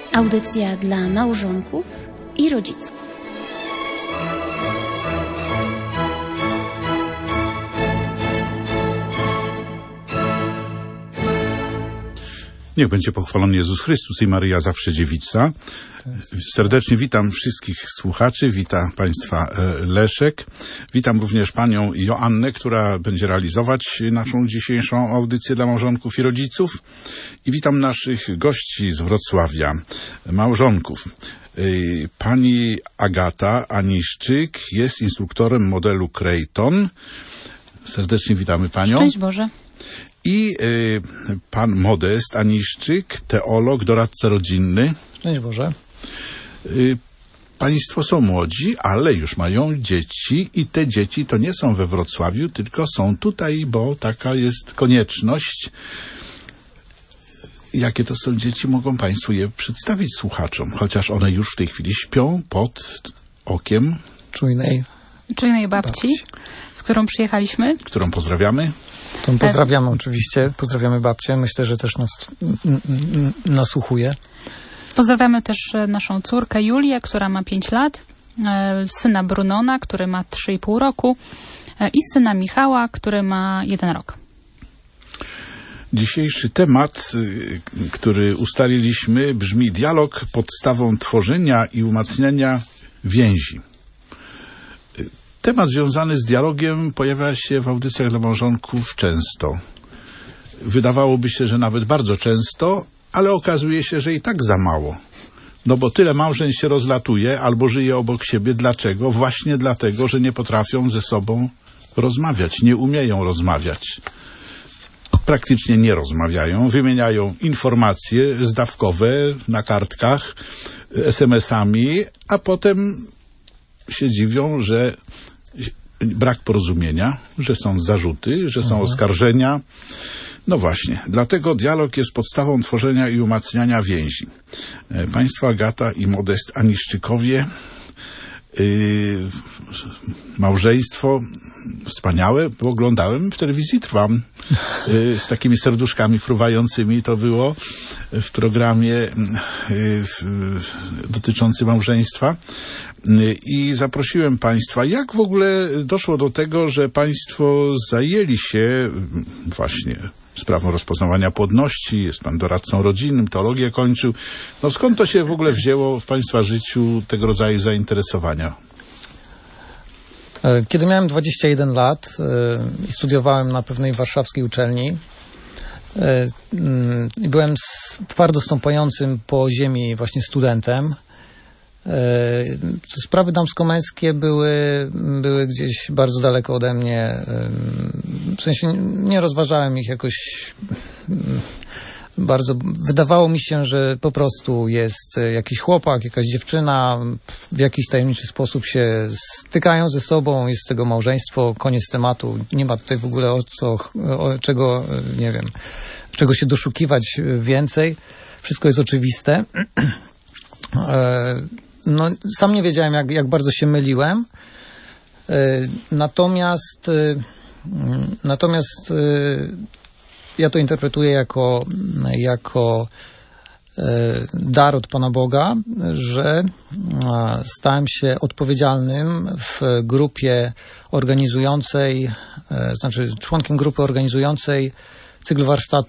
Audycja dla małżonków i rodziców. Niech będzie pochwalony Jezus Chrystus i Maryja zawsze dziewica. Serdecznie witam wszystkich słuchaczy, witam Państwa Leszek. Witam również Panią Joannę, która będzie realizować naszą dzisiejszą audycję dla małżonków i rodziców. I witam naszych gości z Wrocławia, małżonków. Pani Agata Aniszczyk jest instruktorem modelu Creighton. Serdecznie witamy Panią. Szczęść Boże. I pan Modest Aniszczyk, teolog, doradca rodzinny. Szczęść Boże. Państwo są młodzi, ale już mają dzieci i te dzieci to nie są we Wrocławiu, tylko są tutaj, bo taka jest konieczność. Jakie to są dzieci, mogą Państwo je przedstawić słuchaczom, chociaż one już w tej chwili śpią pod okiem Czujnej babci, z którą przyjechaliśmy. Którą pozdrawiamy. Pozdrawiamy oczywiście, pozdrawiamy babcię, myślę, że też nas nasłuchuje. Pozdrawiamy też naszą córkę Julię, która ma 5 lat, syna Brunona, który ma 3,5 roku i syna Michała, który ma 1 rok. Dzisiejszy temat, który ustaliliśmy, brzmi: dialog podstawą tworzenia i umacniania więzi. Temat związany z dialogiem pojawia się w audycjach dla małżonków często. Wydawałoby się, że nawet bardzo często, ale okazuje się, że i tak za mało. No bo tyle małżeństw się rozlatuje albo żyje obok siebie. Dlaczego? Właśnie dlatego, że nie potrafią ze sobą rozmawiać, nie umieją rozmawiać. Praktycznie nie rozmawiają, wymieniają informacje zdawkowe na kartkach, SMS-ami, a potem się dziwią, że brak porozumienia, że są zarzuty, że są oskarżenia. No właśnie, dlatego dialog jest podstawą tworzenia i umacniania więzi. Państwo Agata i Modest Aniszczykowie, małżeństwo wspaniałe, bo oglądałem w telewizji Trwam z takimi serduszkami fruwającymi. To było w programie dotyczącym małżeństwa. I zaprosiłem Państwa, jak w ogóle doszło do tego, że Państwo zajęli się właśnie sprawą rozpoznawania płodności, jest Pan doradcą rodzinnym, teologię kończył. No skąd to się w ogóle wzięło w Państwa życiu tego rodzaju zainteresowania? Kiedy miałem 21 lat i studiowałem na pewnej warszawskiej uczelni, byłem twardo stąpającym po ziemi właśnie studentem. Sprawy damsko-męskie były gdzieś bardzo daleko ode mnie. W sensie nie rozważałem ich jakoś bardzo. Wydawało mi się, że po prostu jest jakiś chłopak, jakaś dziewczyna, w jakiś tajemniczy sposób się stykają ze sobą, jest z tego małżeństwo, koniec tematu. Nie ma tutaj w ogóle czego się doszukiwać więcej. Wszystko jest oczywiste. No, sam nie wiedziałem, jak bardzo się myliłem. Natomiast ja to interpretuję jako dar od Pana Boga, że stałem się odpowiedzialnym w grupie organizującej, znaczy członkiem grupy organizującej cykl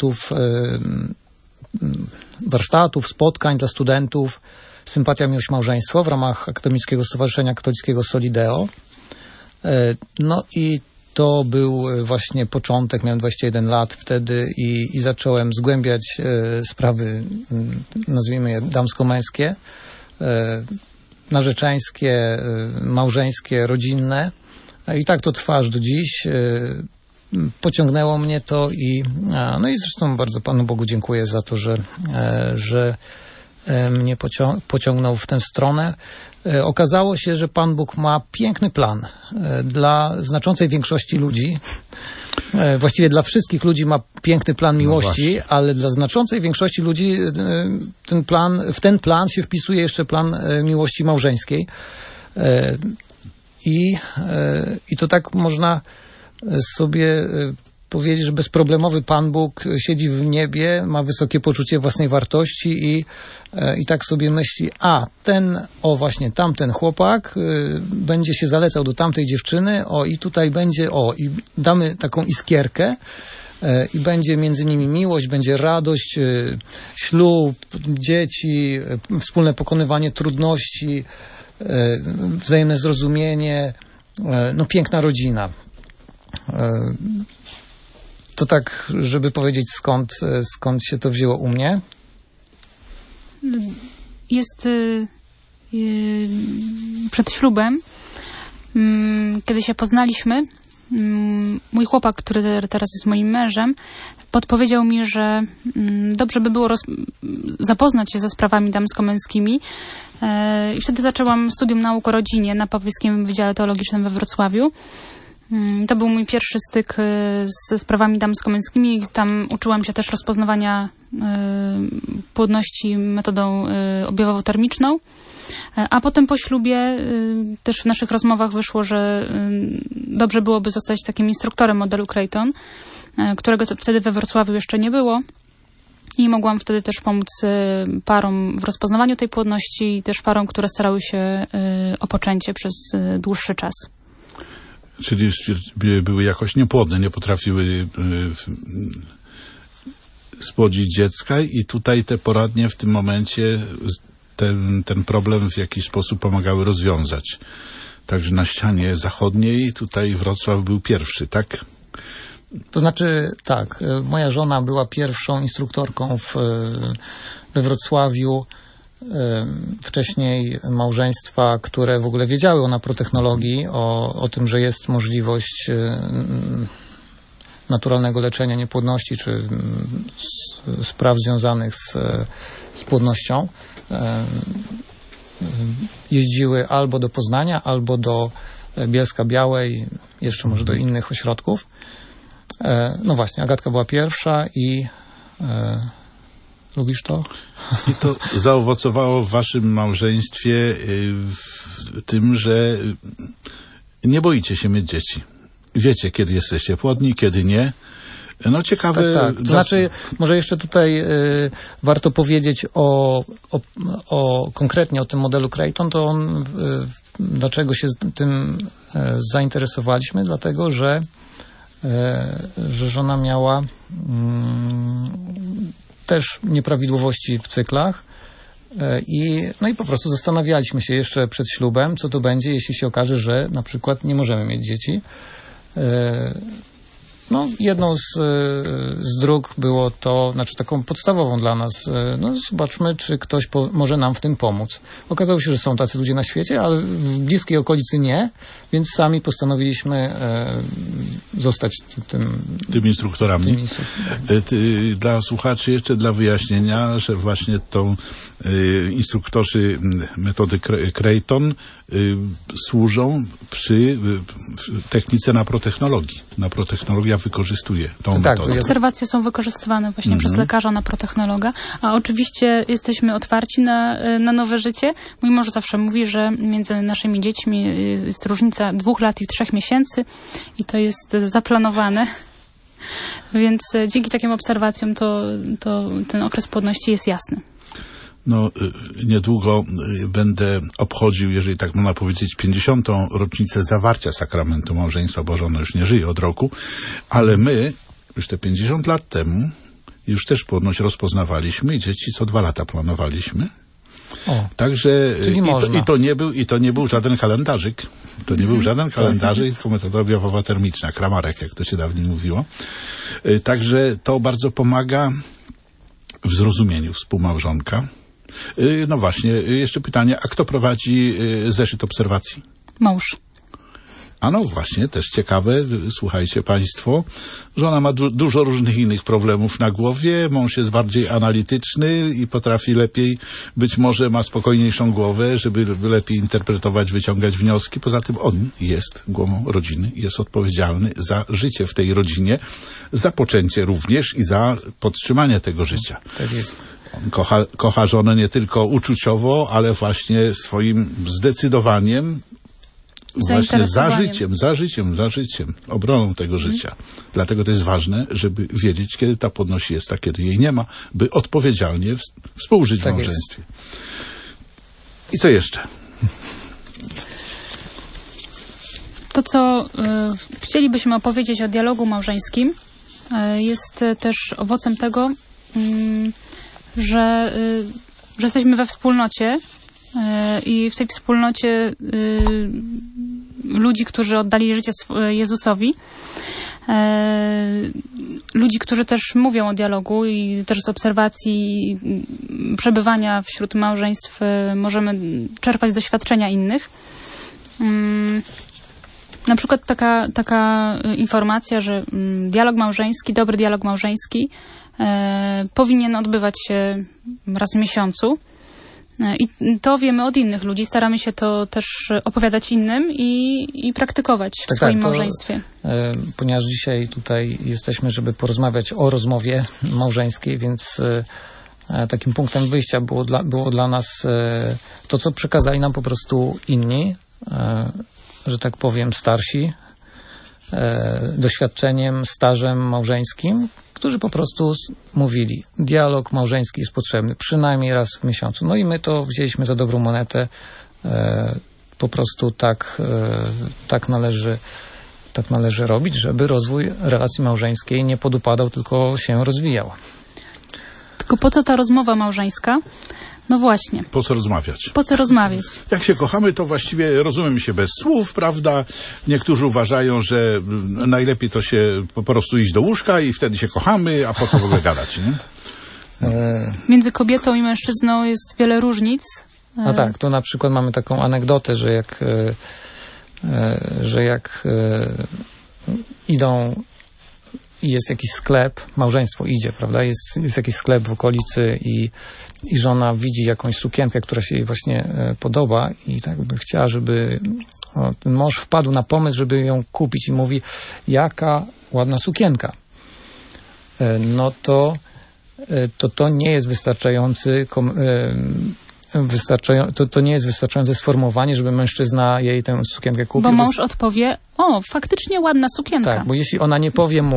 warsztatów, spotkań dla studentów Sympatia, Miłość, Małżeństwo w ramach Akademickiego Stowarzyszenia Katolickiego Solideo. No i to był właśnie początek, miałem 21 lat wtedy i zacząłem zgłębiać sprawy, nazwijmy je damsko-męskie, narzeczeńskie, małżeńskie, rodzinne. I tak to trwa aż do dziś. Pociągnęło mnie to no i zresztą bardzo Panu Bogu dziękuję za to, że mnie pociągnął w tę stronę. Okazało się, że Pan Bóg ma piękny plan dla znaczącej większości ludzi. Właściwie dla wszystkich ludzi ma piękny plan miłości, no ale dla znaczącej większości ludzi w ten plan się wpisuje jeszcze plan miłości małżeńskiej. I to tak można sobie powiedzieć, że bezproblemowy Pan Bóg siedzi w niebie, ma wysokie poczucie własnej wartości i tak sobie myśli, właśnie tamten chłopak będzie się zalecał do tamtej dziewczyny, i tutaj będzie, i damy taką iskierkę, i będzie między nimi miłość, będzie radość, ślub, dzieci, wspólne pokonywanie trudności, wzajemne zrozumienie, piękna rodzina. To tak, żeby powiedzieć, skąd się to wzięło u mnie? Jest przed ślubem, kiedy się poznaliśmy, mój chłopak, który teraz jest moim mężem, podpowiedział mi, że dobrze by było zapoznać się ze sprawami damsko-męskimi. I wtedy zaczęłam studium nauk o rodzinie na Papieskim Wydziale Teologicznym we Wrocławiu. To był mój pierwszy styk ze sprawami damsko-męskimi. Tam uczyłam się też rozpoznawania płodności metodą objawowo-termiczną. A potem po ślubie też w naszych rozmowach wyszło, że dobrze byłoby zostać takim instruktorem modelu Creighton, którego wtedy we Wrocławiu jeszcze nie było. I mogłam wtedy też pomóc parom w rozpoznawaniu tej płodności i też parom, które starały się o poczęcie przez dłuższy czas. Czyli były jakoś niepłodne, nie potrafiły spłodzić dziecka i tutaj te poradnie w tym momencie ten problem w jakiś sposób pomagały rozwiązać. Także na ścianie zachodniej tutaj Wrocław był pierwszy, tak? To znaczy, tak, moja żona była pierwszą instruktorką we Wrocławiu. Wcześniej małżeństwa, które w ogóle wiedziały o naprotechnologii, o tym, że jest możliwość naturalnego leczenia niepłodności czy spraw związanych z płodnością, jeździły albo do Poznania, albo do Bielska-Białej, jeszcze może do innych ośrodków. No właśnie, Agatka była pierwsza i lubisz to? I to zaowocowało w waszym małżeństwie tym, że nie boicie się mieć dzieci. Wiecie, kiedy jesteście płodni, kiedy nie. No ciekawe. Tak. To znaczy, może jeszcze tutaj warto powiedzieć konkretnie o tym modelu Creighton, to dlaczego się tym zainteresowaliśmy? Dlatego, że żona miała też nieprawidłowości w cyklach i po prostu zastanawialiśmy się jeszcze przed ślubem, co to będzie, jeśli się okaże, że na przykład nie możemy mieć dzieci. Jedną z dróg było to, znaczy taką podstawową dla nas, zobaczmy, czy ktoś może nam w tym pomóc. Okazało się, że są tacy ludzie na świecie, ale w bliskiej okolicy nie, więc sami postanowiliśmy zostać tymi instruktorami. Dla słuchaczy jeszcze dla wyjaśnienia, że właśnie tą instruktorzy metody Creighton służą przy technice naprotechnologii. Naprotechnologia wykorzystuje tą metodę. Obserwacje są wykorzystywane właśnie przez lekarza naprotechnologa, a oczywiście jesteśmy otwarci na nowe życie. Mój mąż zawsze mówi, że między naszymi dziećmi jest różnica 2 lat i 3 miesięcy i to jest zaplanowane. Więc dzięki takim obserwacjom to ten okres płodności jest jasny. Niedługo będę obchodził, jeżeli tak można powiedzieć, 50. rocznicę zawarcia sakramentu małżeństwa, bo żona już nie żyje od roku, ale my już te 50 lat temu już też płodność rozpoznawaliśmy i dzieci co 2 lata planowaliśmy. Także to nie był żaden kalendarzyk. To nie był żaden kalendarzyk, tylko metoda objawowa termiczna, kramarek, jak to się dawniej mówiło. Także to bardzo pomaga w zrozumieniu współmałżonka. No właśnie, jeszcze pytanie, a kto prowadzi zeszyt obserwacji? Mąż. A no właśnie, też ciekawe, słuchajcie państwo, żona ma dużo różnych innych problemów na głowie, mąż jest bardziej analityczny i potrafi lepiej, być może ma spokojniejszą głowę, żeby lepiej interpretować, wyciągać wnioski. Poza tym on jest głową rodziny, jest odpowiedzialny za życie w tej rodzinie, za poczęcie również i za podtrzymanie tego życia. Tak jest. Kocha żonę nie tylko uczuciowo, ale właśnie swoim zdecydowaniem właśnie za życiem, obroną tego życia. Dlatego to jest ważne, żeby wiedzieć, kiedy ta płodność jest, a kiedy jej nie ma, by odpowiedzialnie współżyć w małżeństwie. I co jeszcze? To, co chcielibyśmy opowiedzieć o dialogu małżeńskim, jest też owocem tego, że jesteśmy we wspólnocie i w tej wspólnocie ludzi, którzy oddali życie Jezusowi, ludzi, którzy też mówią o dialogu i też z obserwacji przebywania wśród małżeństw możemy czerpać doświadczenia innych. Na przykład taka informacja, że dialog małżeński, dobry dialog małżeński powinien odbywać się raz w miesiącu. I to wiemy od innych ludzi. Staramy się to też opowiadać innym i praktykować w swoim małżeństwie. Ponieważ dzisiaj tutaj jesteśmy, żeby porozmawiać o rozmowie małżeńskiej, więc takim punktem wyjścia było dla nas to, co przekazali nam po prostu inni, że tak powiem starsi, doświadczeniem, stażem małżeńskim, którzy po prostu mówili, dialog małżeński jest potrzebny przynajmniej raz w miesiącu. No i my to wzięliśmy za dobrą monetę. Po prostu tak należy robić, żeby rozwój relacji małżeńskiej nie podupadał, tylko się rozwijał. Tylko po co ta rozmowa małżeńska? No właśnie. Po co rozmawiać? Po co rozmawiać? Jak się kochamy, to właściwie rozumiemy się bez słów, prawda? Niektórzy uważają, że najlepiej to się po prostu iść do łóżka i wtedy się kochamy, a po co w ogóle gadać, nie? Między kobietą i mężczyzną jest wiele różnic. No tak, to na przykład mamy taką anegdotę, że jak idą i jest jakiś sklep, małżeństwo idzie, prawda? Jest jakiś sklep w okolicy i żona widzi jakąś sukienkę, która się jej właśnie podoba i tak by chciała, żeby ten mąż wpadł na pomysł, żeby ją kupić i mówi, jaka ładna sukienka. No to nie jest wystarczający to nie jest wystarczające sformułowanie, żeby mężczyzna jej tę sukienkę kupił. Bo mąż odpowie, faktycznie ładna sukienka. Tak, bo jeśli ona nie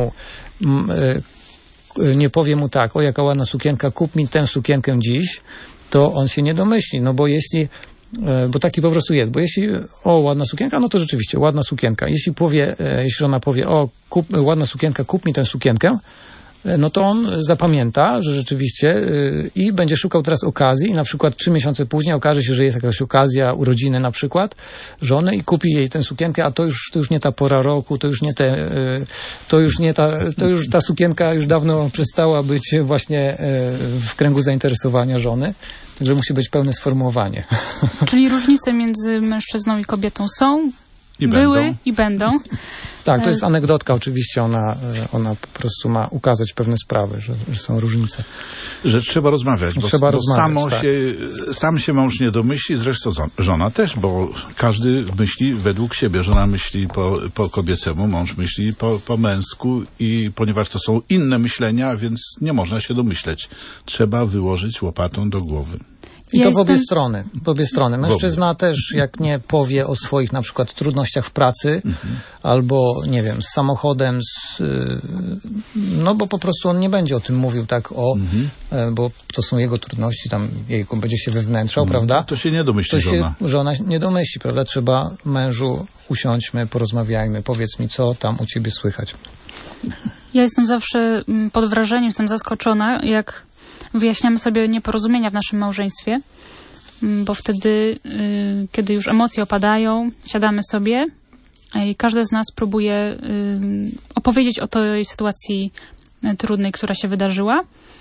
powie mu tak, jaka ładna sukienka, kup mi tę sukienkę dziś, to on się nie domyśli, no bo bo taki po prostu jest, bo jeśli, ładna sukienka, no to rzeczywiście, ładna sukienka. Jeśli ona powie, ładna sukienka, kup mi tę sukienkę, no to on zapamięta, że rzeczywiście i będzie szukał teraz okazji i na przykład 3 miesiące później okaże się, że jest jakaś okazja, urodziny na przykład żony i kupi jej tę sukienkę, a to już nie ta pora roku, to już ta sukienka już dawno przestała być właśnie w kręgu zainteresowania żony. Także musi być pełne sformułowanie. Czyli różnice między mężczyzną i kobietą są, były i będą. Tak, to jest anegdotka oczywiście, ona po prostu ma ukazać pewne sprawy, że są różnice. Że trzeba rozmawiać, bo sam się mąż nie domyśli, zresztą żona też, bo każdy myśli według siebie. Żona myśli po kobiecemu, mąż myśli po męsku i ponieważ to są inne myślenia, więc nie można się domyśleć. Trzeba wyłożyć łopatą do głowy. I to w obie strony. Mężczyzna też, jak nie powie o swoich na przykład trudnościach w pracy, albo, nie wiem, z samochodem, no bo po prostu on nie będzie o tym mówił tak bo to są jego trudności, tam jejku będzie się wewnętrzał, prawda? To się nie domyśli żona nie domyśli, prawda? Trzeba, mężu, usiądźmy, porozmawiajmy, powiedz mi, co tam u ciebie słychać. Ja jestem zawsze pod wrażeniem, jestem zaskoczona, jak wyjaśniamy sobie nieporozumienia w naszym małżeństwie, bo wtedy, kiedy już emocje opadają, siadamy sobie i każdy z nas próbuje opowiedzieć o tej sytuacji trudnej, która się wydarzyła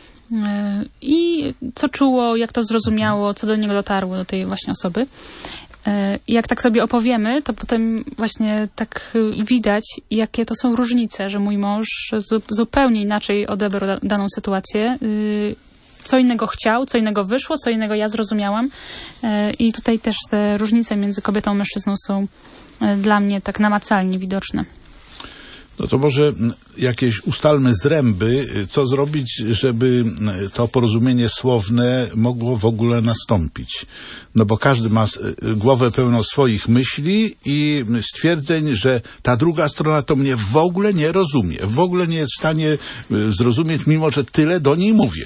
i co czuło, jak to zrozumiało, co do niego dotarło, do tej właśnie osoby. I jak tak sobie opowiemy, to potem właśnie tak widać, jakie to są różnice, że mój mąż zupełnie inaczej odebrał daną sytuację, co innego chciał, co innego wyszło, co innego ja zrozumiałam. I tutaj też te różnice między kobietą a mężczyzną są dla mnie tak namacalnie widoczne. No to może jakieś ustalmy zręby, co zrobić, żeby to porozumienie słowne mogło w ogóle nastąpić. No bo każdy ma głowę pełną swoich myśli i stwierdzeń, że ta druga strona to mnie w ogóle nie rozumie, w ogóle nie jest w stanie zrozumieć, mimo że tyle do niej mówię.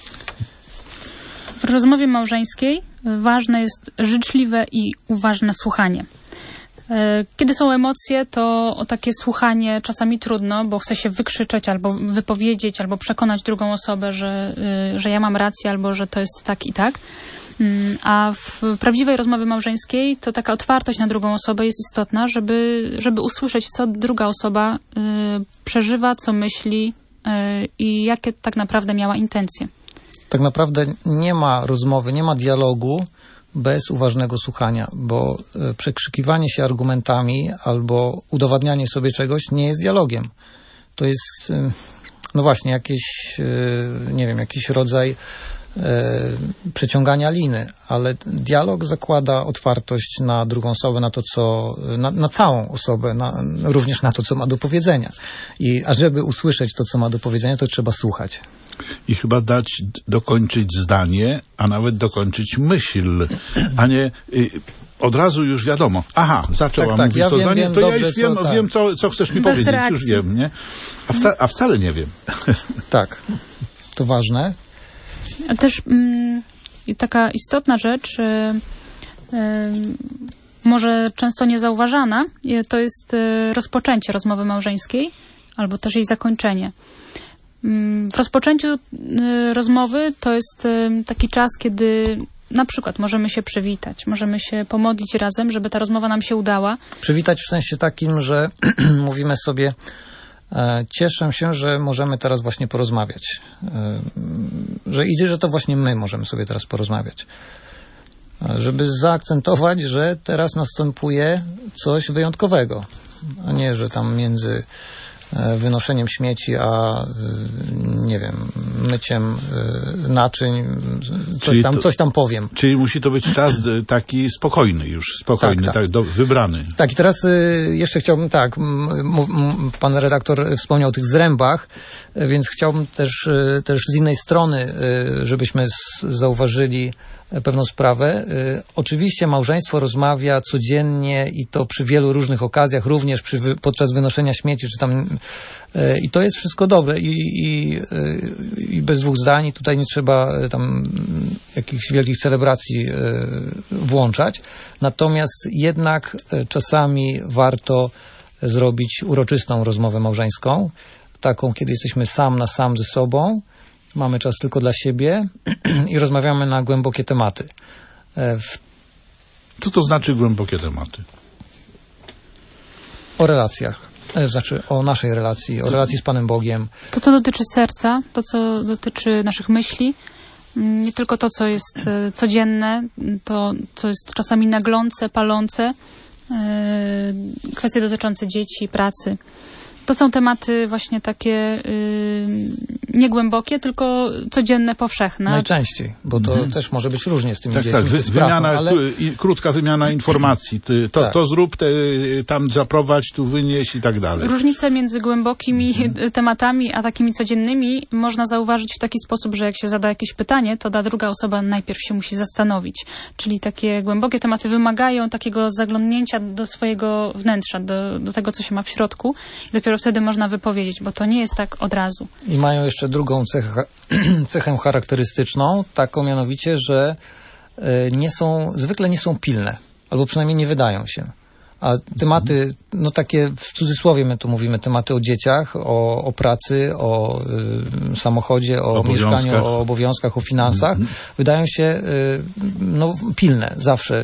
W rozmowie małżeńskiej ważne jest życzliwe i uważne słuchanie. Kiedy są emocje, to o takie słuchanie czasami trudno, bo chce się wykrzyczeć albo wypowiedzieć, albo przekonać drugą osobę, że ja mam rację, albo że to jest tak i tak. A w prawdziwej rozmowie małżeńskiej to taka otwartość na drugą osobę jest istotna, żeby usłyszeć, co druga osoba przeżywa, co myśli i jakie tak naprawdę miała intencje. Tak naprawdę nie ma rozmowy, nie ma dialogu bez uważnego słuchania, bo przekrzykiwanie się argumentami albo udowadnianie sobie czegoś nie jest dialogiem. To jest, no właśnie, jakiś rodzaj przeciągania liny, ale dialog zakłada otwartość na drugą osobę, na to, na całą osobę, również na to, co ma do powiedzenia. A żeby usłyszeć to, co ma do powiedzenia, to trzeba słuchać. I chyba dać dokończyć zdanie, a nawet dokończyć myśl, a nie od razu już wiadomo. Aha, zaczęła mówić ja to wiem, zdanie, to dobrze, ja już wiem, co chcesz mi powiedzieć, reakcji. już wiem, nie? A wcale nie wiem. Tak, to ważne. A też taka istotna rzecz, może często niezauważana, to jest rozpoczęcie rozmowy małżeńskiej, albo też jej zakończenie. W rozpoczęciu rozmowy to jest taki czas, kiedy na przykład możemy się przywitać, możemy się pomodlić razem, żeby ta rozmowa nam się udała. Przywitać w sensie takim, że mówimy sobie: cieszę się, że możemy teraz właśnie porozmawiać. Że to właśnie my możemy sobie teraz porozmawiać. Żeby zaakcentować, że teraz następuje coś wyjątkowego, a nie, że tam między wynoszeniem śmieci, a nie wiem, myciem naczyń, coś tam powiem. Czyli musi to być czas taki spokojny już, wybrany. Tak, i teraz jeszcze chciałbym, pan redaktor wspomniał o tych zrębach, więc chciałbym też z innej strony, żebyśmy zauważyli pewną sprawę. Oczywiście małżeństwo rozmawia codziennie i to przy wielu różnych okazjach, również podczas wynoszenia śmieci, czy tam, i to jest wszystko dobre i bez dwóch zdań, tutaj nie trzeba tam jakichś wielkich celebracji włączać. Natomiast jednak czasami warto zrobić uroczystą rozmowę małżeńską, taką, kiedy jesteśmy sam na sam ze sobą, mamy czas tylko dla siebie i rozmawiamy na głębokie tematy. Co to znaczy głębokie tematy? O relacjach. Znaczy o naszej relacji, o relacji z Panem Bogiem. To, co dotyczy serca, to, co dotyczy naszych myśli, nie tylko to, co jest codzienne, to, co jest czasami naglące, palące, kwestie dotyczące dzieci, pracy. To są tematy właśnie takie niegłębokie, tylko codzienne, powszechne. Najczęściej, bo to też może być różnie z tymi dziećmi. Krótka wymiana informacji. To zrób, tam zaprowadź, tu wynieś i tak dalej. Różnice między głębokimi tematami, a takimi codziennymi można zauważyć w taki sposób, że jak się zada jakieś pytanie, to ta druga osoba najpierw się musi zastanowić. Czyli takie głębokie tematy wymagają takiego zaglądnięcia do swojego wnętrza, do tego, co się ma w środku. I dopiero wtedy można wypowiedzieć, bo to nie jest tak od razu. I mają jeszcze drugą cechę charakterystyczną, taką mianowicie, że zwykle nie są pilne, albo przynajmniej nie wydają się. A tematy, takie w cudzysłowie my tu mówimy, tematy o dzieciach, o pracy, o samochodzie, o mieszkaniu, o obowiązkach, o finansach, wydają się pilne zawsze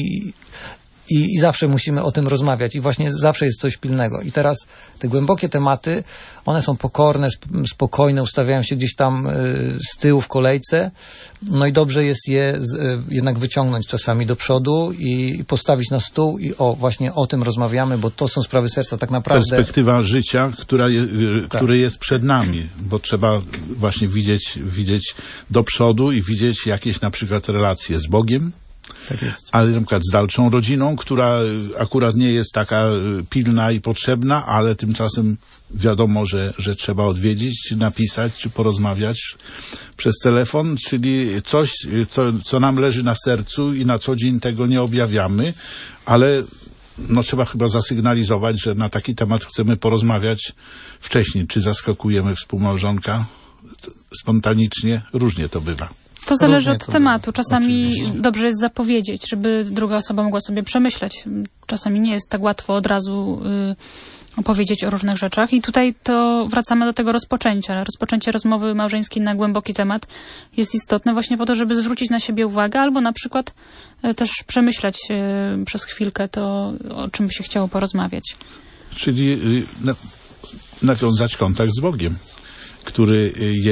i zawsze musimy o tym rozmawiać i właśnie zawsze jest coś pilnego. I teraz te głębokie tematy, one są pokorne, spokojne, ustawiają się gdzieś tam z tyłu w kolejce, i dobrze jest je jednak wyciągnąć czasami do przodu i postawić na stół i właśnie o tym rozmawiamy, bo to są sprawy serca tak naprawdę. Perspektywa życia, które jest przed nami, bo trzeba właśnie widzieć do przodu i widzieć jakieś na przykład relacje z Bogiem, Tak jest. Ale na przykład z dalszą rodziną, która akurat nie jest taka pilna i potrzebna, ale tymczasem wiadomo, że trzeba odwiedzić, napisać czy porozmawiać przez telefon, czyli coś, co nam leży na sercu i na co dzień tego nie objawiamy, ale no trzeba chyba zasygnalizować, że na taki temat chcemy porozmawiać wcześniej. Czy zaskakujemy współmałżonka spontanicznie? Różnie to bywa. To zależy od to tematu. Czasami Oczywiście. dobrze jest zapowiedzieć, żeby druga osoba mogła sobie przemyśleć. Czasami nie jest tak łatwo od razu opowiedzieć o różnych rzeczach. I tutaj to wracamy do tego rozpoczęcia. Rozpoczęcie rozmowy małżeńskiej na głęboki temat jest istotne właśnie po to, żeby zwrócić na siebie uwagę albo na przykład też przemyśleć przez chwilkę to, o czym by się chciało porozmawiać. Czyli nawiązać kontakt z Bogiem, który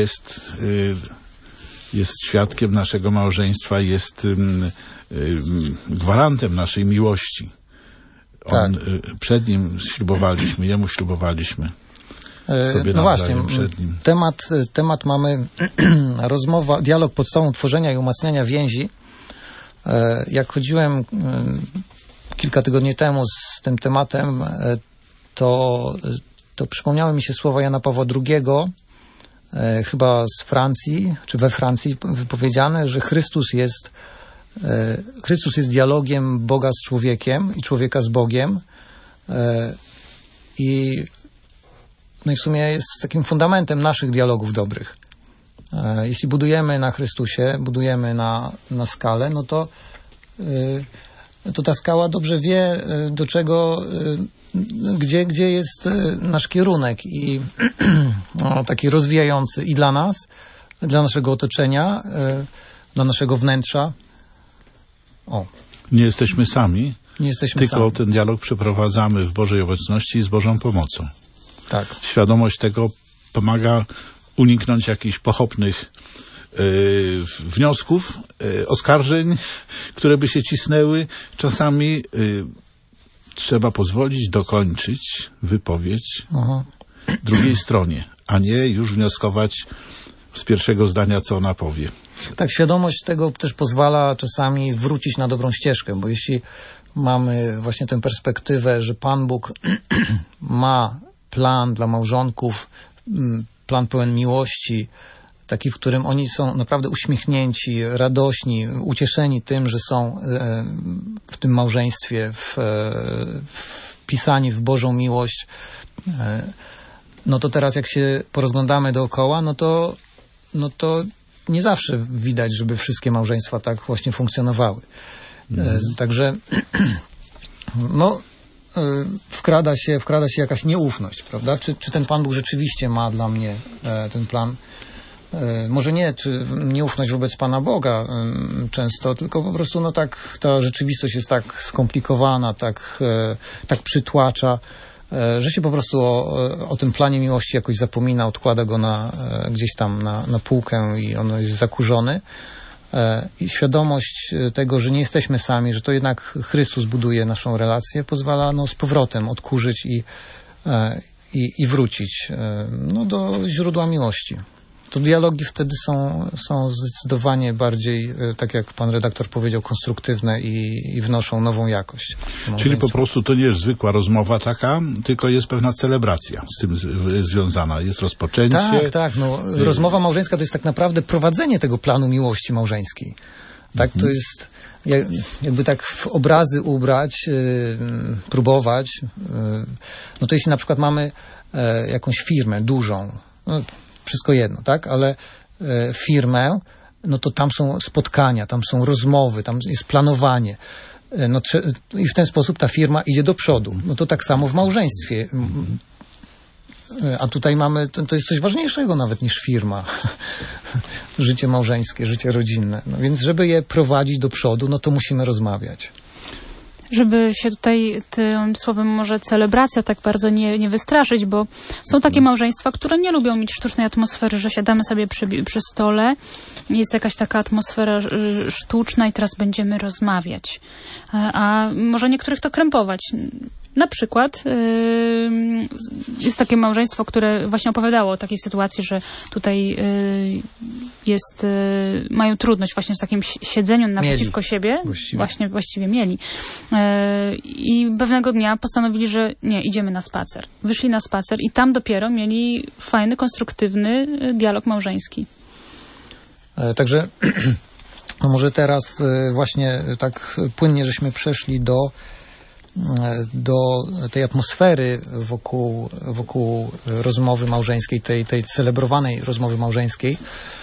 jest świadkiem naszego małżeństwa, jest gwarantem naszej miłości. On, przed Nim ślubowaliśmy, Jemu ślubowaliśmy. Sobie no właśnie, przed Nim. temat mamy rozmowa, dialog podstawą tworzenia i umacniania więzi. Jak chodziłem kilka tygodni temu z tym tematem, to przypomniały mi się słowa Jana Pawła II, chyba z Francji, czy we Francji wypowiedziane, że Chrystus jest dialogiem Boga z człowiekiem i człowieka z Bogiem. No i w sumie jest takim fundamentem naszych dialogów dobrych. Jeśli budujemy na Chrystusie, budujemy na skale, no to ta skała dobrze wie, do czego, gdzie jest nasz kierunek i taki rozwijający i dla nas, dla naszego otoczenia, dla naszego wnętrza. Nie jesteśmy sami, Nie jesteśmy tylko sami. ten dialog przeprowadzamy w Bożej obecności i z Bożą pomocą. Tak. Świadomość tego pomaga uniknąć jakichś pochopnych wniosków, oskarżeń, które by się cisnęły. Czasami trzeba pozwolić dokończyć wypowiedź drugiej stronie, a nie już wnioskować z pierwszego zdania, co ona powie. Tak, świadomość tego też pozwala czasami wrócić na dobrą ścieżkę, bo jeśli mamy właśnie tę perspektywę, że Pan Bóg ma plan dla małżonków, plan pełen miłości, taki, w którym oni są naprawdę uśmiechnięci, radośni, ucieszeni tym, że są w tym małżeństwie, wpisani w Bożą miłość, no to teraz jak się porozglądamy dookoła, no to nie zawsze widać, żeby wszystkie małżeństwa tak właśnie funkcjonowały. Także no wkrada się jakaś nieufność, prawda? Czy ten Pan Bóg rzeczywiście ma dla mnie ten plan? Może nie, czy nieufność wobec Pana Boga często, tylko po prostu no tak ta rzeczywistość jest tak skomplikowana, tak przytłacza, że się po prostu o tym planie miłości jakoś zapomina, odkłada go gdzieś tam na półkę i on jest zakurzony. I świadomość tego, że nie jesteśmy sami, że to jednak Chrystus buduje naszą relację, pozwala z powrotem odkurzyć i wrócić do źródła miłości. To dialogi wtedy są zdecydowanie bardziej, tak jak pan redaktor powiedział, konstruktywne i wnoszą nową jakość. Czyli po prostu to nie jest zwykła rozmowa taka, tylko jest pewna celebracja z tym związana. Jest rozpoczęcie. Tak. No, rozmowa małżeńska to jest tak naprawdę prowadzenie tego planu miłości małżeńskiej. Tak, to jest jakby tak w obrazy ubrać, próbować. No to jeśli na przykład mamy jakąś firmę dużą, no, wszystko jedno, tak? Ale firmę, no to tam są spotkania, tam są rozmowy, tam jest planowanie. I w ten sposób ta firma idzie do przodu. No to tak samo w małżeństwie. A tutaj mamy, to jest coś ważniejszego nawet niż firma. Życie małżeńskie, życie rodzinne. No więc żeby je prowadzić do przodu, no to musimy rozmawiać. Żeby się tutaj tym słowem może celebracja tak bardzo nie wystraszyć, bo są takie małżeństwa, które nie lubią mieć sztucznej atmosfery, że siadamy sobie przy stole, jest jakaś taka atmosfera sztuczna i teraz będziemy rozmawiać. A może niektórych to krępować. Na przykład jest takie małżeństwo, które właśnie opowiadało o takiej sytuacji, że tutaj mają trudność właśnie z takim siedzeniem naprzeciwko siebie. Właściwie mieli. I pewnego dnia postanowili, że nie, idziemy na spacer. Wyszli na spacer i tam dopiero mieli fajny, konstruktywny dialog małżeński. Także no może teraz właśnie tak płynnie żeśmy przeszli do tej atmosfery wokół rozmowy małżeńskiej, tej celebrowanej rozmowy małżeńskiej.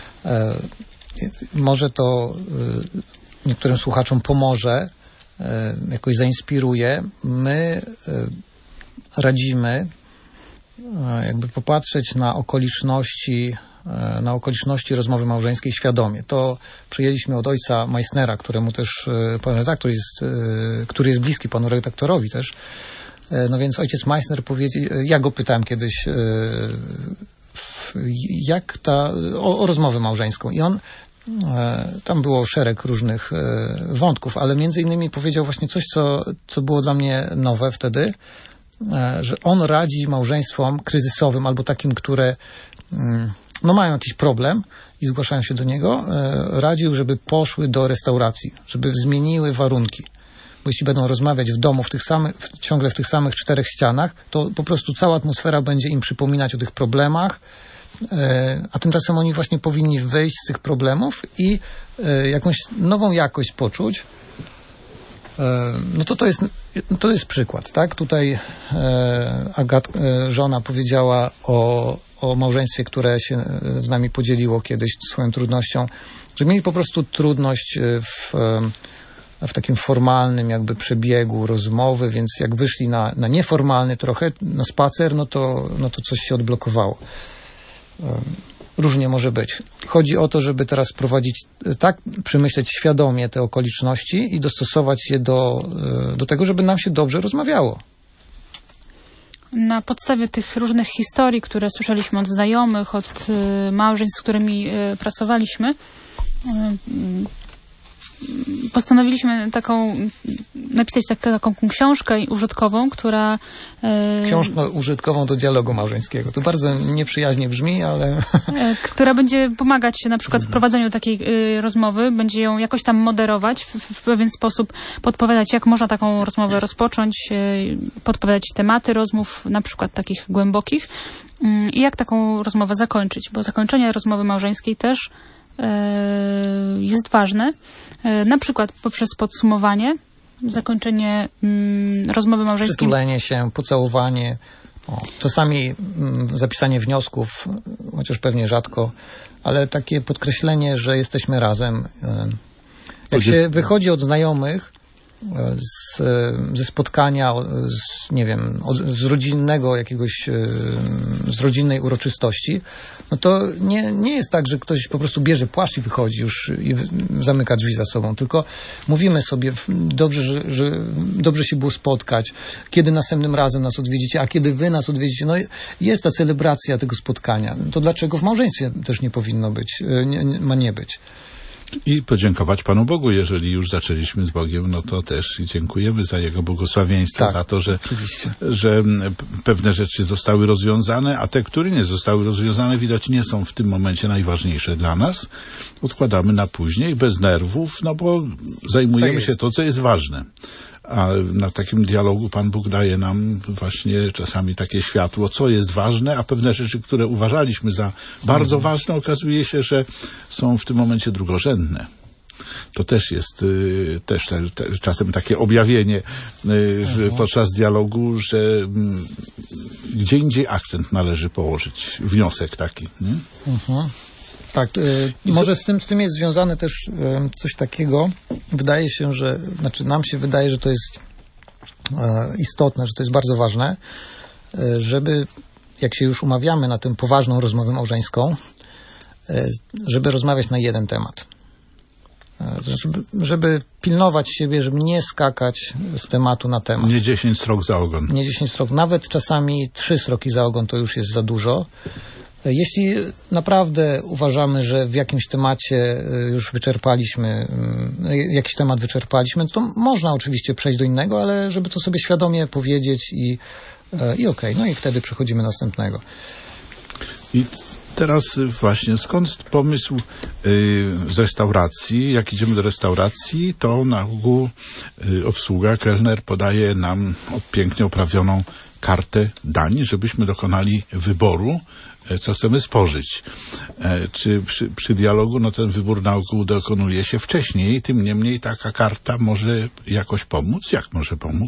Może to niektórym słuchaczom pomoże, jakoś zainspiruje. My radzimy jakby popatrzeć na okoliczności rozmowy małżeńskiej świadomie. To przyjęliśmy od ojca Meissnera, któremu też pan redaktor który jest bliski panu redaktorowi też. No więc ojciec Meissner powiedział, ja go pytałem kiedyś o rozmowę małżeńską i on tam było szereg różnych wątków, ale między innymi powiedział właśnie coś, co było dla mnie nowe wtedy, że on radzi małżeństwom kryzysowym albo takim, które no mają jakiś problem i zgłaszają się do niego, radził, żeby poszły do restauracji, żeby zmieniły warunki. Bo jeśli będą rozmawiać w domu ciągle w tych samych 4 ścianach, to po prostu cała atmosfera będzie im przypominać o tych problemach, a tymczasem oni właśnie powinni wyjść z tych problemów i jakąś nową jakość poczuć. No to jest przykład, tak? Tutaj żona powiedziała o małżeństwie, które się z nami podzieliło kiedyś swoją trudnością, że mieli po prostu trudność w takim formalnym jakby przebiegu rozmowy, więc jak wyszli na nieformalny trochę, na spacer, no to coś się odblokowało. Różnie może być. Chodzi o to, żeby teraz przemyśleć świadomie te okoliczności i dostosować je do tego, żeby nam się dobrze rozmawiało. Na podstawie tych różnych historii, które słyszeliśmy od znajomych, od małżeństw, z którymi pracowaliśmy, postanowiliśmy napisać taką książkę użytkową, która... Książkę użytkową do dialogu małżeńskiego. To bardzo nieprzyjaźnie brzmi, ale... Która będzie pomagać na przykład w prowadzeniu takiej rozmowy, będzie ją jakoś tam moderować, w pewien sposób podpowiadać, jak można taką rozmowę rozpocząć, podpowiadać tematy rozmów, na przykład takich głębokich i jak taką rozmowę zakończyć, bo zakończenie rozmowy małżeńskiej też jest ważne, na przykład poprzez podsumowanie, zakończenie rozmowy małżeńskiej. Przytulenie się, pocałowanie, czasami zapisanie wniosków, chociaż pewnie rzadko, ale takie podkreślenie, że jesteśmy razem. Jak się wychodzi od znajomych ze spotkania, z rodzinnego jakiegoś, z rodzinnej uroczystości, no to nie jest tak, że ktoś po prostu bierze płaszcz i wychodzi już i zamyka drzwi za sobą, tylko mówimy sobie, że dobrze się było spotkać, kiedy następnym razem nas odwiedzicie, a kiedy wy nas odwiedzicie, no jest ta celebracja tego spotkania. To dlaczego w małżeństwie też nie powinno być, ma nie być? I podziękować Panu Bogu, jeżeli już zaczęliśmy z Bogiem, no to też i dziękujemy za Jego błogosławieństwo, za to, że pewne rzeczy zostały rozwiązane, a te, które nie zostały rozwiązane, widocznie są w tym momencie najważniejsze dla nas. Odkładamy na później, bez nerwów, no bo zajmujemy się to, co jest ważne. A na takim dialogu Pan Bóg daje nam właśnie czasami takie światło, co jest ważne, a pewne rzeczy, które uważaliśmy za bardzo ważne, okazuje się, że są w tym momencie drugorzędne. To też jest czasem takie objawienie podczas dialogu, że gdzie indziej akcent należy położyć, wniosek taki. Nie? Tak, może z tym jest związane też coś takiego. Wydaje się, nam się wydaje, że to jest istotne, że to jest bardzo ważne, żeby, jak się już umawiamy na tę poważną rozmowę małżeńską, żeby rozmawiać na jeden temat. Żeby pilnować siebie, żeby nie skakać z tematu na temat. Nie 10 srok za ogon. Nie 10 srok. Nawet czasami 3 sroki za ogon to już jest za dużo. Jeśli naprawdę uważamy, że w jakimś temacie już jakiś temat wyczerpaliśmy, to można oczywiście przejść do innego, ale żeby to sobie świadomie powiedzieć i okej, no i wtedy przechodzimy do następnego. I teraz właśnie, skąd pomysł z restauracji? Jak idziemy do restauracji, to na ogół obsługa, kelner podaje nam pięknie oprawioną kartę dań, żebyśmy dokonali wyboru, co chcemy spożyć. Czy przy dialogu, no ten wybór na ogół dokonuje się wcześniej, tym niemniej taka karta może jakoś pomóc? Jak może pomóc?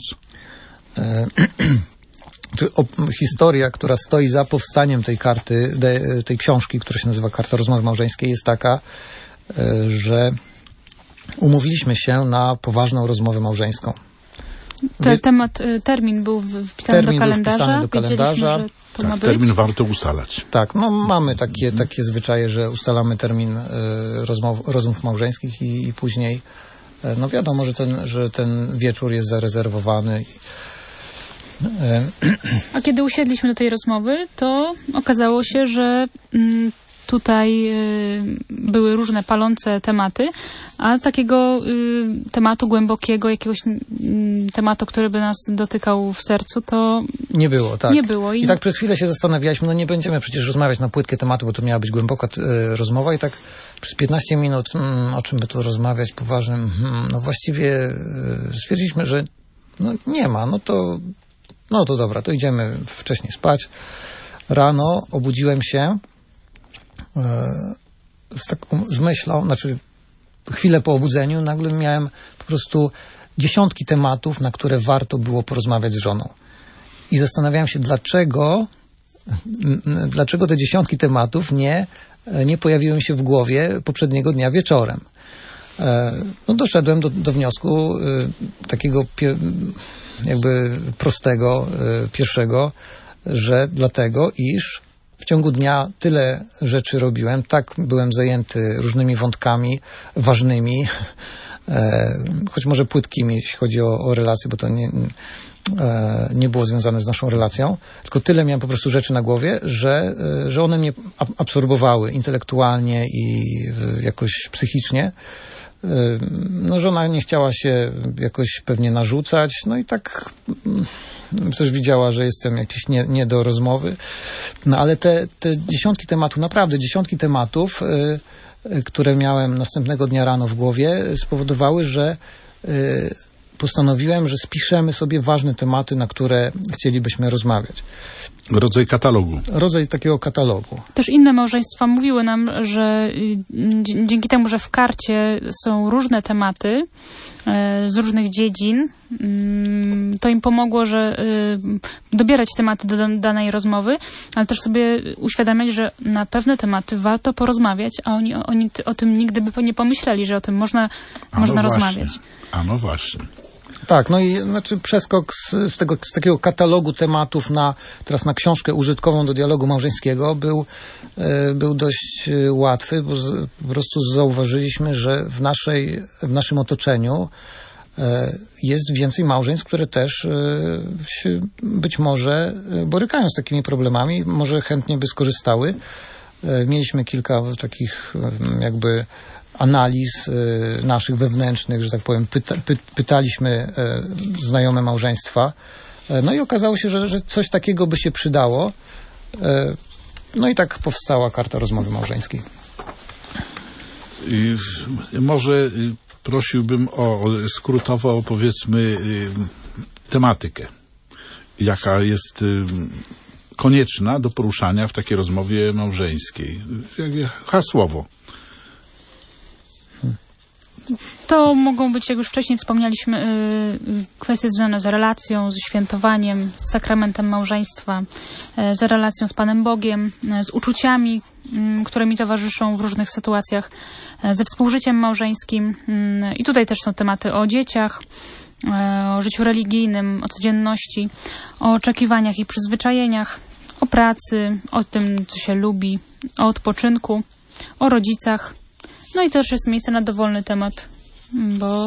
Historia, która stoi za powstaniem tej karty, tej książki, która się nazywa Karta Rozmowy Małżeńskiej, jest taka, że umówiliśmy się na poważną rozmowę małżeńską. Termin był wpisany do kalendarza. Termin warto ustalać. Tak, no mamy takie zwyczaje, że ustalamy termin rozmów małżeńskich i później, no wiadomo, że ten wieczór jest zarezerwowany. A kiedy usiedliśmy do tej rozmowy, to okazało się, że tutaj były różne palące tematy, a takiego tematu głębokiego, jakiegoś tematu, który by nas dotykał w sercu, to nie było. Tak. Nie było. I tak przez chwilę się zastanawialiśmy, no nie będziemy przecież rozmawiać na płytkie tematy, bo to miała być głęboka rozmowa i tak przez 15 minut, o czym by tu rozmawiać poważnym, no właściwie stwierdziliśmy, że no nie ma, no to dobra, to idziemy wcześniej spać. Rano obudziłem się z myślą, znaczy chwilę po obudzeniu nagle miałem po prostu dziesiątki tematów, na które warto było porozmawiać z żoną. I zastanawiałem się, dlaczego te dziesiątki tematów nie pojawiły się w głowie poprzedniego dnia wieczorem. No doszedłem do wniosku takiego jakby prostego, pierwszego, że dlatego, iż w ciągu dnia tyle rzeczy robiłem, tak byłem zajęty różnymi wątkami ważnymi, choć może płytkimi, jeśli chodzi o relacje, bo to nie było związane z naszą relacją, tylko tyle miałem po prostu rzeczy na głowie, że one mnie absorbowały intelektualnie i jakoś psychicznie. No żona nie chciała się jakoś pewnie narzucać, no i tak też widziała, że jestem jakiś nie do rozmowy. No ale te dziesiątki tematów, naprawdę dziesiątki tematów, które miałem następnego dnia rano w głowie, spowodowały, że postanowiłem, że spiszemy sobie ważne tematy, na które chcielibyśmy rozmawiać. Rodzaj katalogu. Rodzaj takiego katalogu. Też inne małżeństwa mówiły nam, że dzięki temu, że w karcie są różne tematy z różnych dziedzin, to im pomogło, że dobierać tematy do danej rozmowy, ale też sobie uświadamiać, że na pewne tematy warto porozmawiać, a oni o tym nigdy by nie pomyśleli, że o tym można rozmawiać. A no właśnie. Tak, no i znaczy przeskok z takiego katalogu tematów teraz na książkę użytkową do dialogu małżeńskiego był dość łatwy, bo po prostu zauważyliśmy, że w naszym otoczeniu jest więcej małżeństw, które też się być może borykają z takimi problemami, może chętnie by skorzystały. Mieliśmy kilka takich jakby analiz naszych wewnętrznych, że tak powiem, pytaliśmy znajome małżeństwa. No i okazało się, że coś takiego by się przydało. No i tak powstała Karta Rozmowy Małżeńskiej. I może prosiłbym skrótowo, powiedzmy, tematykę, jaka jest konieczna do poruszania w takiej rozmowie małżeńskiej. Hasłowo. To mogą być, jak już wcześniej wspomnieliśmy, kwestie związane z relacją, z świętowaniem, z sakramentem małżeństwa, z relacją z Panem Bogiem, z uczuciami, które mi towarzyszą w różnych sytuacjach, ze współżyciem małżeńskim. I tutaj też są tematy o dzieciach, o życiu religijnym, o codzienności, o oczekiwaniach i przyzwyczajeniach, o pracy, o tym, co się lubi, o odpoczynku, o rodzicach. No i też jest miejsce na dowolny temat, bo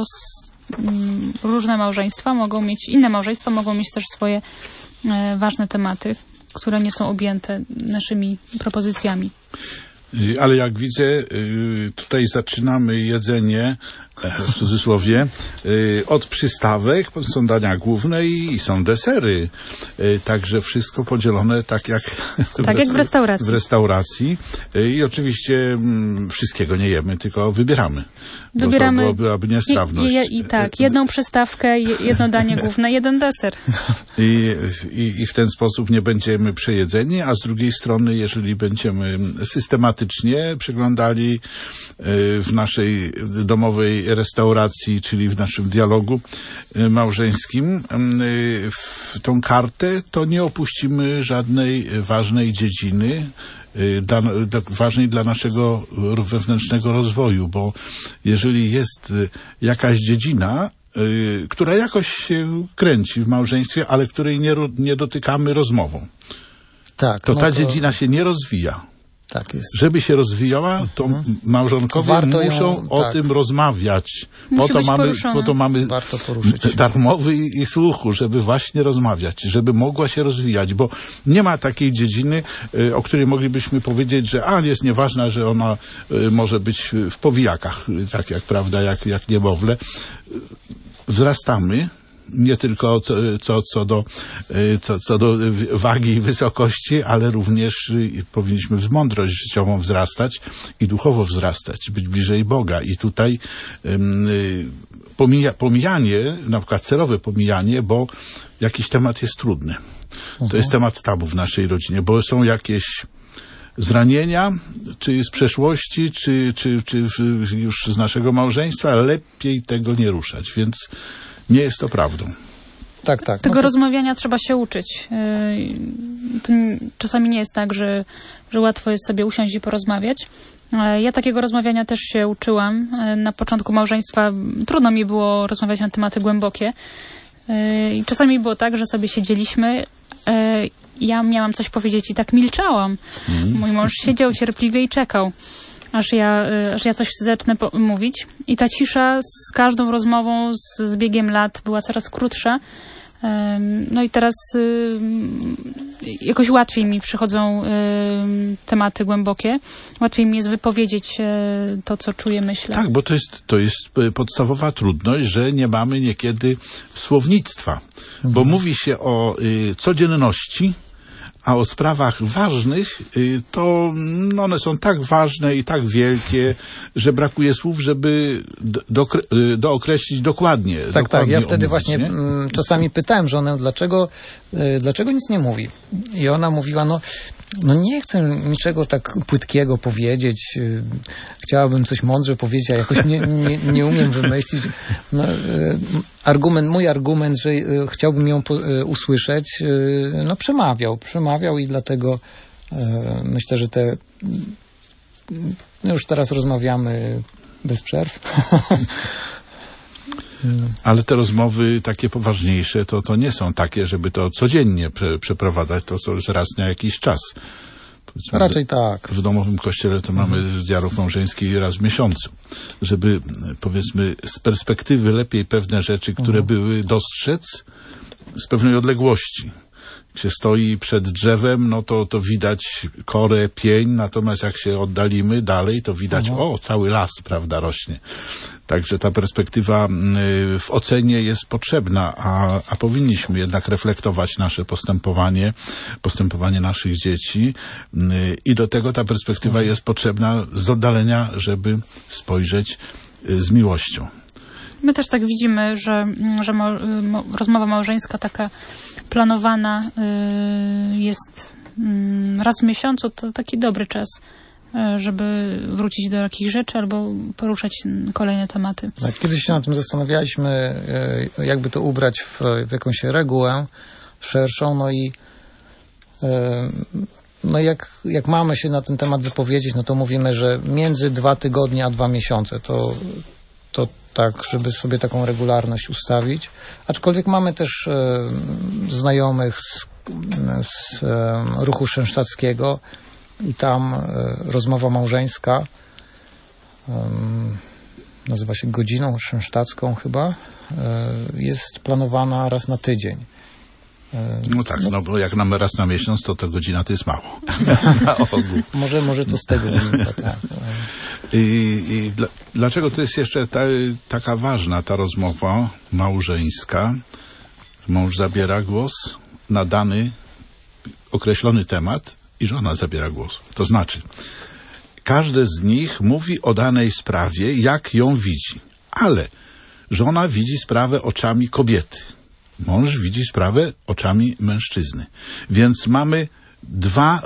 inne małżeństwa mogą mieć też swoje ważne tematy, które nie są objęte naszymi propozycjami. Ale jak widzę, tutaj zaczynamy jedzenie, w cudzysłowie, od przystawek, są dania główne i są desery. Także wszystko podzielone tak jak w restauracji. W restauracji. I oczywiście wszystkiego nie jemy, tylko wybieramy. Wybieramy, bo to byłaby niestrawność. Jedną przystawkę, jedno danie główne, jeden deser. I w ten sposób nie będziemy przejedzeni, a z drugiej strony, jeżeli będziemy systematycznie przeglądali w naszej domowej restauracji, czyli w naszym dialogu małżeńskim, w tą kartę, to nie opuścimy żadnej ważnej dziedziny, ważnej dla naszego wewnętrznego rozwoju, bo jeżeli jest jakaś dziedzina, która jakoś się kręci w małżeństwie, ale której nie dotykamy rozmową, to ta dziedzina się nie rozwija. Tak jest. Żeby się rozwijała, to małżonkowie muszą o tym rozmawiać. Po to mamy darmowy i słuchu, żeby właśnie rozmawiać, żeby mogła się rozwijać, bo nie ma takiej dziedziny, o której moglibyśmy powiedzieć, że jest nieważna, że ona może być w powijakach, tak jak, prawda, jak niemowlę. Wzrastamy, nie tylko co do wagi i wysokości, ale również powinniśmy w mądrość życiową wzrastać i duchowo wzrastać, być bliżej Boga. I tutaj pomijanie, na przykład celowe pomijanie, bo jakiś temat jest trudny. To jest temat tabu w naszej rodzinie, bo są jakieś zranienia, czy z przeszłości, czy już z naszego małżeństwa, ale lepiej tego nie ruszać, więc nie jest to prawdą. Tak. Tego rozmawiania trzeba się uczyć. To czasami nie jest tak, że łatwo jest sobie usiąść i porozmawiać. Ja takiego rozmawiania też się uczyłam. Na początku małżeństwa trudno mi było rozmawiać na tematy głębokie. I czasami było tak, że sobie siedzieliśmy, ja miałam coś powiedzieć i tak milczałam. Mój mąż siedział cierpliwie i czekał, aż ja coś zacznę mówić. I ta cisza z każdą rozmową, z biegiem lat była coraz krótsza. No i teraz jakoś łatwiej mi przychodzą tematy głębokie. Łatwiej mi jest wypowiedzieć to, co czuję, myślę. Tak, bo to jest podstawowa trudność, że nie mamy niekiedy słownictwa. Bo mówi się o codzienności, a o sprawach ważnych, to one są tak ważne i tak wielkie, że brakuje słów, żeby dookreślić dokładnie. Tak. Ja wtedy właśnie czasami pytałem żonę, dlaczego nic nie mówi. I ona mówiła, no nie chcę niczego tak płytkiego powiedzieć. Chciałabym coś mądrze powiedzieć, a jakoś nie umiem wymyślić. Mój argument, że chciałbym ją usłyszeć, przemawiał i dlatego myślę, że już teraz rozmawiamy bez przerw. Ale te rozmowy takie poważniejsze, to nie są takie, żeby to codziennie przeprowadzać, to są raz na jakiś czas. Raczej tak. W domowym kościele to mamy dialog małżeński raz w miesiącu, żeby, powiedzmy, z perspektywy lepiej pewne rzeczy, które były, dostrzec z pewnej odległości. Jak się stoi przed drzewem, to widać korę, pień, natomiast jak się oddalimy dalej, to widać, cały las, prawda, rośnie. Także ta perspektywa w ocenie jest potrzebna, a powinniśmy jednak reflektować nasze postępowanie naszych dzieci i do tego ta perspektywa jest potrzebna z oddalenia, żeby spojrzeć z miłością. My też tak widzimy, że rozmowa małżeńska taka planowana jest raz w miesiącu, to taki dobry czas, żeby wrócić do jakichś rzeczy albo poruszać kolejne tematy. Tak, kiedyś się nad tym zastanawialiśmy, jakby to ubrać w jakąś regułę szerszą, jak mamy się na ten temat wypowiedzieć, to mówimy, że między 2 tygodnie a 2 miesiące to tak, żeby sobie taką regularność ustawić. Aczkolwiek mamy też znajomych z ruchu szensztackiego i tam rozmowa małżeńska nazywa się godziną szensztacką chyba, jest planowana raz na tydzień. No tak, no bo jak nam raz na miesiąc, to godzina to jest mało. Może to z tego wynika, tak. Dlaczego to jest jeszcze taka ważna ta rozmowa małżeńska? Mąż zabiera głos na dany określony temat i żona zabiera głos. To znaczy, każde z nich mówi o danej sprawie, jak ją widzi. Ale żona widzi sprawę oczami kobiety. Mąż widzi sprawę oczami mężczyzny. Więc mamy dwa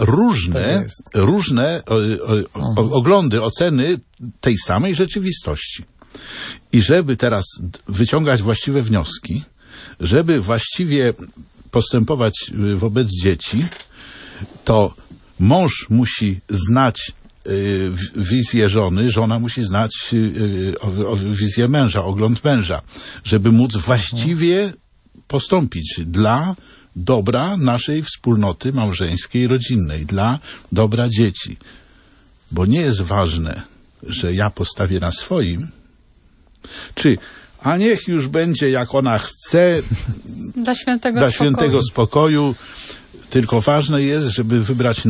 różne oglądy, oceny tej samej rzeczywistości. I żeby teraz wyciągać właściwe wnioski, żeby właściwie postępować wobec dzieci, to mąż musi znać wizję żony, żona musi znać wizję męża, ogląd męża, żeby móc właściwie postąpić dla dobra naszej wspólnoty małżeńskiej, rodzinnej, dla dobra dzieci. Bo nie jest ważne, że ja postawię na swoim, czy a niech już będzie jak ona chce, dla świętego spokoju, tylko ważne jest, żeby wybrać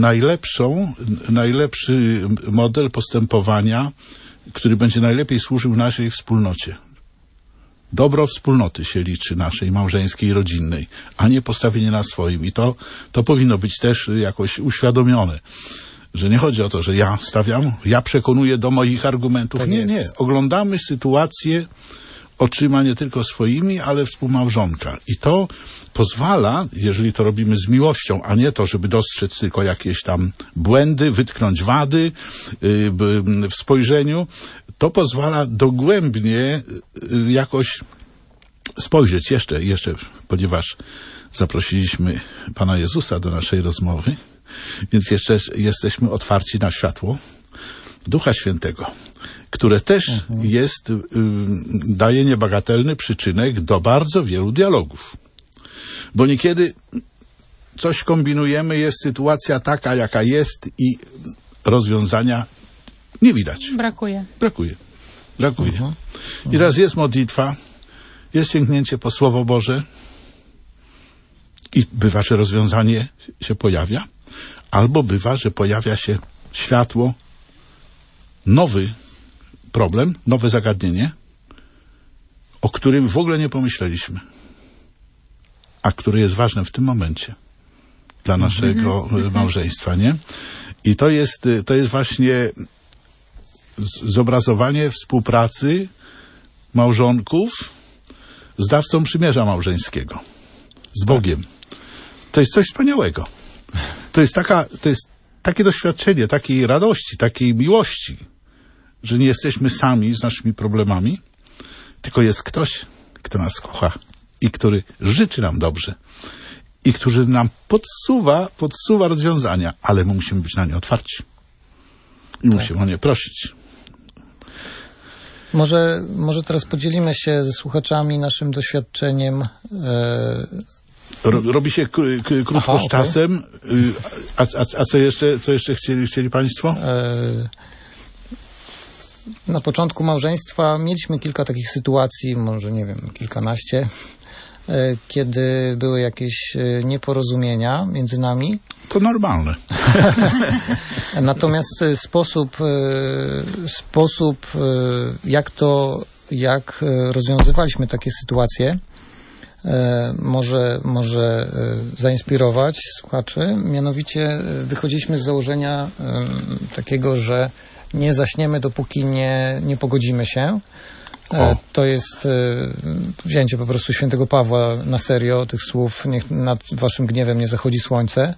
najlepszy model postępowania, który będzie najlepiej służył naszej wspólnocie. Dobro wspólnoty się liczy, naszej małżeńskiej, rodzinnej, a nie postawienie na swoim. I to powinno być też jakoś uświadomione, że nie chodzi o to, że ja stawiam, ja przekonuję do moich argumentów. Tak nie. Oglądamy sytuację oczyma nie tylko swoimi, ale współmałżonka. I to pozwala, jeżeli to robimy z miłością, a nie to, żeby dostrzec tylko jakieś tam błędy, wytknąć wady w spojrzeniu, to pozwala dogłębnie jakoś spojrzeć jeszcze, ponieważ zaprosiliśmy Pana Jezusa do naszej rozmowy, więc jeszcze jesteśmy otwarci na światło Ducha Świętego, które też daje niebagatelny przyczynek do bardzo wielu dialogów. Bo niekiedy coś kombinujemy, jest sytuacja taka, jaka jest i rozwiązania nie widać. Brakuje. I raz jest modlitwa, jest sięgnięcie po Słowo Boże i bywa, że rozwiązanie się pojawia, albo bywa, że pojawia się światło, nowy problem, nowe zagadnienie, o którym w ogóle nie pomyśleliśmy, a które jest ważne w tym momencie dla naszego małżeństwa, nie? I to jest właśnie zobrazowanie współpracy małżonków z dawcą przymierza małżeńskiego, z Bogiem. To jest coś wspaniałego. To jest takie doświadczenie, takiej radości, takiej miłości, że nie jesteśmy sami z naszymi problemami, tylko jest ktoś, kto nas kocha i który życzy nam dobrze i który nam podsuwa rozwiązania, ale my musimy być na nie otwarci i musimy o nie prosić. Może teraz podzielimy się ze słuchaczami naszym doświadczeniem. Robi się krótko z czasem. A co jeszcze chcieli Państwo? Na początku małżeństwa mieliśmy kilka takich sytuacji, może nie wiem, kilkanaście, kiedy były jakieś nieporozumienia między nami. To normalne. Natomiast sposób jak rozwiązywaliśmy takie sytuacje, może zainspirować słuchaczy. Mianowicie wychodziliśmy z założenia takiego, że nie zaśniemy, dopóki nie pogodzimy się. To jest wzięcie po prostu świętego Pawła na serio tych słów: niech nad waszym gniewem nie zachodzi słońce.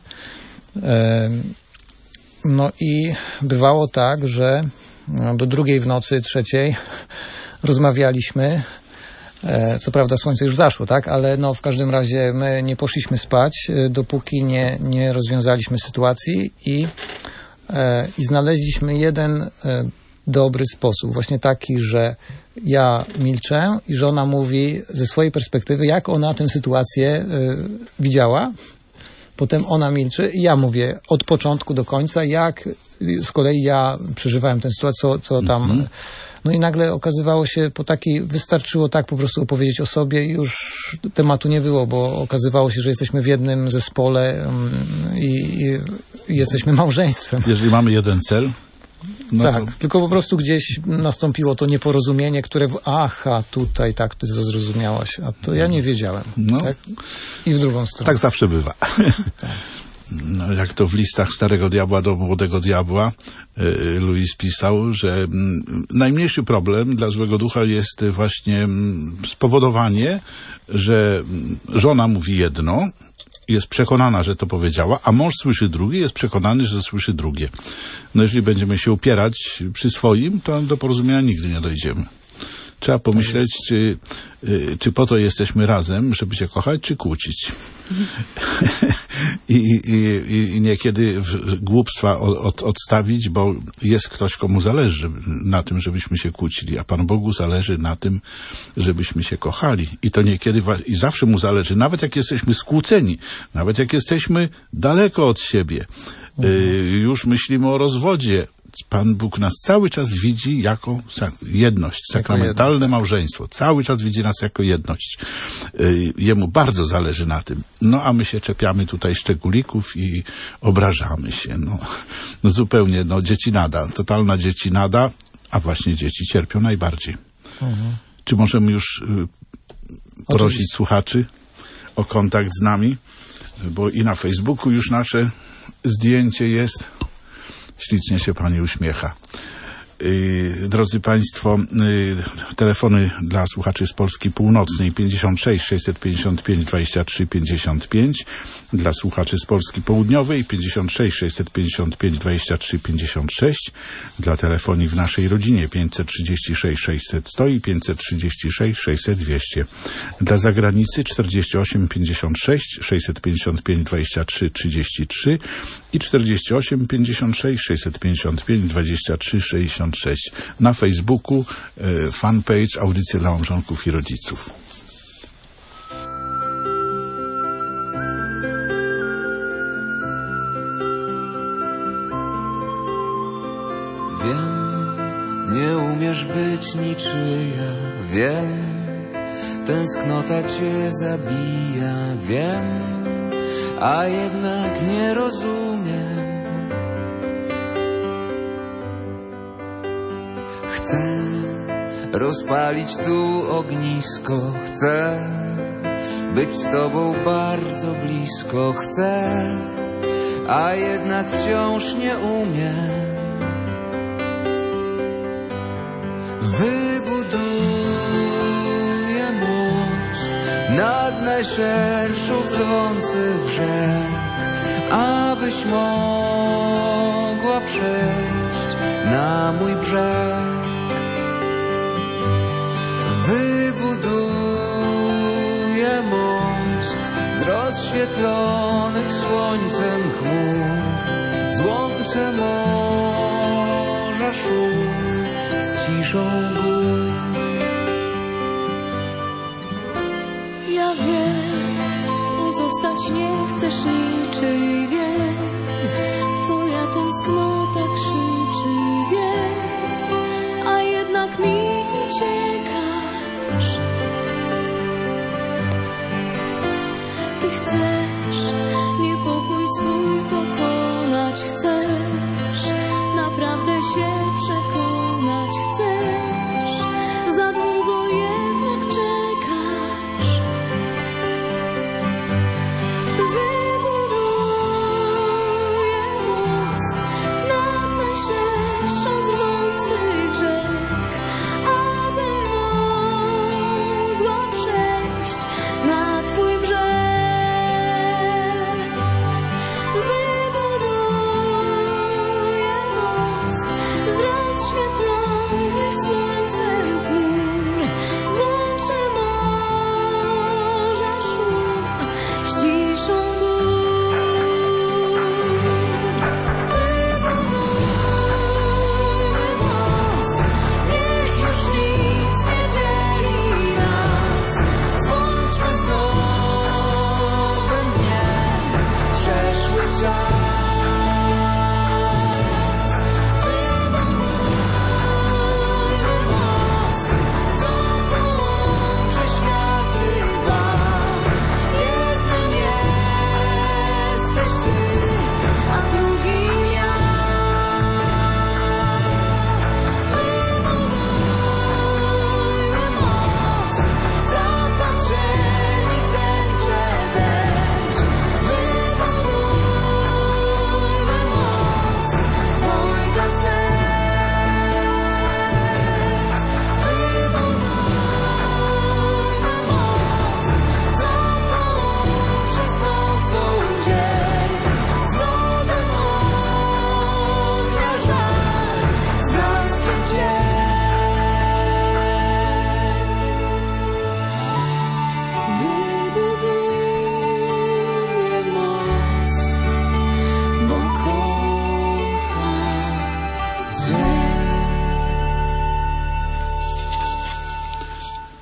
No i bywało tak, że do 2:00 w nocy, 3:00 rozmawialiśmy. Co prawda słońce już zaszło, tak? Ale no w każdym razie my nie poszliśmy spać, dopóki nie rozwiązaliśmy sytuacji i znaleźliśmy jeden dobry sposób, właśnie taki, że ja milczę i żona mówi ze swojej perspektywy, jak ona tę sytuację widziała. Potem ona milczy i ja mówię od początku do końca, jak z kolei ja przeżywałem tę sytuację, co tam No i nagle okazywało się wystarczyło tak po prostu opowiedzieć o sobie i już tematu nie było, bo okazywało się, że jesteśmy w jednym zespole i jesteśmy małżeństwem. Jeżeli mamy jeden cel, no tak, to... tylko po prostu gdzieś nastąpiło to nieporozumienie, które tutaj tak ty to zrozumiałaś, a to ja nie wiedziałem. No. Tak? I w drugą stronę. Tak zawsze bywa. Tak. No, jak to w listach Starego Diabła do Młodego Diabła Louis pisał, że najmniejszy problem dla złego ducha jest właśnie spowodowanie, że żona mówi jedno, jest przekonana, że to powiedziała, a mąż słyszy drugie, jest przekonany, że słyszy drugie. No jeżeli będziemy się upierać przy swoim, to do porozumienia nigdy nie dojdziemy. Trzeba pomyśleć, czy po to jesteśmy razem, żeby się kochać, czy kłócić. I niekiedy głupstwa odstawić, bo jest ktoś, komu zależy na tym, żebyśmy się kłócili, a Panu Bogu zależy na tym, żebyśmy się kochali. I to niekiedy i zawsze mu zależy, nawet jak jesteśmy skłóceni, nawet jak jesteśmy daleko od siebie, już myślimy o rozwodzie. Pan Bóg nas cały czas widzi jako jedność, sakramentalne małżeństwo. Cały czas widzi nas jako jedność. Jemu bardzo zależy na tym. No a my się czepiamy tutaj szczególików i obrażamy się. No zupełnie, dziecinada, totalna dziecinada, a właśnie dzieci cierpią najbardziej. Czy możemy już prosić słuchaczy o kontakt z nami? Bo i na Facebooku już nasze zdjęcie jest. Ślicznie się pani uśmiecha. Drodzy Państwo, telefony dla słuchaczy z Polski Północnej 56 655 23 55, dla słuchaczy z Polski Południowej 56 655 23 56, dla telefonii w naszej rodzinie 536 600 100 i 536 600 200, dla zagranicy 48 56 655 23 33 i 48 56 655 23 66. Na Facebooku fanpage Audycje dla małżonków i rodziców. Wiem, nie umiesz być niczyja. Wiem, tęsknota cię zabija. Wiem, a jednak nie rozumiem. Chcę rozpalić tu ognisko, chcę być z tobą bardzo blisko, chcę, a jednak wciąż nie umiem. Wybuduję most nad najszerszą z rwących rzek, abyś mogła przejść na mój brzeg. Wybuduję most z rozświetlonych słońcem chmur, złączę morza szum z ciszą gór. Ja wiem, zostać nie chcesz niczyj, wiem, twoja tęsknota krzyczy, wiem, a jednak mi uciekasz. Ty chcesz niepokój swój pokonać, chcesz naprawdę się przekonać, chcesz, za długo jednak czekasz. Wybuduję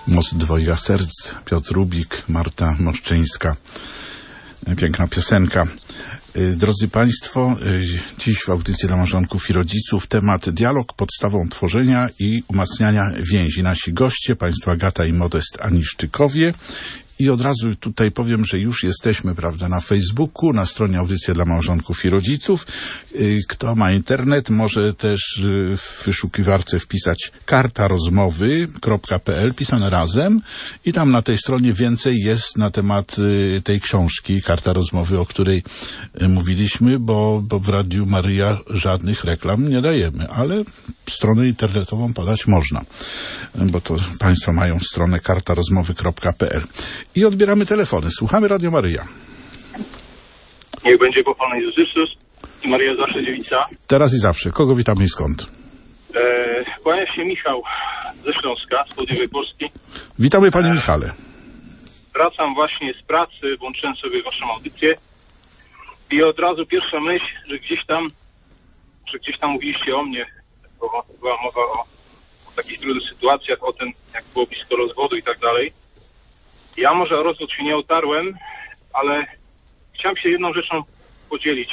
Most dwojga serc, Piotr Rubik, Marta Moszczyńska. Piękna piosenka. Drodzy Państwo, dziś w audycji dla małżonków i rodziców temat dialog podstawą tworzenia i umacniania więzi. Nasi goście, Państwo Agata i Modest Aniszczykowie. I od razu tutaj powiem, że już jesteśmy, prawda, na Facebooku, na stronie Audycja dla małżonków i rodziców. Kto ma internet, może też w wyszukiwarce wpisać kartarozmowy.pl, pisane razem, i tam na tej stronie więcej jest na temat tej książki, Karta Rozmowy, o której mówiliśmy, bo w Radiu Maryja żadnych reklam nie dajemy, ale stronę internetową podać można, bo to Państwo mają stronę kartarozmowy.pl. I odbieramy telefony. Słuchamy Radio Maryja. Niech będzie pochwalony Jezus Chrystus i Maryja zawsze dziewica. Teraz i zawsze. Kogo witamy i skąd? Kłania się Michał ze Śląska, z południowej Polski. Witamy Panie Michale. Wracam właśnie z pracy, włączyłem sobie Waszą audycję i od razu pierwsza myśl, że gdzieś tam mówiliście o mnie, bo była mowa o takich trudnych sytuacjach, o tym, jak było blisko rozwodu i tak dalej. Ja może o rozwód się nie otarłem, ale chciałem się jedną rzeczą podzielić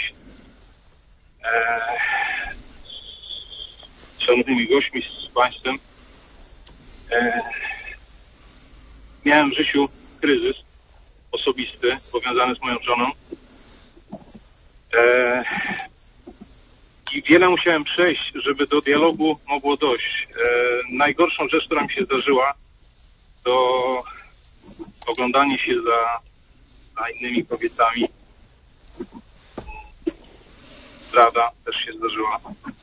z szanownymi gośćmi, z Państwem. Miałem w życiu kryzys osobisty, powiązany z moją żoną. I wiele musiałem przejść, żeby do dialogu mogło dojść. Najgorszą rzecz, która mi się zdarzyła, to oglądanie się za innymi kobietami. Zdrada też się zdarzyła.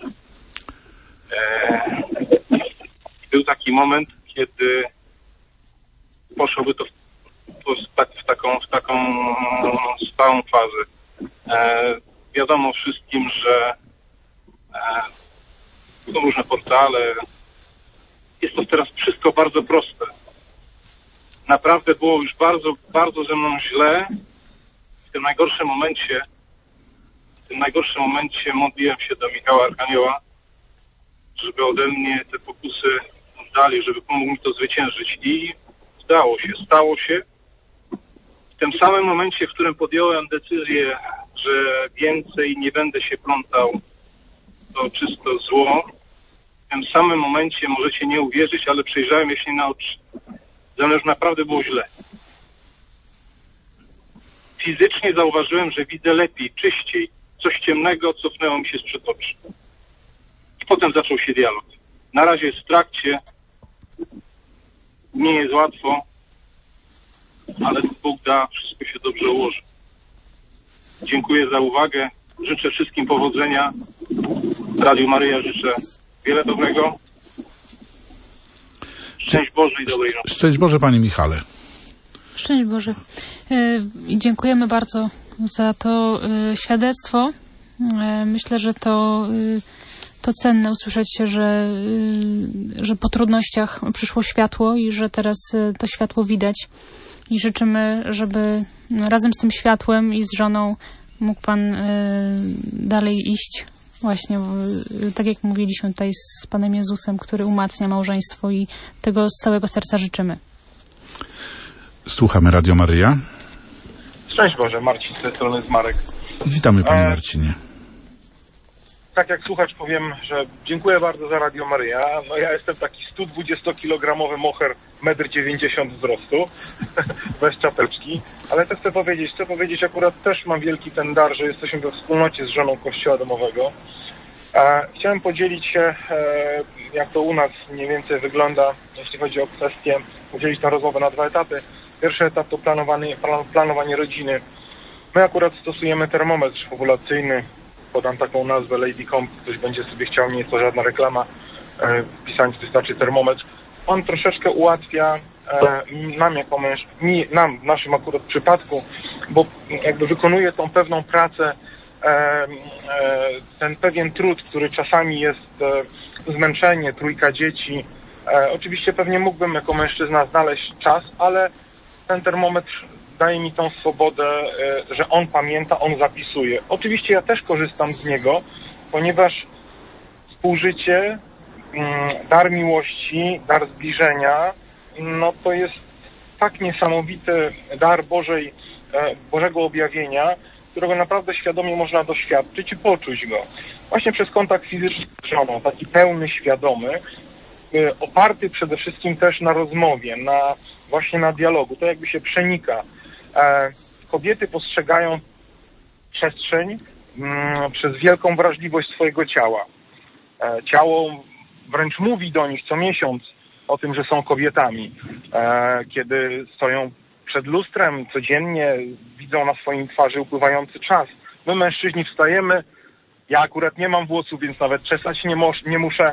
Był taki moment, kiedy poszłoby to w taką stałą fazę. Wiadomo wszystkim, że są różne portale. Jest to teraz wszystko bardzo proste. Naprawdę było już bardzo, bardzo ze mną źle. W tym najgorszym momencie modliłem się do Michała Archanioła, żeby ode mnie te pokusy oddali, żeby pomógł mi to zwyciężyć. I stało się. W tym samym momencie, w którym podjąłem decyzję, że więcej nie będę się plątał w to czysto zło, w tym samym momencie, możecie nie uwierzyć, ale przejrzałem jaśnie na oczy. Ze mną już naprawdę było źle. Fizycznie zauważyłem, że widzę lepiej, czyściej. Coś ciemnego cofnęło mi się sprzed oczu. I potem zaczął się dialog. Na razie jest w trakcie. Nie jest łatwo, ale Bóg da, wszystko się dobrze ułoży. Dziękuję za uwagę. Życzę wszystkim powodzenia. Radiu Maryja życzę wiele dobrego. Szczęść Boże i dobrej nocy. Szczęść Boże, Panie Michale. Szczęść Boże. I dziękujemy bardzo za to świadectwo. Myślę, że to cenne usłyszeć się, że po trudnościach przyszło światło i że teraz to światło widać. I życzymy, żeby razem z tym światłem i z żoną mógł Pan dalej iść. Właśnie, tak jak mówiliśmy tutaj z Panem Jezusem, który umacnia małżeństwo, i tego z całego serca życzymy. Słuchamy Radio Maryja. Szczęść Boże, Marcin z tej strony, z Marek. Witamy Panie Marcinie. Tak jak słuchacz powiem, że dziękuję bardzo za Radio Maryja. No ja jestem taki 120-kilogramowy moher, 1,90 m wzrostu, bez czapeczki. Ale też chcę powiedzieć, akurat też mam wielki ten dar, że jesteśmy we wspólnocie z żoną Kościoła Domowego. Chciałem podzielić się, jak to u nas mniej więcej wygląda, jeśli chodzi o kwestię, podzielić tę rozmowę na 2 etapy. Pierwszy etap to planowanie rodziny. My akurat stosujemy termometr ovulacyjny. Podam taką nazwę Lady Comp, ktoś będzie sobie chciał, nie jest to żadna reklama, pisać wystarczy termometr. On troszeczkę ułatwia nam w naszym akurat przypadku, bo jakby wykonuje tą pewną pracę, ten pewien trud, który czasami jest zmęczenie, 3 dzieci. Oczywiście pewnie mógłbym jako mężczyzna znaleźć czas, ale ten termometr daje mi tą swobodę, że on pamięta, on zapisuje. Oczywiście ja też korzystam z niego, ponieważ współżycie, dar miłości, dar zbliżenia no to jest tak niesamowity dar Bożego objawienia, którego naprawdę świadomie można doświadczyć i poczuć go. Właśnie przez kontakt fizyczny z żoną, taki pełny, świadomy, oparty przede wszystkim też na rozmowie, właśnie na dialogu. To jakby się przenika. Kobiety postrzegają przestrzeń przez wielką wrażliwość swojego ciała. Ciało wręcz mówi do nich co miesiąc o tym, że są kobietami. Kiedy stoją przed lustrem codziennie, widzą na swoim twarzy upływający czas. My, mężczyźni, wstajemy. Ja akurat nie mam włosów, więc nawet czesać nie muszę.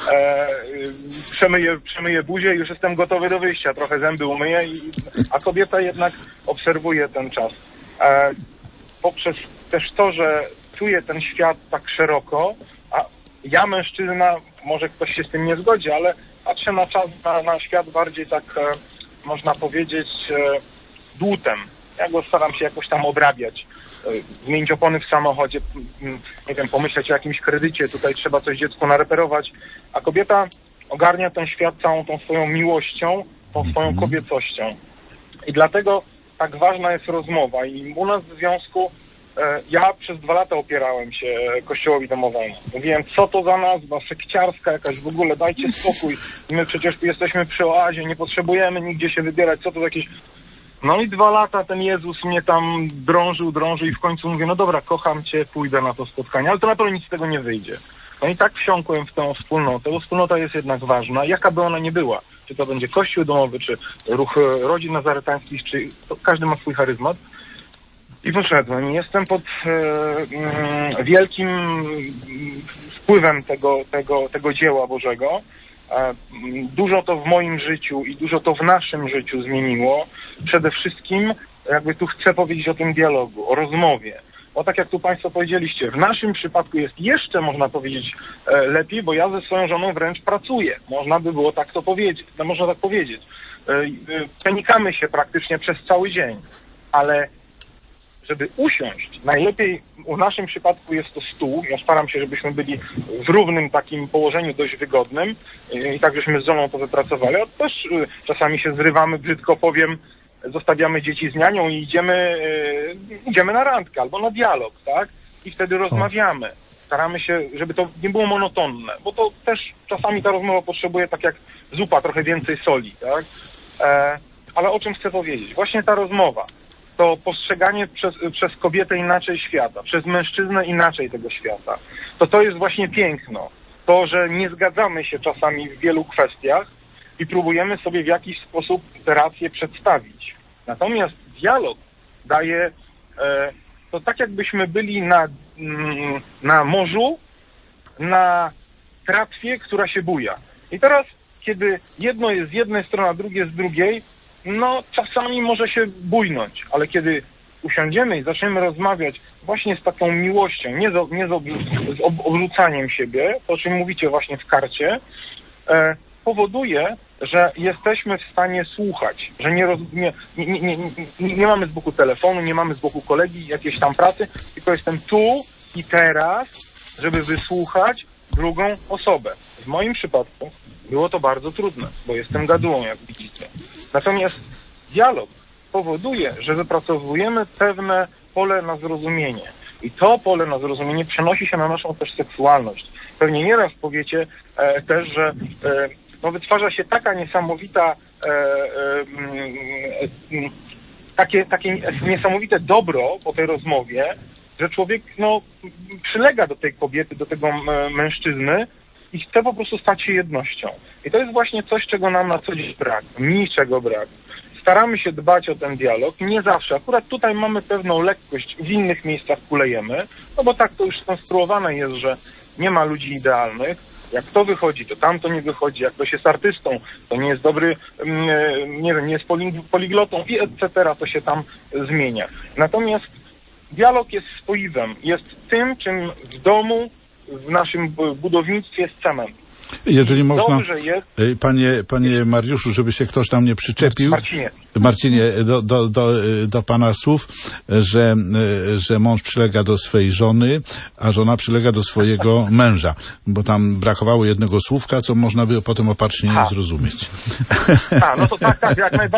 Przemyję buzię i już jestem gotowy do wyjścia. Trochę zęby umyję, a kobieta jednak obserwuje ten czas. Poprzez też to, że czuję ten świat tak szeroko, a ja, mężczyzna, może ktoś się z tym nie zgodzi, ale patrzę na czas, na świat bardziej tak, można powiedzieć, dłutem. Ja go staram się jakoś tam odrabiać. Zmienić opony w samochodzie, nie wiem, pomyśleć o jakimś kredycie, tutaj trzeba coś dziecku nareperować, a kobieta ogarnia ten świat całą tą swoją miłością, tą swoją kobiecością. I dlatego tak ważna jest rozmowa. I u nas w związku ja przez 2 lata opierałem się kościołowi domowemu. Mówiłem, co to za nazwa, sekciarska jakaś, w ogóle dajcie spokój. My przecież tu jesteśmy przy oazie, nie potrzebujemy nigdzie się wybierać, co to jakieś... No i 2 lata ten Jezus mnie tam drążył i w końcu mówię, no dobra, kocham cię, pójdę na to spotkanie, ale to na pewno nic z tego nie wyjdzie. No i tak wsiąkłem w tę wspólnotę, bo wspólnota jest jednak ważna, jaka by ona nie była. Czy to będzie kościół domowy, czy ruch rodzin nazaretańskich, czy każdy ma swój charyzmat. I poszedłem. Jestem pod wielkim wpływem tego dzieła Bożego. Dużo to w moim życiu i dużo to w naszym życiu zmieniło. Przede wszystkim, jakby tu chcę powiedzieć o tym dialogu, o rozmowie. Bo tak jak tu Państwo powiedzieliście, w naszym przypadku jest jeszcze, można powiedzieć, lepiej, bo ja ze swoją żoną wręcz pracuję. Można by było tak to powiedzieć. No, można tak powiedzieć. Przenikamy się praktycznie przez cały dzień. Ale żeby usiąść, najlepiej w naszym przypadku jest to stół. Ja staram się, żebyśmy byli w równym takim położeniu dość wygodnym i tak żeśmy z żoną to wypracowali. A też czasami się zrywamy, brzydko powiem, zostawiamy dzieci z nianią i idziemy na randkę albo na dialog, tak? I wtedy rozmawiamy. Staramy się, żeby to nie było monotonne, bo to też czasami ta rozmowa potrzebuje, tak jak zupa, trochę więcej soli, tak? Ale o czym chcę powiedzieć? Właśnie ta rozmowa. To postrzeganie przez kobietę inaczej świata, przez mężczyznę inaczej tego świata. To jest właśnie piękno. To, że nie zgadzamy się czasami w wielu kwestiach i próbujemy sobie w jakiś sposób te racje przedstawić. Natomiast dialog daje to tak, jakbyśmy byli na morzu, na tratwie, która się buja. I teraz, kiedy jedno jest z jednej strony, a drugie z drugiej, no czasami może się bujnąć, ale kiedy usiądziemy i zaczniemy rozmawiać właśnie z taką miłością, nie z obrzucaniem siebie, to o czym mówicie właśnie w karcie, powoduje, że jesteśmy w stanie słuchać, że nie mamy z boku telefonu, nie mamy z boku kolegi, jakiejś tam pracy, tylko jestem tu i teraz, żeby wysłuchać drugą osobę. W moim przypadku było to bardzo trudne, bo jestem gadułą, jak widzicie. Natomiast dialog powoduje, że wypracowujemy pewne pole na zrozumienie. I to pole na zrozumienie przenosi się na naszą też seksualność. Pewnie nieraz powiecie też, że wytwarza się taka niesamowita, takie niesamowite dobro po tej rozmowie, że człowiek przylega do tej kobiety, do tego mężczyzny i chce po prostu stać się jednością. I to jest właśnie coś, czego nam na co dzień brak, niczego brak. Staramy się dbać o ten dialog, nie zawsze. Akurat tutaj mamy pewną lekkość, w innych miejscach kulejemy, no bo tak to już skonstruowane jest, że nie ma ludzi idealnych. Jak to wychodzi, to tamto nie wychodzi. Jak ktoś jest artystą, to nie jest dobry, nie wiem, nie jest poliglotą i etc., to się tam zmienia. Natomiast dialog jest spoiwem, jest tym, czym w domu, w naszym budownictwie jest cement. Jeżeli można, dobrze jest... panie Mariuszu, żeby się ktoś tam nie przyczepił. Marcinie, do pana słów, że mąż przylega do swojej żony, a żona przylega do swojego męża, bo tam brakowało jednego słówka, co można by potem opatrznie nie zrozumieć. No to tak,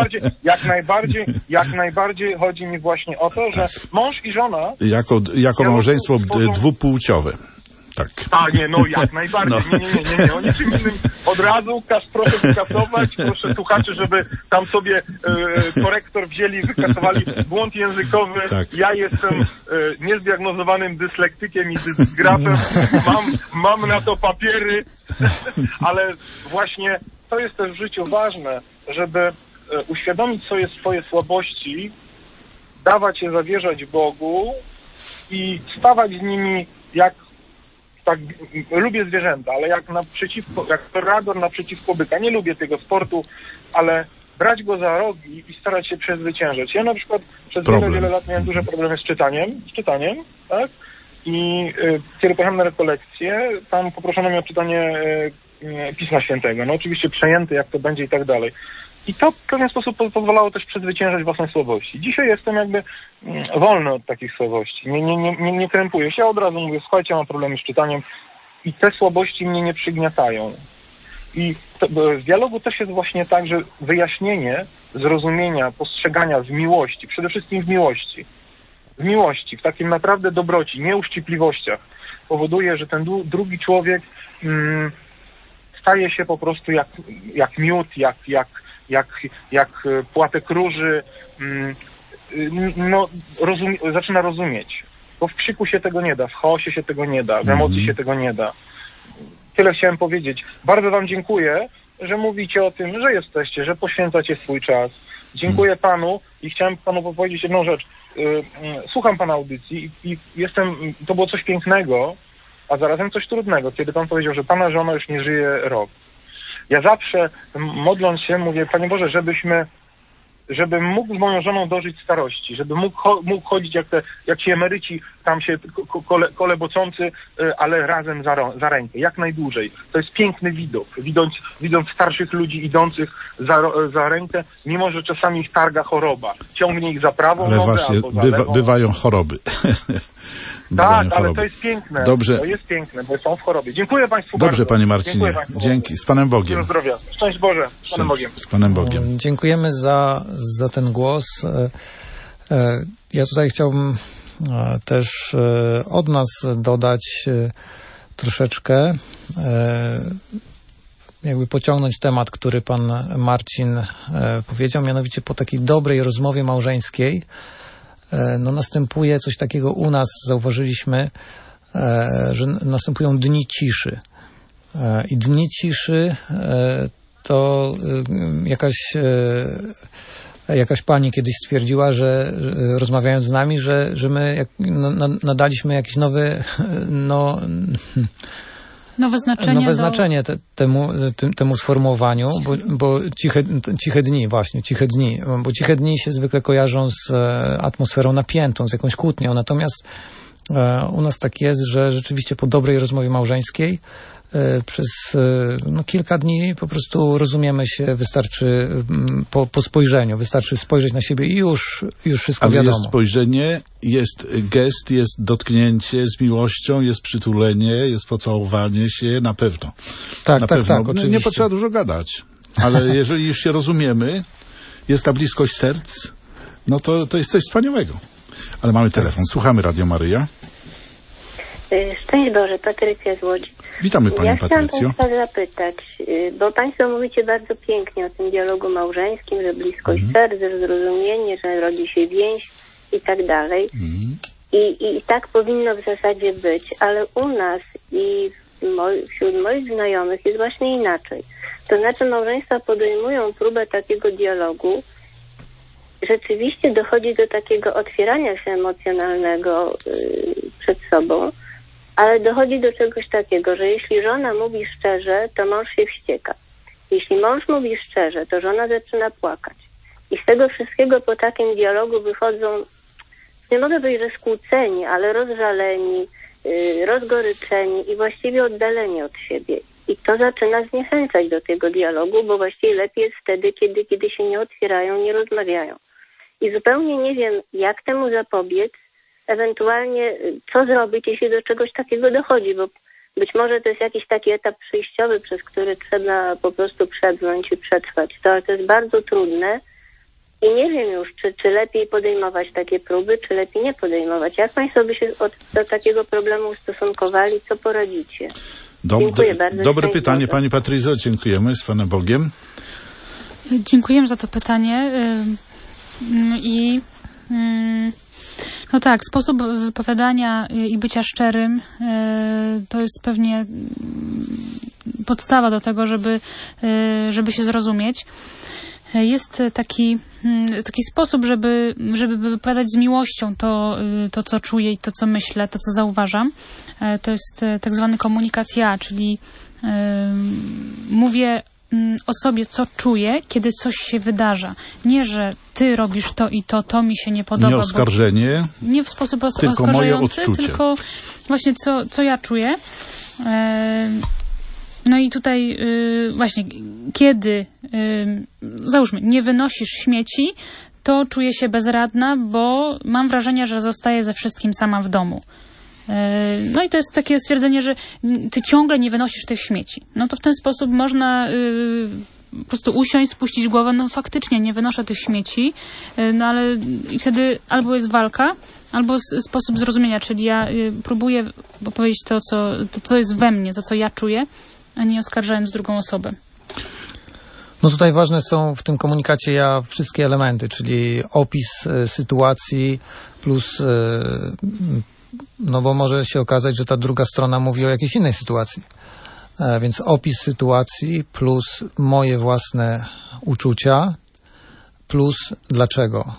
jak najbardziej chodzi mi właśnie o to, że mąż i żona... Jako małżeństwo dwupłciowe. Tak. Jak najbardziej. Nie, o niczym innym. Od razu proszę wykasować, proszę słuchaczy, żeby tam sobie korektor wzięli i wykasowali błąd językowy. Tak. Ja jestem niezdiagnozowanym dyslektykiem i dysgrafem. Mam na to papiery, ale właśnie to jest też w życiu ważne, żeby uświadomić sobie swoje słabości, dawać je zawierzać Bogu i stawać z nimi tak, lubię zwierzęta, ale jak rador naprzeciwko byka. Nie lubię tego sportu, ale brać go za rogi i starać się przezwyciężać. Ja na przykład przez wiele lat miałem duże problemy z czytaniem, tak? I kiedy pojechałem na rekolekcję, tam poproszono mnie o czytanie Pisma Świętego. No oczywiście przejęty, jak to będzie i tak dalej. I to w pewien sposób pozwalało też przezwyciężać własne słabości. Dzisiaj jestem jakby wolny od takich słabości. Nie krępuję się. Ja od razu mówię, słuchajcie, mam problemy z czytaniem i te słabości mnie nie przygniatają. I w dialogu też jest właśnie tak, że wyjaśnienie, zrozumienia, postrzegania z miłości, przede wszystkim w miłości, w takim naprawdę dobroci, nieuszczypliwościach, powoduje, że ten drugi człowiek staje się po prostu jak miód, jak płatek róży, zaczyna rozumieć. Bo w krzyku się tego nie da, w chaosie się tego nie da, w emocji się tego nie da. Tyle chciałem powiedzieć. Bardzo wam dziękuję, że mówicie o tym, że jesteście, że poświęcacie swój czas. Dziękuję panu i chciałem panu powiedzieć jedną rzecz. Słucham pana audycji i to było coś pięknego, a zarazem coś trudnego, kiedy pan powiedział, że pana żona już nie żyje rok. Ja zawsze, modląc się, mówię, Panie Boże, żebym mógł z moją żoną dożyć starości, żebym mógł chodzić jak ci emeryci, tam się kolebocący, ale razem za rękę, jak najdłużej. To jest piękny widok, widząc starszych ludzi idących za rękę, mimo że czasami ich targa choroba. Ciągnie ich za prawą ale nogę właśnie, albo za lewą. bywają choroby. Tak, ale to jest piękne. Dobrze. To jest piękne, bo są w chorobie. Dziękuję Państwu Dobrze, bardzo. Panie Marcinie. Dzięki. Z Panem Bogiem. Dużo zdrowia. Szczęść Boże. Z Panem Bogiem. Z Panem Bogiem. Dziękujemy za ten głos. Ja tutaj chciałbym też od nas dodać troszeczkę, jakby pociągnąć temat, który pan Marcin powiedział, mianowicie po takiej dobrej rozmowie małżeńskiej następuje coś takiego u nas, zauważyliśmy, że następują dni ciszy. I dni ciszy to jakaś pani kiedyś stwierdziła, że rozmawiając z nami, że my nadaliśmy jakiś nowe znaczenie temu sformułowaniu, bo ciche dni, bo ciche dni się zwykle kojarzą z atmosferą napiętą, z jakąś kłótnią, natomiast u nas tak jest, że rzeczywiście po dobrej rozmowie małżeńskiej przez kilka dni po prostu rozumiemy się, wystarczy po spojrzeniu, wystarczy spojrzeć na siebie i już wszystko wiadomo. Jest spojrzenie, jest gest, jest dotknięcie z miłością, jest przytulenie, jest pocałowanie się, na pewno. Tak, oczywiście. Nie potrzeba dużo gadać, ale jeżeli już się rozumiemy, jest ta bliskość serc, no to jest coś wspaniałego. Ale mamy telefon. Słuchamy Radio Maryja. Szczęść Boże, Patrycja z Łodzi. Witamy Panią Patrycjo. Ja chciałam Państwa zapytać, bo Państwo mówicie bardzo pięknie o tym dialogu małżeńskim, że bliskość serc, że zrozumienie, że rodzi się więź i tak dalej. I tak powinno w zasadzie być, ale u nas i wśród moich znajomych jest właśnie inaczej. To znaczy małżeństwa podejmują próbę takiego dialogu, rzeczywiście dochodzi do takiego otwierania się emocjonalnego przed sobą, ale dochodzi do czegoś takiego, że jeśli żona mówi szczerze, to mąż się wścieka. Jeśli mąż mówi szczerze, to żona zaczyna płakać. I z tego wszystkiego po takim dialogu wychodzą, nie mogę powiedzieć, że skłóceni, ale rozżaleni, rozgoryczeni i właściwie oddaleni od siebie. i to zaczyna zniechęcać do tego dialogu, bo właściwie lepiej jest wtedy, kiedy się nie otwierają, nie rozmawiają. I zupełnie nie wiem, jak temu zapobiec, ewentualnie co zrobić, jeśli do czegoś takiego dochodzi, bo być może to jest jakiś taki etap przejściowy, przez który trzeba po prostu przebrnąć i przetrwać. To jest bardzo trudne i nie wiem już, czy lepiej podejmować takie próby, czy lepiej nie podejmować. Jak Państwo by się do takiego problemu ustosunkowali, co poradzicie? Dziękuję bardzo. Dobre pytanie, Pani Patryzo, dziękujemy, z Panem Bogiem. Dziękujemy za to pytanie no tak, sposób wypowiadania i bycia szczerym to jest pewnie podstawa do tego, żeby się zrozumieć. Jest taki sposób, żeby wypowiadać z miłością to, co czuję i to, co myślę, to, co zauważam. To jest tak zwany komunikat ja, czyli mówię o sobie, co czuję, kiedy coś się wydarza. Nie, że ty robisz to i to mi się nie podoba. Nie oskarżenie, nie w sposób tylko moje odczucie. Tylko właśnie co ja czuję. No i tutaj właśnie, kiedy załóżmy, nie wynosisz śmieci, to czuję się bezradna, bo mam wrażenie, że zostaję ze wszystkim sama w domu. No i to jest takie stwierdzenie, że ty ciągle nie wynosisz tych śmieci. No to w ten sposób można po prostu usiąść, spuścić głowę, no faktycznie nie wynoszę tych śmieci, no ale i wtedy albo jest walka, albo sposób zrozumienia, czyli ja próbuję powiedzieć to, co jest we mnie, to, co ja czuję, a nie oskarżając drugą osobę. No tutaj ważne są w tym komunikacie ja wszystkie elementy, czyli opis sytuacji plus no bo może się okazać, że ta druga strona mówi o jakiejś innej sytuacji. Więc opis sytuacji plus moje własne uczucia plus dlaczego.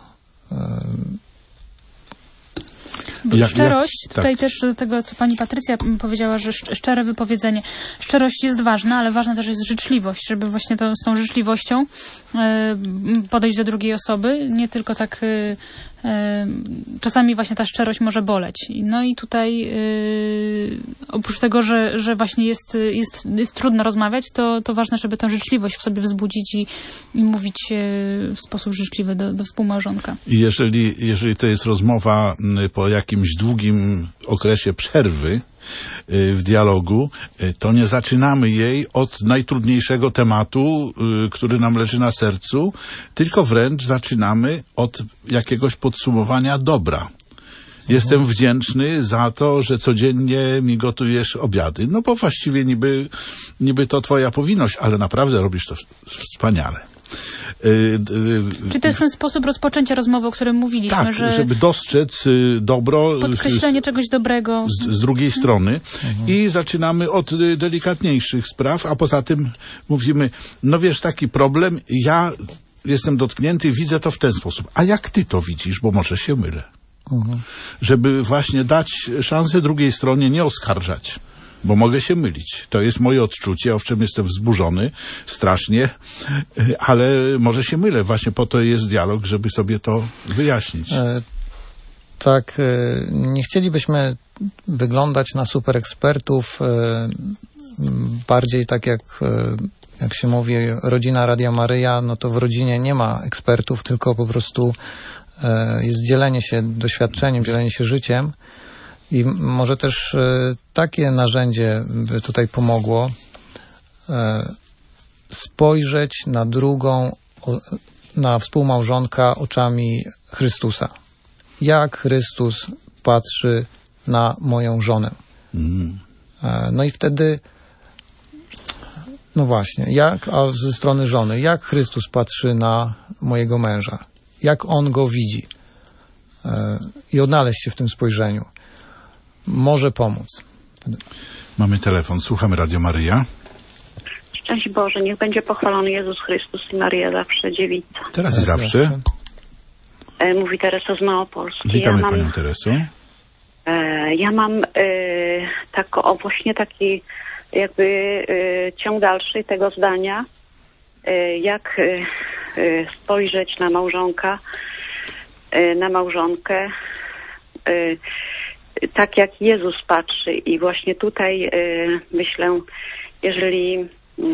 Szczerość, tutaj też do tego, co pani Patrycja powiedziała, że szczere wypowiedzenie. Szczerość jest ważna, ale ważna też jest życzliwość, żeby właśnie z tą życzliwością podejść do drugiej osoby, nie tylko tak czasami właśnie ta szczerość może boleć. No i tutaj oprócz tego, że właśnie jest trudno rozmawiać, to ważne, żeby tę życzliwość w sobie wzbudzić i mówić w sposób życzliwy do współmałżonka. I jeżeli to jest rozmowa po jakimś długim okresie przerwy w dialogu, to nie zaczynamy jej od najtrudniejszego tematu, który nam leży na sercu, tylko wręcz zaczynamy od jakiegoś podsumowania dobra. Jestem wdzięczny za to, że codziennie mi gotujesz obiady. No bo właściwie niby to twoja powinność, ale naprawdę robisz to wspaniale. Czy to jest ten sposób rozpoczęcia rozmowy, o którym mówiliśmy? Tak, żeby dostrzec dobro, podkreślenie czegoś dobrego z drugiej strony i zaczynamy od delikatniejszych spraw, a poza tym mówimy, no wiesz, taki problem, ja jestem dotknięty, widzę to w ten sposób. A jak ty to widzisz, bo może się mylę. Żeby właśnie dać szansę drugiej stronie, nie oskarżać. Bo mogę się mylić. To jest moje odczucie, owszem jestem wzburzony strasznie, ale może się mylę. Właśnie po to jest dialog, żeby sobie to wyjaśnić. Tak, nie chcielibyśmy wyglądać na super ekspertów, bardziej tak jak się mówi, rodzina Radia Maryja, no to w rodzinie nie ma ekspertów, tylko po prostu jest dzielenie się doświadczeniem, dzielenie się życiem. I może też takie narzędzie by tutaj pomogło spojrzeć na drugą, na współmałżonka oczami Chrystusa. Jak Chrystus patrzy na moją żonę. No i wtedy, no właśnie, a ze strony żony, jak Chrystus patrzy na mojego męża. Jak on go widzi. I odnaleźć się w tym spojrzeniu. Może pomóc. Mamy telefon. Słuchamy Radio Maryja. Szczęść Boże, niech będzie pochwalony Jezus Chrystus i Maryja zawsze dziewica. Teraz i zawsze. Mówi Teresa z Małopolski. Witamy Panią Teresę. Ja mam właśnie taki jakby ciąg dalszy tego zdania, jak spojrzeć na małżonka, na małżonkę, tak jak Jezus patrzy. I właśnie tutaj myślę, jeżeli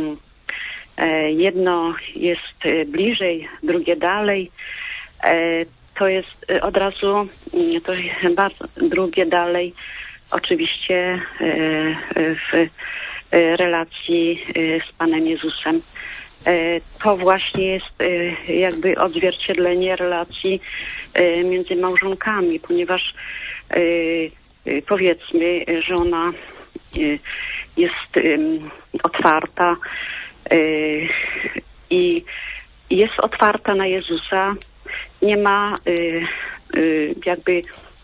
jedno jest bliżej, drugie dalej, to jest od razu to chyba drugie dalej oczywiście w relacji z Panem Jezusem. To właśnie jest jakby odzwierciedlenie relacji między małżonkami, ponieważ powiedzmy, że ona jest otwarta i jest otwarta na Jezusa, nie ma jakby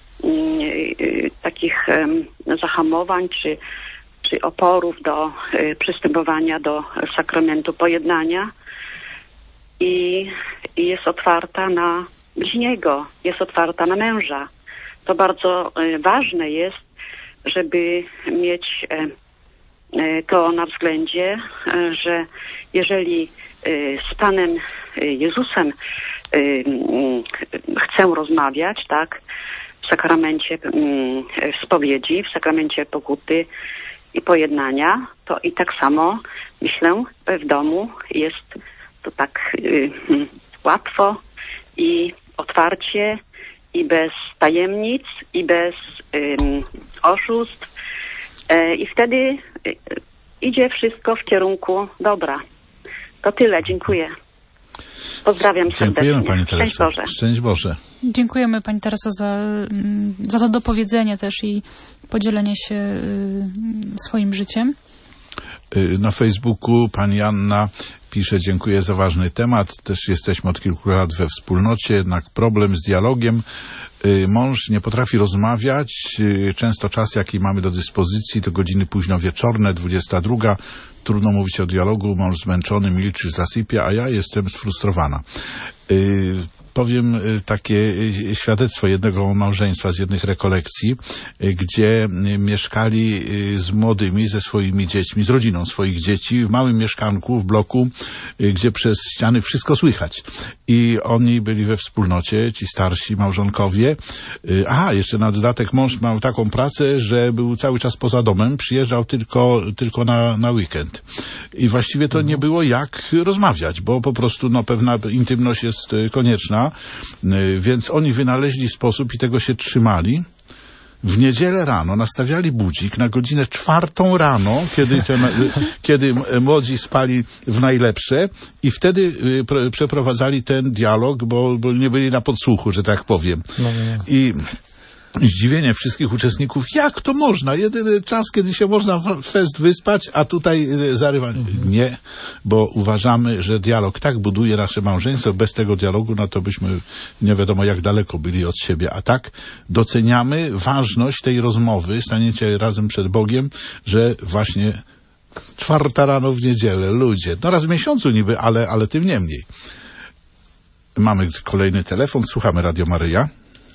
takich zahamowań czy oporów do przystępowania do sakramentu pojednania i jest otwarta na bliźniego, jest otwarta na męża. To bardzo ważne jest, żeby mieć to na względzie, że jeżeli z Panem Jezusem chcę rozmawiać, tak, w sakramencie spowiedzi, w sakramencie pokuty i pojednania, to i tak samo, myślę, w domu jest to tak łatwo i otwarcie i bez tajemnic i bez oszustw i wtedy idzie wszystko w kierunku dobra. To tyle, dziękuję. Pozdrawiam serdecznie. Dziękujemy Pani Tereso. Szczęść Boże. Szczęść Boże. Dziękujemy Pani Tereso za to dopowiedzenie też i podzielenie się swoim życiem. Na Facebooku pani Anna pisze: dziękuję za ważny temat. Też jesteśmy od kilku lat we wspólnocie, jednak problem z dialogiem. Mąż nie potrafi rozmawiać. Często czas, jaki mamy do dyspozycji, to godziny późno wieczorne, 22. Trudno mówić o dialogu. Mąż zmęczony, milczy, zasypia, a ja jestem sfrustrowana. Powiem takie świadectwo jednego małżeństwa z jednych rekolekcji, gdzie mieszkali z młodymi, ze swoimi dziećmi, z rodziną swoich dzieci w małym mieszkanku, w bloku, gdzie przez ściany wszystko słychać. I oni byli we wspólnocie, ci starsi małżonkowie. Jeszcze na dodatek mąż miał taką pracę, że był cały czas poza domem, przyjeżdżał tylko na weekend. I właściwie to nie było jak rozmawiać, bo po prostu pewna intymność jest konieczna. Więc oni wynaleźli sposób i tego się trzymali. W niedzielę rano nastawiali budzik na godzinę 4 rano, kiedy młodzi spali w najlepsze i wtedy przeprowadzali ten dialog, bo nie byli na podsłuchu, że tak powiem. I zdziwienie wszystkich uczestników, jak to można? Jedyny czas, kiedy się można fest wyspać, a tutaj zarywa. Nie, bo uważamy, że dialog tak buduje nasze małżeństwo. Bez tego dialogu, no to byśmy nie wiadomo jak daleko byli od siebie. A tak doceniamy ważność tej rozmowy, staniecie razem przed Bogiem, że właśnie 4 rano w niedzielę, ludzie. No raz w miesiącu niby, ale tym niemniej. Mamy kolejny telefon, słuchamy Radio Maryja.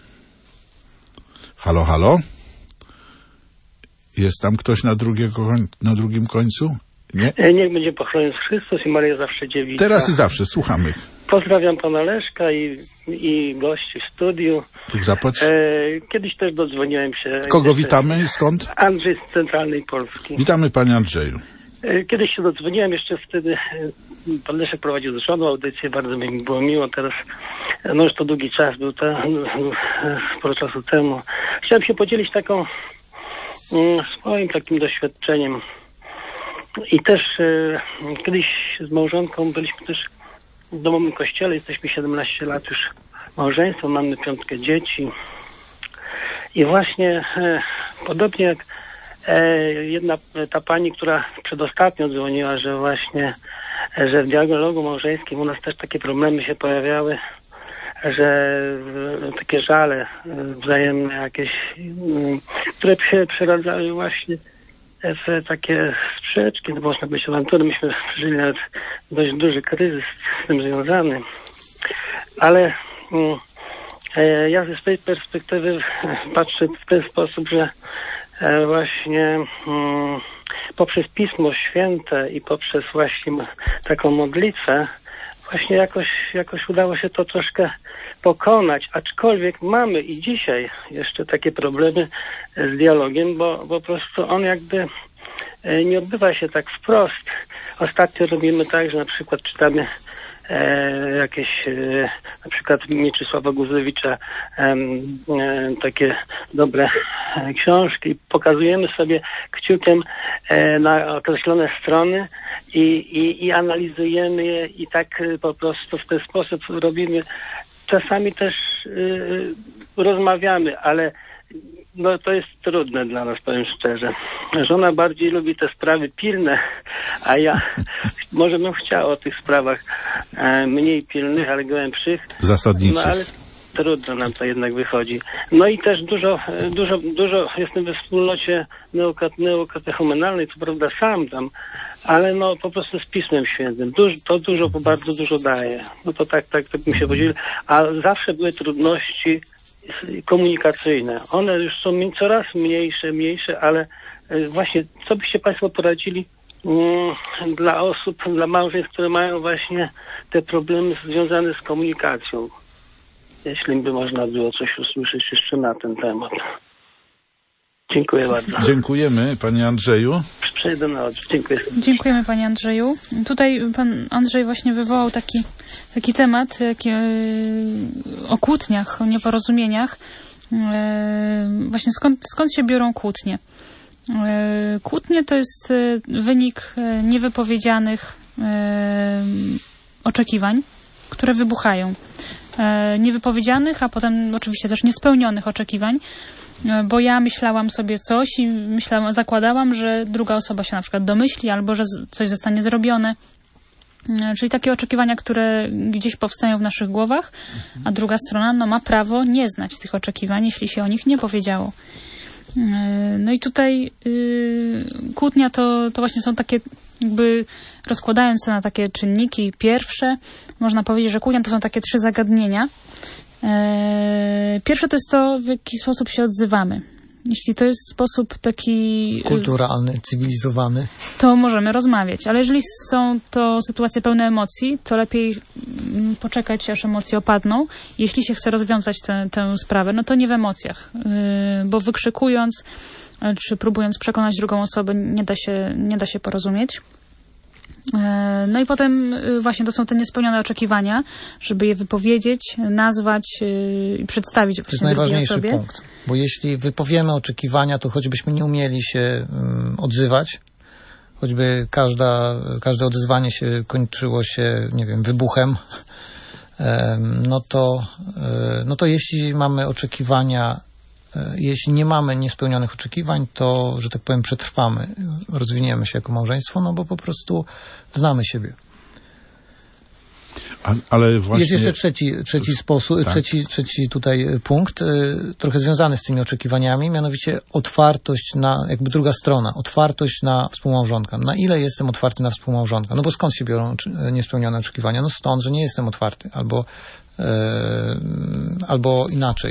Halo, halo? Jest tam ktoś na drugim końcu? Nie? Niech będzie pochwalony Chrystus i Maryja zawsze dziewica. Teraz i zawsze, słuchamy. Pozdrawiam pana Leszka i gości w studiu. Zapłać. Kiedyś też dodzwoniłem się. Kogo witamy i skąd? Andrzej z Centralnej Polski. Witamy panie Andrzeju. Kiedyś się dodzwoniłem, jeszcze wtedy pan Leszek prowadził z żoną audycję, bardzo mi było miło. Teraz, no już to długi czas był, sporo czasu temu. Chciałem się podzielić taką swoim takim doświadczeniem. I też kiedyś z małżonką byliśmy też w domowym kościele, jesteśmy 17 lat już małżeństwo, mamy 5 dzieci. I właśnie podobnie jak ta pani, która przedostatnio dzwoniła, że właśnie, że w dialogu małżeńskim u nas też takie problemy się pojawiały, że takie żale wzajemne jakieś, które się przeradzały właśnie w takie sprzeczki, no można być awantury. Myśmy przeżyli nawet dość duży kryzys z tym związany. Ale ja ze swojej perspektywy patrzę w ten sposób, że właśnie poprzez Pismo Święte i poprzez właśnie taką modlitwę właśnie jakoś udało się to troszkę pokonać, aczkolwiek mamy i dzisiaj jeszcze takie problemy z dialogiem, bo po prostu on jakby nie odbywa się tak wprost. Ostatnio robimy tak, że na przykład czytamy jakieś, na przykład Mieczysława Guzewicza, takie dobre książki. Pokazujemy sobie kciukiem na określone strony i analizujemy je i tak po prostu w ten sposób robimy. Czasami też rozmawiamy, ale no to jest trudne dla nas, powiem szczerze. Żona bardziej lubi te sprawy pilne, a ja może bym chciał o tych sprawach mniej pilnych, ale głębszych. Zasadniczych. No ale trudno nam to jednak wychodzi. No i też dużo jestem we wspólnocie neurokatechumenalnej, co prawda sam tam, ale no po prostu z Pismem Świętym. Bardzo dużo daje. No to tak bym się podzielił. A zawsze były trudności komunikacyjne. One już są coraz mniejsze, ale właśnie co byście Państwo poradzili dla osób, dla małżeństw, które mają właśnie te problemy związane z komunikacją? Jeśli by można było coś usłyszeć jeszcze na ten temat. Dziękuję bardzo. Dziękujemy, panie Andrzeju. Przejdę na odwrót. Dziękuję. Dziękujemy, panie Andrzeju. Tutaj pan Andrzej właśnie wywołał taki temat o kłótniach, o nieporozumieniach. Właśnie skąd się biorą kłótnie? Kłótnie to jest wynik niewypowiedzianych oczekiwań, które wybuchają. Niewypowiedzianych, a potem oczywiście też niespełnionych oczekiwań, bo ja myślałam sobie coś i zakładałam, że druga osoba się na przykład domyśli albo że coś zostanie zrobione. Czyli takie oczekiwania, które gdzieś powstają w naszych głowach, a druga strona ma prawo nie znać tych oczekiwań, jeśli się o nich nie powiedziało. No i tutaj kłótnia to właśnie są takie, jakby rozkładając to na takie czynniki pierwsze, można powiedzieć, że kłótnia to są takie 3 zagadnienia. Pierwsze to jest to, w jaki sposób się odzywamy. Jeśli to jest sposób taki kulturalny, cywilizowany, to możemy rozmawiać. Ale jeżeli są to sytuacje pełne emocji, to lepiej poczekać, aż emocje opadną. Jeśli się chce rozwiązać tę sprawę, no to nie w emocjach. Bo wykrzykując, czy próbując przekonać drugą osobę, nie da się porozumieć. No i potem właśnie to są te niespełnione oczekiwania, żeby je wypowiedzieć, nazwać i przedstawić to jest najważniejszy osobie. Punkt, bo jeśli wypowiemy oczekiwania, to choćbyśmy nie umieli się odzywać, choćby każde odezwanie się kończyło się, nie wiem, wybuchem, no to jeśli mamy oczekiwania, jeśli nie mamy niespełnionych oczekiwań, to, że tak powiem, przetrwamy, rozwiniemy się jako małżeństwo, no bo po prostu znamy siebie. Ale właśnie... Jest jeszcze trzeci sposób, tak. trzeci tutaj punkt, trochę związany z tymi oczekiwaniami, mianowicie otwartość na, jakby druga strona, otwartość na współmałżonka. Na ile jestem otwarty na współmałżonka? No bo skąd się biorą niespełnione oczekiwania? No stąd, że nie jestem otwarty, albo inaczej.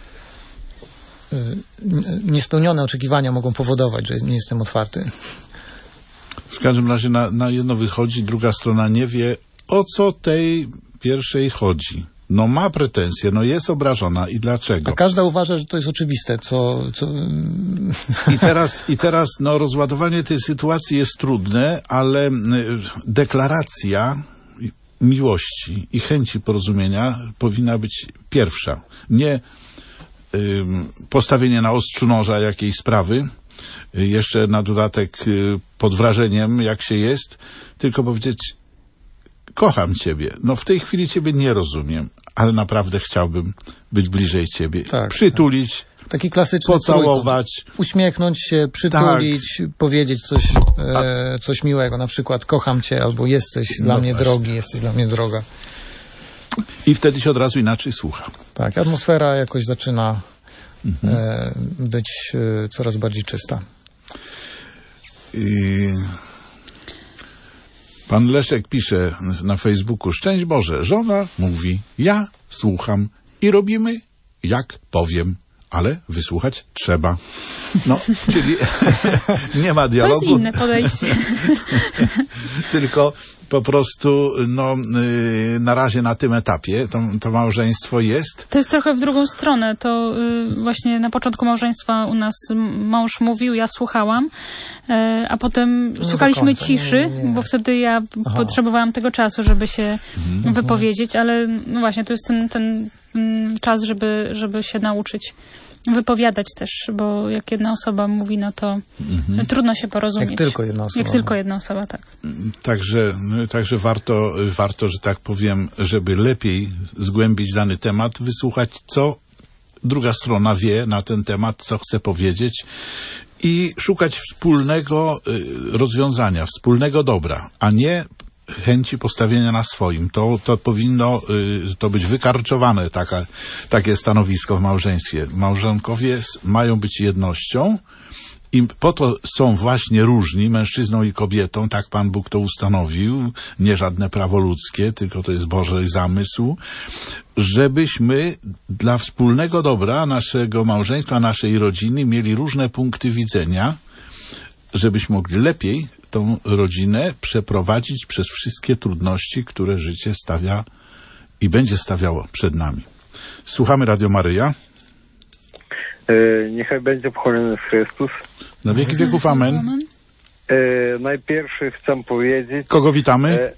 Niespełnione oczekiwania mogą powodować, że nie jestem otwarty. W każdym razie na jedno wychodzi, druga strona nie wie, o co tej pierwszej chodzi. No ma pretensje, no jest obrażona i dlaczego? A każda uważa, że to jest oczywiste, co... I teraz no rozładowanie tej sytuacji jest trudne, ale deklaracja miłości i chęci porozumienia powinna być pierwsza. Nie postawienie na ostrzu noża jakiejś sprawy, jeszcze na dodatek pod wrażeniem, jak się jest, tylko powiedzieć: kocham ciebie, no w tej chwili ciebie nie rozumiem, ale naprawdę chciałbym być bliżej ciebie, tak, przytulić, taki klasyczny pocałować, uśmiechnąć się, przytulić, tak. Powiedzieć coś miłego, na przykład kocham cię, albo jesteś dla mnie drogi, jesteś dla mnie droga. I wtedy się od razu inaczej słucha. Tak, atmosfera jakoś zaczyna być coraz bardziej czysta. Pan Leszek pisze na Facebooku: szczęść Boże, żona mówi, ja słucham i robimy jak powiem, ale wysłuchać trzeba. No, czyli nie ma dialogu. To jest inne podejście. Tylko po prostu, no, na razie na tym etapie to małżeństwo jest. To jest trochę w drugą stronę. To właśnie na początku małżeństwa u nas mąż mówił, ja słuchałam, a potem słuchaliśmy ciszy, bo wtedy ja potrzebowałam tego czasu, żeby się wypowiedzieć, ale no właśnie, to jest ten czas, żeby się nauczyć wypowiadać też, bo jak jedna osoba mówi, no to trudno się porozumieć. Jak tylko jedna osoba. Jak tylko jedna osoba, tak. Także warto, że tak powiem, żeby lepiej zgłębić dany temat, wysłuchać, co druga strona wie na ten temat, co chce powiedzieć i szukać wspólnego rozwiązania, wspólnego dobra, a nie chęci postawienia na swoim. To powinno to być wykarczowane, takie stanowisko w małżeństwie. Małżonkowie mają być jednością i po to są właśnie różni, mężczyzną i kobietą, tak Pan Bóg to ustanowił, nie żadne prawo ludzkie, tylko to jest Boży zamysł, żebyśmy dla wspólnego dobra naszego małżeństwa, naszej rodziny mieli różne punkty widzenia, żebyśmy mogli lepiej tą rodzinę przeprowadzić przez wszystkie trudności, które życie stawia i będzie stawiało przed nami. Słuchamy Radio Maryja. Niechaj będzie pochwalony Chrystus. Na wieki wieków, amen. Najpierw chcę powiedzieć... Kogo witamy?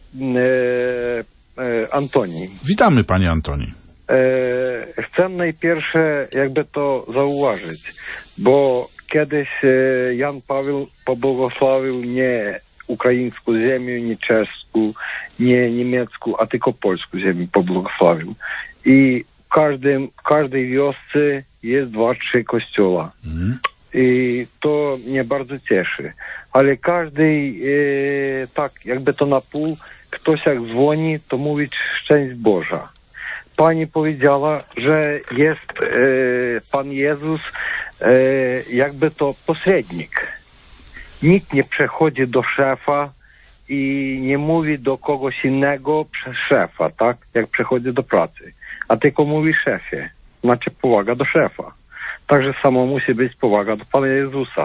Antoni. Witamy, panie Antoni. Chcę najpierw jakby to zauważyć, bo kiedyś Jan Paweł pobłogosławił nie ukraińską ziemię, nie czeską, nie niemiecką, a tylko polską ziemię pobłogosławił. I w każdej wiosce jest 2-3 kościoła. I to mnie bardzo cieszy. Ale każdy tak jakby to na pół, ktoś jak dzwoni, to mówi szczęść Boża. Pani powiedziała, że jest Pan Jezus jakby to pośrednik. Nikt nie przechodzi do szefa i nie mówi do kogoś innego przez szefa, tak? Jak przechodzi do pracy. A tylko mówi szefie. Znaczy powaga do szefa. Także samo musi być powaga do Pana Jezusa.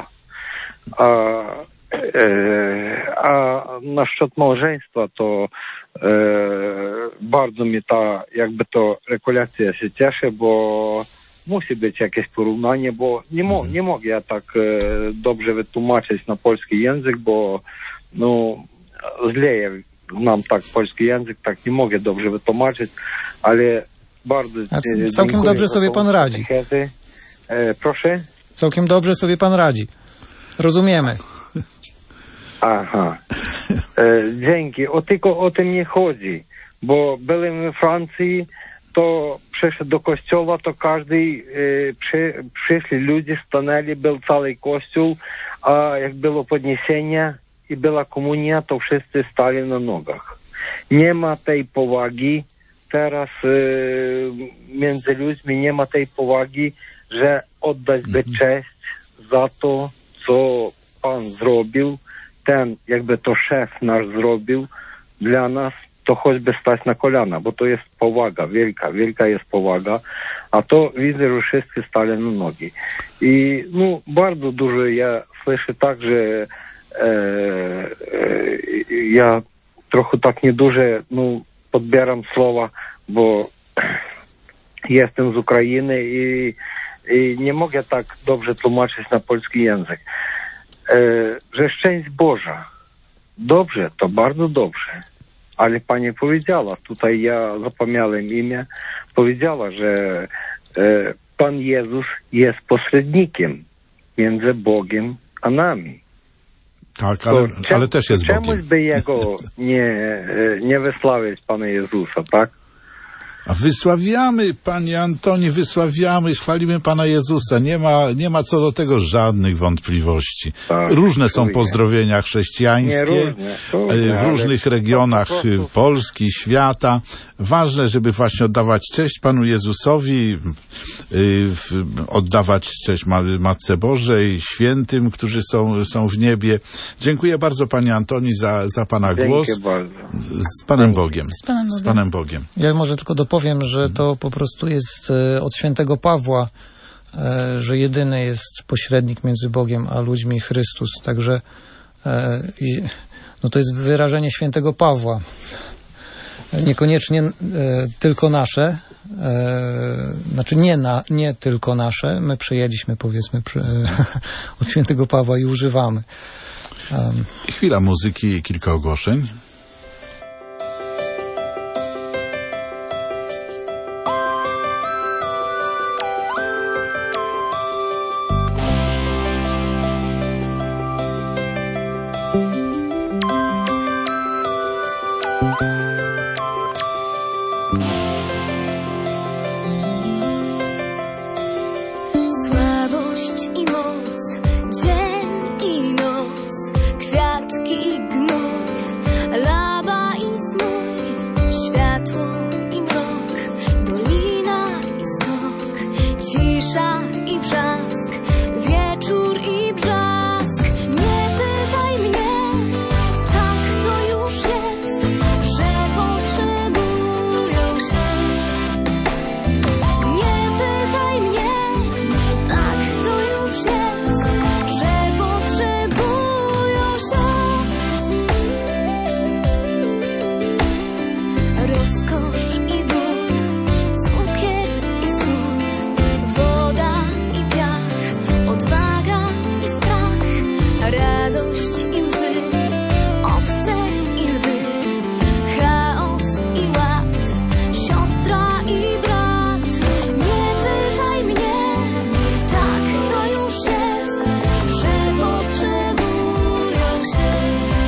A na szczyt małżeństwa to bardzo mi ta jakby to rekolekcja się cieszy, bo musi być jakieś porównanie, bo nie mogę ja tak dobrze wytłumaczyć na polski język, bo no źle znam tak polski język, tak nie mogę dobrze wytłumaczyć, ale bardzo całkiem dobrze sobie pan radzi. Proszę? Całkiem dobrze sobie pan radzi. Rozumiemy. Aha. Dzięki. Tylko o tym nie chodzi, bo byłem we Francji, to przyszedł do kościoła, to każdy przyszli ludzie, stanęli, był cały kościół, a jak było podniesienie i była komunia, to wszyscy stali na nogach. Nie ma tej powagi, teraz między ludźmi nie ma tej powagi, że oddać by cześć za to, co Pan zrobił, ten jakby to szef nasz zrobił dla nas, to choćby stać na kolana, bo to jest powaga, wielka jest powaga, a to widzę, że wszyscy stali na nogi. I no, bardzo dużo ja słyszę tak, że ja trochę tak nieduże podbieram słowa, bo jestem z Ukrainy i nie mogę tak dobrze tłumaczyć na polski język. Że szczęść Boża. Dobrze, to bardzo dobrze. Ale Pani powiedziała, tutaj ja zapomniałem imię, powiedziała, że Pan Jezus jest pośrednikiem między Bogiem a nami. Tak, ale też jest Bogiem. Czemuś by Jego nie wysławiać Pana Jezusa, tak? A wysławiamy, panie Antoni, wysławiamy, chwalimy Pana Jezusa. Nie ma co do tego żadnych wątpliwości. Tak, różne są pozdrowienia chrześcijańskie w różnych regionach Polski, świata. Ważne, żeby właśnie oddawać cześć Panu Jezusowi, oddawać cześć Matce Bożej, świętym, którzy są w niebie. Dziękuję bardzo, panie Antoni, za Pana głos. Z Panem Bogiem. Z Panem Bogiem. Ja może tylko dopowiem, że to po prostu jest od świętego Pawła że jedyny jest pośrednik między Bogiem a ludźmi, Chrystus. Także no to jest wyrażenie świętego Pawła. Niekoniecznie tylko nasze, znaczy nie tylko nasze. My przejęliśmy, powiedzmy, od świętego Pawła i używamy. Chwila muzyki i kilka ogłoszeń. Słabość i moc, dzień i noc, kwiatki i gnój, lawa i znój, światło i mrok, dolina i stok, cisza i wrzask, wieczór i brzask. Nie pytaj mnie, tak to już jest, że potrzebują się. Nie pytaj mnie, tak to już jest, że potrzebują się. Rozkosz i ból, cukier i sól, woda i piach, odwaga i strach, radość i łzy, owce i lwy, chaos i ład, siostra i brat. Nie pytaj mnie, tak to już jest, że potrzebują się.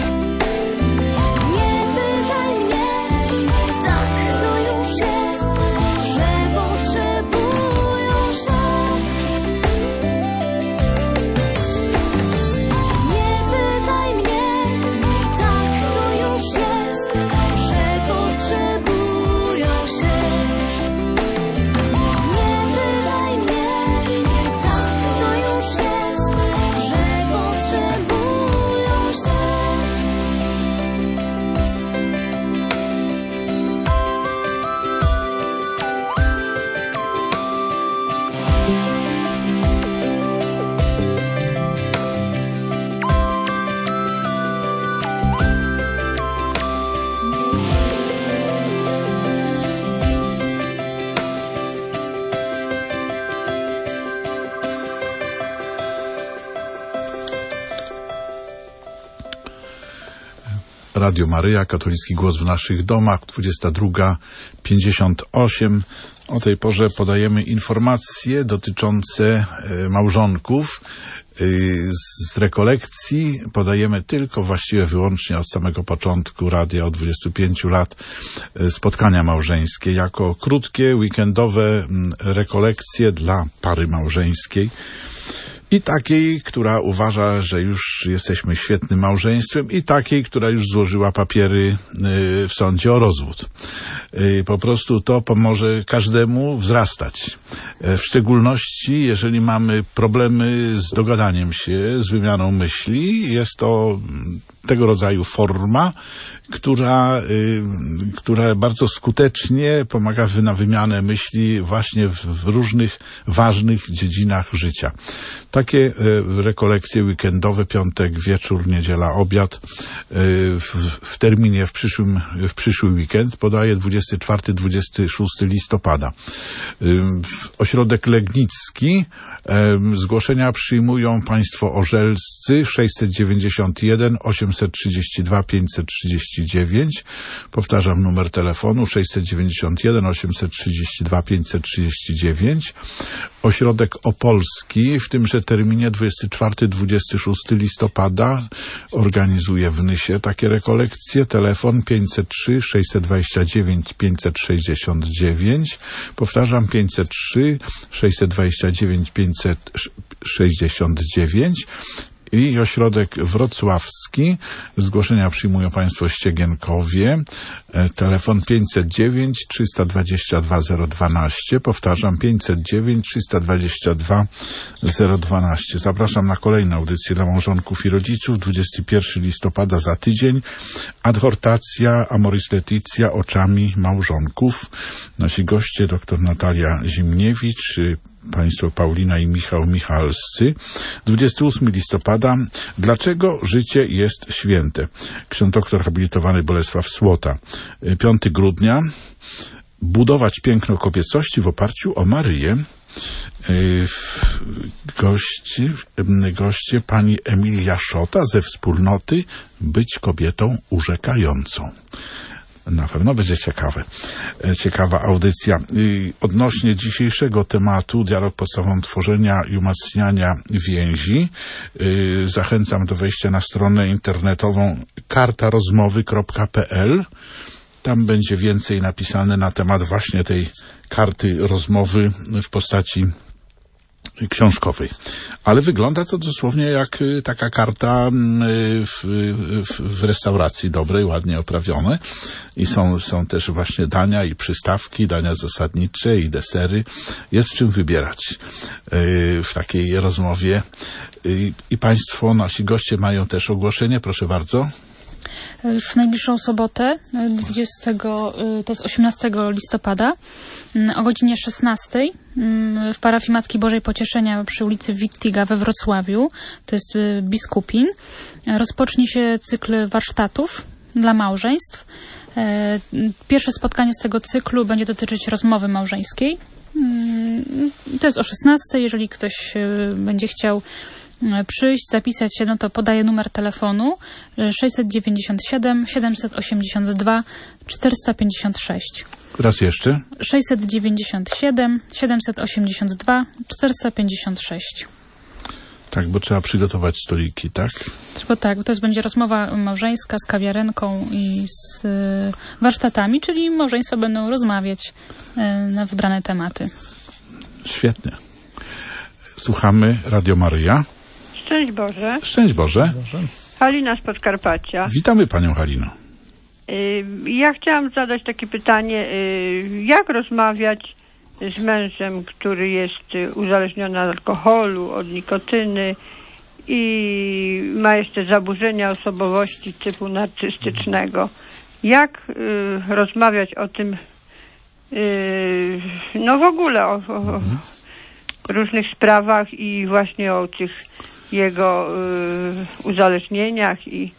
Nie pytaj mnie, tak to już jest, że potrzebują się. Nie pytaj mnie, tak to już jest, że potrzebują się. Nie pytaj mnie, tak to już jest, że potrzebują się. Radio Maryja, katolicki głos w naszych domach, 22:58. O tej porze podajemy informacje dotyczące małżonków. Z rekolekcji podajemy tylko, właściwie wyłącznie od samego początku radia, od 25 lat, spotkania małżeńskie jako krótkie, weekendowe rekolekcje dla pary małżeńskiej. I takiej, która uważa, że już jesteśmy świetnym małżeństwem, i takiej, która już złożyła papiery w sądzie o rozwód. Po prostu to pomoże każdemu wzrastać. W szczególności, jeżeli mamy problemy z dogadaniem się, z wymianą myśli, jest to tego rodzaju forma, która bardzo skutecznie pomaga na wymianę myśli właśnie w różnych ważnych dziedzinach życia. Takie rekolekcje weekendowe, piątek, wieczór, niedziela, obiad, w terminie w przyszły weekend podaje 24-26 listopada. Ośrodek Legnicki. Zgłoszenia przyjmują państwo orzelscy 691 832 539. Powtarzam numer telefonu 691 832 539. Ośrodek Opolski w tymże terminie 24-26 listopada organizuje w Nysie takie rekolekcje. Telefon 503 629 569. Powtarzam 503 629 569. I ośrodek wrocławski. Zgłoszenia przyjmują państwo Ściegienkowie. Telefon 509 322 012. Powtarzam 509 322 012. Zapraszam na kolejne audycje dla małżonków i rodziców. 21 listopada za tydzień. Adhortacja Amoris Laetitia oczami małżonków. Nasi goście dr Natalia Zimniewicz, państwo Paulina i Michał Michalscy. 28 listopada. Dlaczego życie jest święte? Ksiądz doktor habilitowany Bolesław Słota. 5 grudnia. Budować piękno kobiecości w oparciu o Maryję. Goście pani Emilia Szota ze wspólnoty Być kobietą urzekającą. Na pewno będzie ciekawa audycja. Odnośnie dzisiejszego tematu, dialog podstawą tworzenia i umacniania więzi, zachęcam do wejścia na stronę internetową kartarozmowy.pl. Tam będzie więcej napisane na temat właśnie tej karty rozmowy w postaci książkowej. Ale wygląda to dosłownie jak taka karta w restauracji dobrej, ładnie oprawione. I są też właśnie dania i przystawki, dania zasadnicze i desery. Jest czym wybierać w takiej rozmowie. I państwo, nasi goście mają też ogłoszenie, proszę bardzo. Już w najbliższą sobotę, to jest 18 listopada, o godzinie 16 w parafii Matki Bożej Pocieszenia przy ulicy Wittiga we Wrocławiu, to jest Biskupin, rozpocznie się cykl warsztatów dla małżeństw. Pierwsze spotkanie z tego cyklu będzie dotyczyć rozmowy małżeńskiej. To jest o 16. Jeżeli ktoś będzie chciał przyjść, zapisać się, no to podaję numer telefonu 697 782 456. Raz jeszcze. 697 782 456. Tak, bo trzeba przygotować stoliki, tak? Bo tak, bo to będzie rozmowa małżeńska z kawiarenką i z warsztatami, czyli małżeństwa będą rozmawiać na wybrane tematy. Świetnie. Słuchamy Radio Maryja. Szczęść Boże. Szczęść Boże. Halina z Podkarpacia. Witamy panią Halino. Ja chciałam zadać takie pytanie, jak rozmawiać z mężem, który jest uzależniony od alkoholu, od nikotyny i ma jeszcze zaburzenia osobowości typu narcystycznego. Jak rozmawiać o tym, no w ogóle o różnych sprawach i właśnie o tych jego uzależnieniach i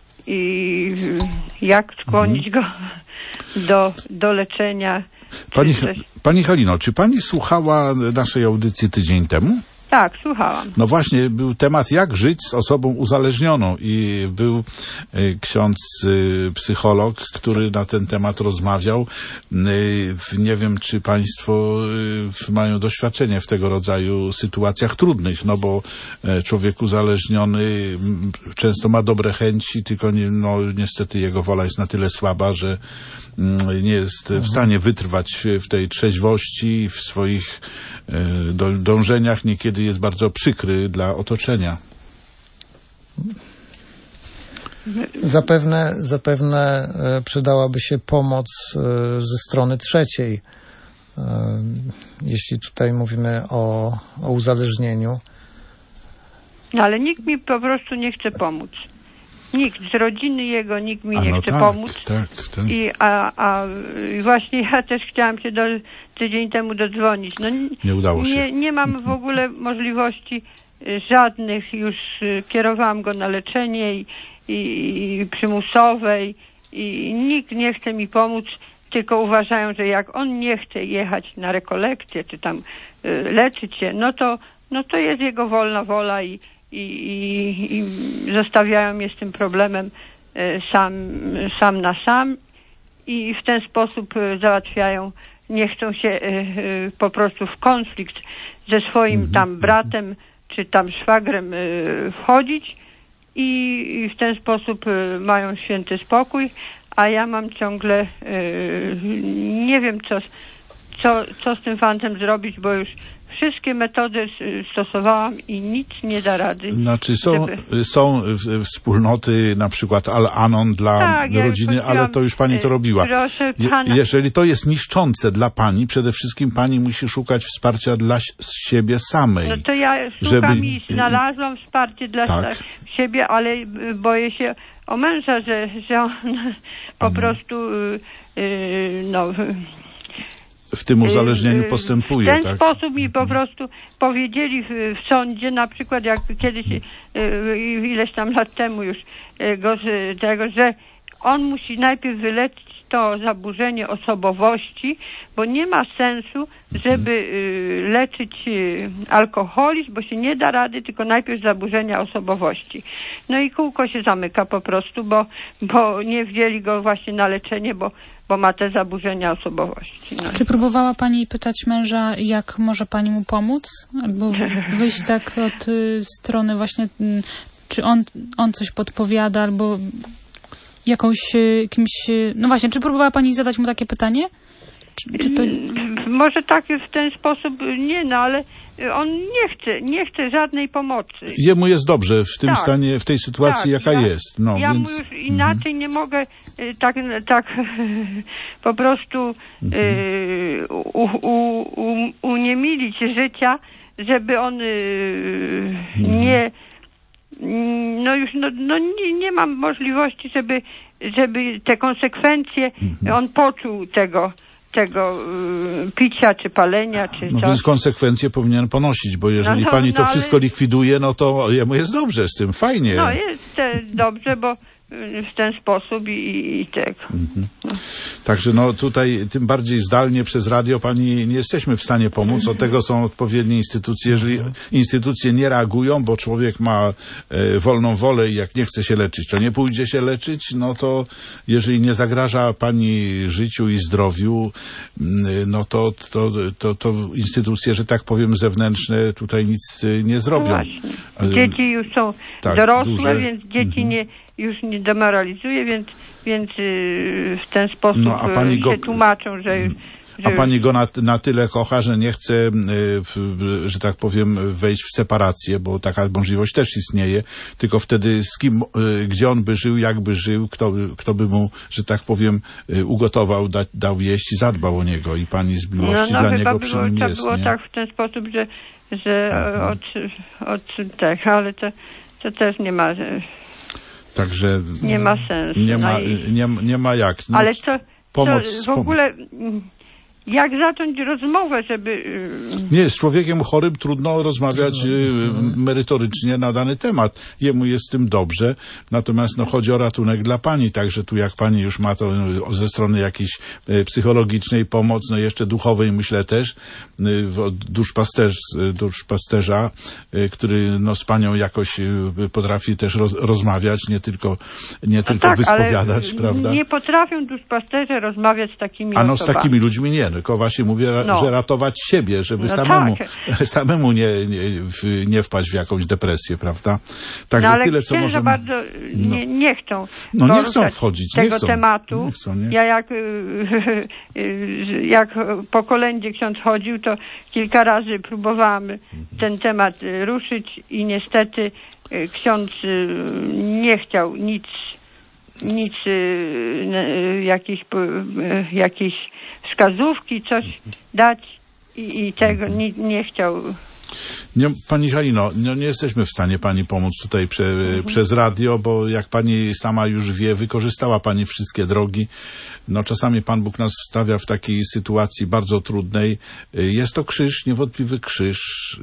jak skłonić go do leczenia. Pani Halino, czy pani słuchała naszej audycji tydzień temu? Tak, słuchałam. No właśnie, był temat, jak żyć z osobą uzależnioną i był ksiądz psycholog, który na ten temat rozmawiał. Nie wiem, czy państwo mają doświadczenie w tego rodzaju sytuacjach trudnych, no bo człowiek uzależniony często ma dobre chęci, tylko niestety jego wola jest na tyle słaba, że nie jest w stanie wytrwać w tej trzeźwości, w swoich dążeniach. Niekiedy jest bardzo przykry dla otoczenia. Zapewne przydałaby się pomoc ze strony trzeciej. Jeśli tutaj mówimy o uzależnieniu. No ale nikt mi po prostu nie chce pomóc. Nikt z rodziny jego, nikt mi nie chce pomóc. Tak. A właśnie ja też chciałam się tydzień temu dodzwonić. No, nie udało się. Nie mam w ogóle możliwości żadnych. Już kierowałam go na leczenie i przymusowe i nikt nie chce mi pomóc, tylko uważają, że jak on nie chce jechać na rekolekcję, czy tam leczyć się, no to jest jego wolna wola i zostawiają mnie z tym problemem sam na sam i w ten sposób załatwiają, nie chcą się po prostu w konflikt ze swoim tam bratem czy tam szwagrem wchodzić i w ten sposób mają święty spokój, a ja mam ciągle nie wiem co z tym fantem zrobić, bo już wszystkie metody stosowałam i nic nie da rady. Znaczy są wspólnoty, na przykład Al-Anon dla rodziny, ale to już pani to robiła. Proszę pana. Jeżeli to jest niszczące dla pani, przede wszystkim pani musi szukać wsparcia dla siebie samej. No to ja szukam i znalazłam wsparcie dla siebie, ale boję się o męża, że on po prostu w tym uzależnieniu postępuje, w ten sposób mi po prostu powiedzieli w sądzie, na przykład jak kiedyś, ileś tam lat temu już, że on musi najpierw wyleczyć to zaburzenie osobowości, bo nie ma sensu, żeby leczyć alkoholizm, bo się nie da rady, tylko najpierw zaburzenia osobowości. No i kółko się zamyka po prostu, bo nie wzięli go właśnie na leczenie, bo ma te zaburzenia osobowości. No. Czy próbowała pani pytać męża, jak może pani mu pomóc? Albo wyjść tak od strony właśnie, czy on coś podpowiada, albo jakimś... No właśnie, czy próbowała pani zadać mu takie pytanie? Czy to... Może tak w ten sposób nie, no ale on nie chce żadnej pomocy. Jemu jest dobrze w tym stanie, w tej sytuacji, jaka jest. No, ja więc... mu już inaczej nie mogę tak po prostu uniemilić życia, żeby on nie... No już nie mam możliwości, żeby te konsekwencje on poczuł tego picia, czy palenia, czy no coś. Więc konsekwencje powinien ponosić, bo jeżeli pani to wszystko likwiduje, no to jemu jest dobrze z tym, fajnie. No jest dobrze, bo w ten sposób i tak. Także no tutaj tym bardziej zdalnie przez radio pani nie jesteśmy w stanie pomóc. Od tego są odpowiednie instytucje. Jeżeli instytucje nie reagują, bo człowiek ma wolną wolę i jak nie chce się leczyć, to nie pójdzie się leczyć, no to jeżeli nie zagraża pani życiu i zdrowiu, no to instytucje, że tak powiem, zewnętrzne tutaj nic nie zrobią. No dzieci już są dorosłe, duże. Więc dzieci już nie demoralizuje, więc w ten sposób się tłumaczą, że... A pani go na tyle kocha, że nie chce, że tak powiem, wejść w separację, bo taka możliwość też istnieje, tylko wtedy z kim, gdzie on by żył, jak by żył, kto by mu, że tak powiem, ugotował, dał jeść i zadbał o niego i pani z miłości dla niego przy nim jest. Było tak w ten sposób, że ale to też nie ma... Także nie ma sensu. Nie ma jak. No, ale w ogóle jak zacząć rozmowę, żeby... Nie, z człowiekiem chorym trudno rozmawiać merytorycznie na dany temat. Jemu jest z tym dobrze, natomiast chodzi o ratunek dla pani, także tu jak pani już ma to ze strony jakiejś psychologicznej pomoc, jeszcze duchowej myślę też, duszpasterza, który z panią jakoś potrafi też rozmawiać, nie tylko wyspowiadać, ale prawda? Nie potrafią duszpasterze rozmawiać z takimi osobami. Z takimi ludźmi nie. Tylko właśnie mówię, że ratować siebie, żeby samemu nie wpaść w jakąś depresję, jak także ale tyle, co możemy... bardzo nie chcą nie chcą wchodzić tego tematu. Nie chcą, nie? Ja jak po kolędzie ksiądz chodził, to kilka razy próbowałam ten temat ruszyć i niestety ksiądz nie chciał nic jakieś wskazówki, coś dać i tego nie chciał. Pani Halino, nie jesteśmy w stanie pani pomóc tutaj przez radio, bo jak pani sama już wie, wykorzystała pani wszystkie drogi. Czasami Pan Bóg nas stawia w takiej sytuacji bardzo trudnej. Jest to krzyż, niewątpliwy krzyż.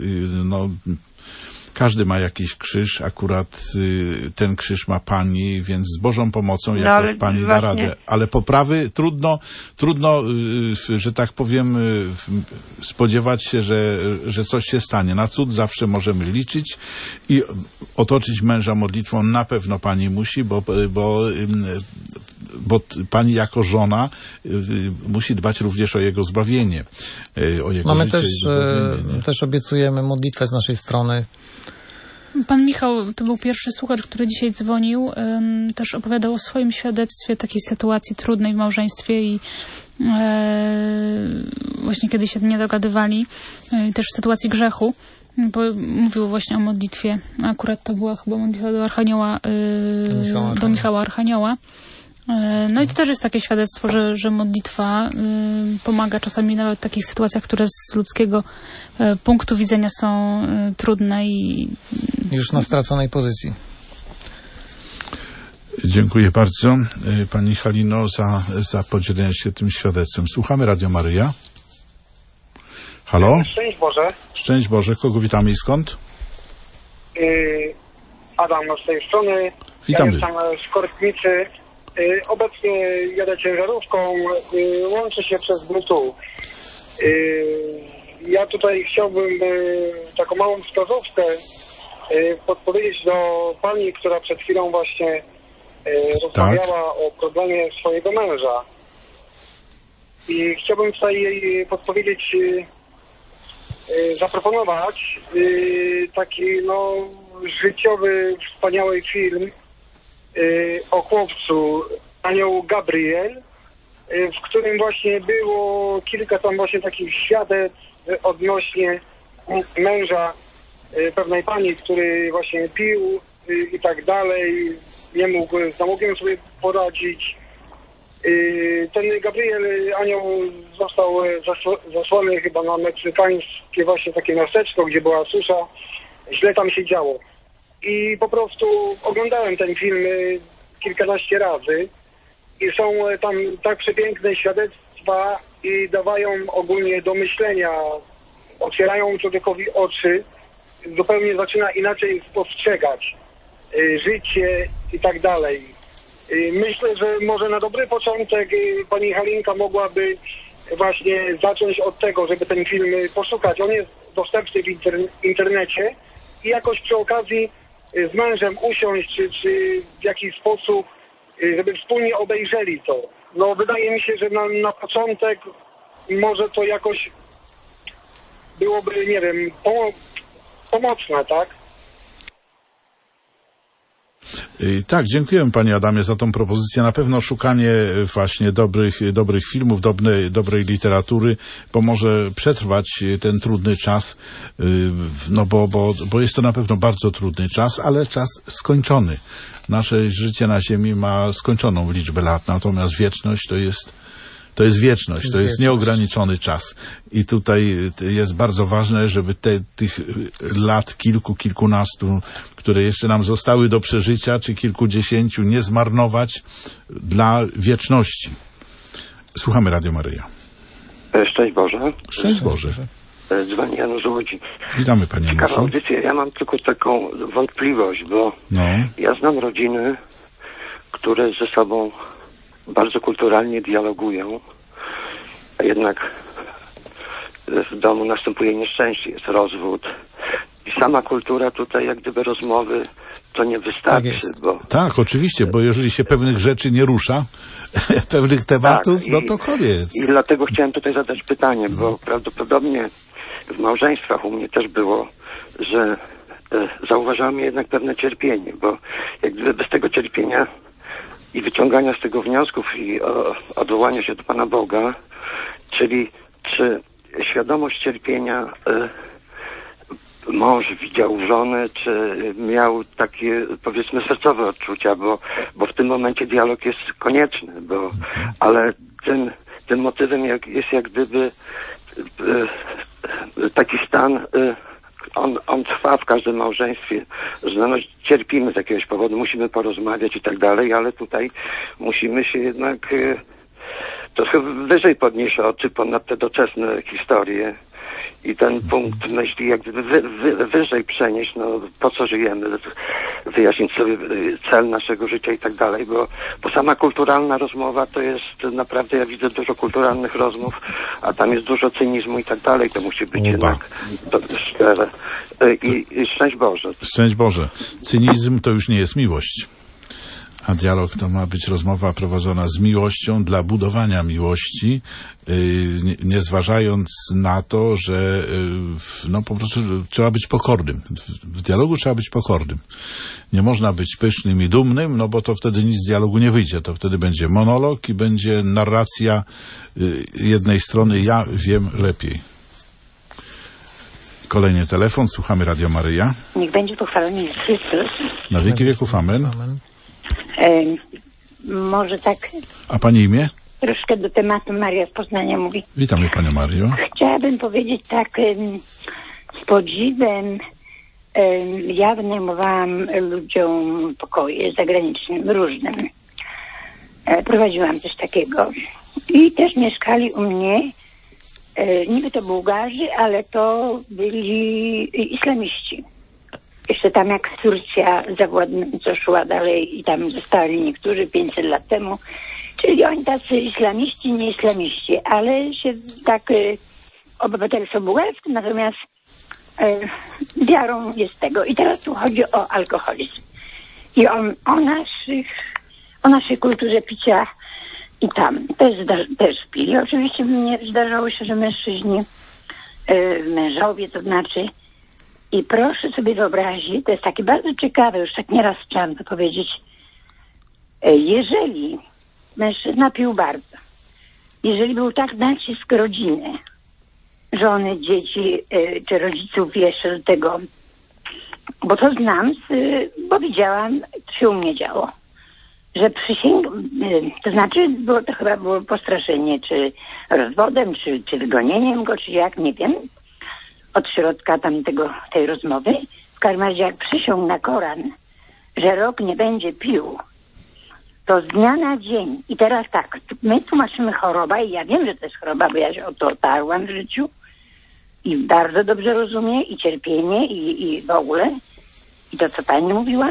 Każdy ma jakiś krzyż, akurat ten krzyż ma pani, więc z Bożą pomocą jakoś pani da radę. Ale poprawy trudno, że tak powiem, spodziewać się, że coś się stanie. Na cud zawsze możemy liczyć i otoczyć męża modlitwą na pewno pani musi, bo pani jako żona musi dbać również o jego zbawienie. O jego Mamy życie też obiecujemy modlitwę z naszej strony. Pan Michał, to był pierwszy słuchacz, który dzisiaj dzwonił, też opowiadał o swoim świadectwie takiej sytuacji trudnej w małżeństwie i właśnie kiedy się nie dogadywali, też w sytuacji grzechu, bo mówił właśnie o modlitwie. Akurat to była chyba modlitwa do Archanioła, do Michała Archanioła. No i to też jest takie świadectwo, że modlitwa pomaga czasami nawet w takich sytuacjach, które z ludzkiego punktu widzenia są trudne i... Już na straconej pozycji. Dziękuję bardzo Pani Halino za podzielenie się tym świadectwem. Słuchamy Radio Maryja. Halo? Szczęść Boże. Szczęść Boże. Kogo witamy i skąd? Adam z tej strony. Witamy. Ja jestem z Kortnicy. Obecnie jadę ciężarówką. Łączę się przez Bluetooth. Ja tutaj chciałbym taką małą wskazówkę podpowiedzieć do pani, która przed chwilą właśnie rozmawiała o problemie swojego męża. I chciałbym tutaj jej podpowiedzieć, zaproponować taki życiowy, wspaniały film o chłopcu, anioł Gabriel, w którym właśnie było kilka tam właśnie takich świadectw odnośnie męża pewnej pani, który właśnie pił i tak dalej, nie mógł z nałogiem sobie poradzić. Ten Gabriel, anioł, został zasłany chyba na meksykańskie właśnie takie miasteczko, gdzie była susza. Źle tam się działo. I po prostu oglądałem ten film kilkanaście razy i są tam tak przepiękne świadectwa i dawają ogólnie do myślenia, otwierają człowiekowi oczy, zupełnie zaczyna inaczej spostrzegać życie i tak dalej. Myślę, że może na dobry początek pani Halinka mogłaby właśnie zacząć od tego, żeby ten film poszukać. On jest dostępny w internecie i jakoś przy okazji z mężem usiąść, czy w jakiś sposób, żeby wspólnie obejrzeli to. No wydaje mi się, że na początek może to jakoś byłoby, nie wiem, pomocne, tak? Tak, dziękuję panie Adamie za tą propozycję. Na pewno szukanie właśnie dobrych filmów, dobrej literatury pomoże przetrwać ten trudny czas, no bo jest to na pewno bardzo trudny czas, ale czas skończony. Nasze życie na ziemi ma skończoną liczbę lat, natomiast wieczność to jest wieczność, to jest nieograniczony czas. I tutaj jest bardzo ważne, żeby tych lat kilkunastu, które jeszcze nam zostały do przeżycia, czy kilkudziesięciu, nie zmarnować dla wieczności. Słuchamy Radio Maryja. Szczęść Boże. Szczęść Boże. Dzwoni Janusz z Łodzi. Witamy panie Januszu. Ciekawa audycja. Ja mam tylko taką wątpliwość, bo ja znam rodziny, które ze sobą bardzo kulturalnie dialogują, a jednak w domu następuje nieszczęście, jest rozwód. I sama kultura tutaj, jak gdyby rozmowy, to nie wystarczy. Tak, oczywiście, bo jeżeli się pewnych rzeczy nie rusza, pewnych tematów, no to koniec. I dlatego chciałem tutaj zadać pytanie, bo prawdopodobnie w małżeństwach u mnie też było, że zauważałem jednak pewne cierpienie, bo jak gdyby bez tego cierpienia i wyciągania z tego wniosków i odwołania się do Pana Boga, czyli czy świadomość cierpienia mąż widział żonę, czy miał takie, powiedzmy, sercowe odczucia, bo w tym momencie dialog jest konieczny, ale tym motywem jest jak gdyby taki stan, on trwa w każdym małżeństwie, że no, cierpimy z jakiegoś powodu, musimy porozmawiać i tak dalej, ale tutaj musimy się jednak trochę wyżej podnieść oczy ponad te doczesne historie i ten punkt myśli jak gdyby wyżej przenieść, no po co żyjemy, wyjaśnić sobie cel naszego życia i tak dalej, bo sama kulturalna rozmowa to jest naprawdę, ja widzę dużo kulturalnych rozmów, a tam jest dużo cynizmu i tak dalej, to musi być jednak szczere. I szczęść Boże. Szczęść Boże. Cynizm to już nie jest miłość. A dialog to ma być rozmowa prowadzona z miłością, dla budowania miłości, nie zważając na to, że no po prostu trzeba być pokornym. W dialogu trzeba być pokornym. Nie można być pysznym i dumnym, no bo to wtedy nic z dialogu nie wyjdzie. To wtedy będzie monolog i będzie narracja jednej strony, ja wiem lepiej. Kolejny telefon, słuchamy Radio Maryja. Niech będzie pochwalony Jezus Chrystus. Na wieki wieków, amen. Może tak... A pani imię? Troszkę do tematu. Maria z Poznania mówi. Witamy panią Mario. Chciałabym powiedzieć tak z podziwem. Ja wynajmowałam ludziom pokoje zagranicznym, różnym. Prowadziłam coś takiego. I też mieszkali u mnie niby to Bułgarzy, ale to byli islamiści. Jeszcze tam jak Turcja zawładniczo szła dalej i tam zostali niektórzy 500 lat temu. Czyli oni tacy islamiści, nie islamiści, ale się tak obywatelstwo bułgarskie, natomiast wiarą jest tego. I teraz tu chodzi o alkoholizm. I o naszej kulturze picia i tam też pili. Oczywiście mnie zdarzało się, że mężczyźni, mężowie to znaczy. I proszę sobie wyobrazić, to jest takie bardzo ciekawe, już tak nieraz chciałam to powiedzieć, jeżeli mężczyzna pił bardzo, jeżeli był tak nacisk rodziny, żony, dzieci czy rodziców jeszcze do tego, bo to znam, bo widziałam, to się u mnie działo, że to znaczy to chyba było postraszenie, czy rozwodem, czy wygonieniem go, czy jak, nie wiem, od środka tej rozmowy. W każdym razie jak przysiągł na Koran, że rok nie będzie pił, to z dnia na dzień. I teraz tak, my tłumaczymy choroba i ja wiem, że to jest choroba, bo ja się o to otarłam w życiu i bardzo dobrze rozumiem i cierpienie i w ogóle. I to, co pani mówiła.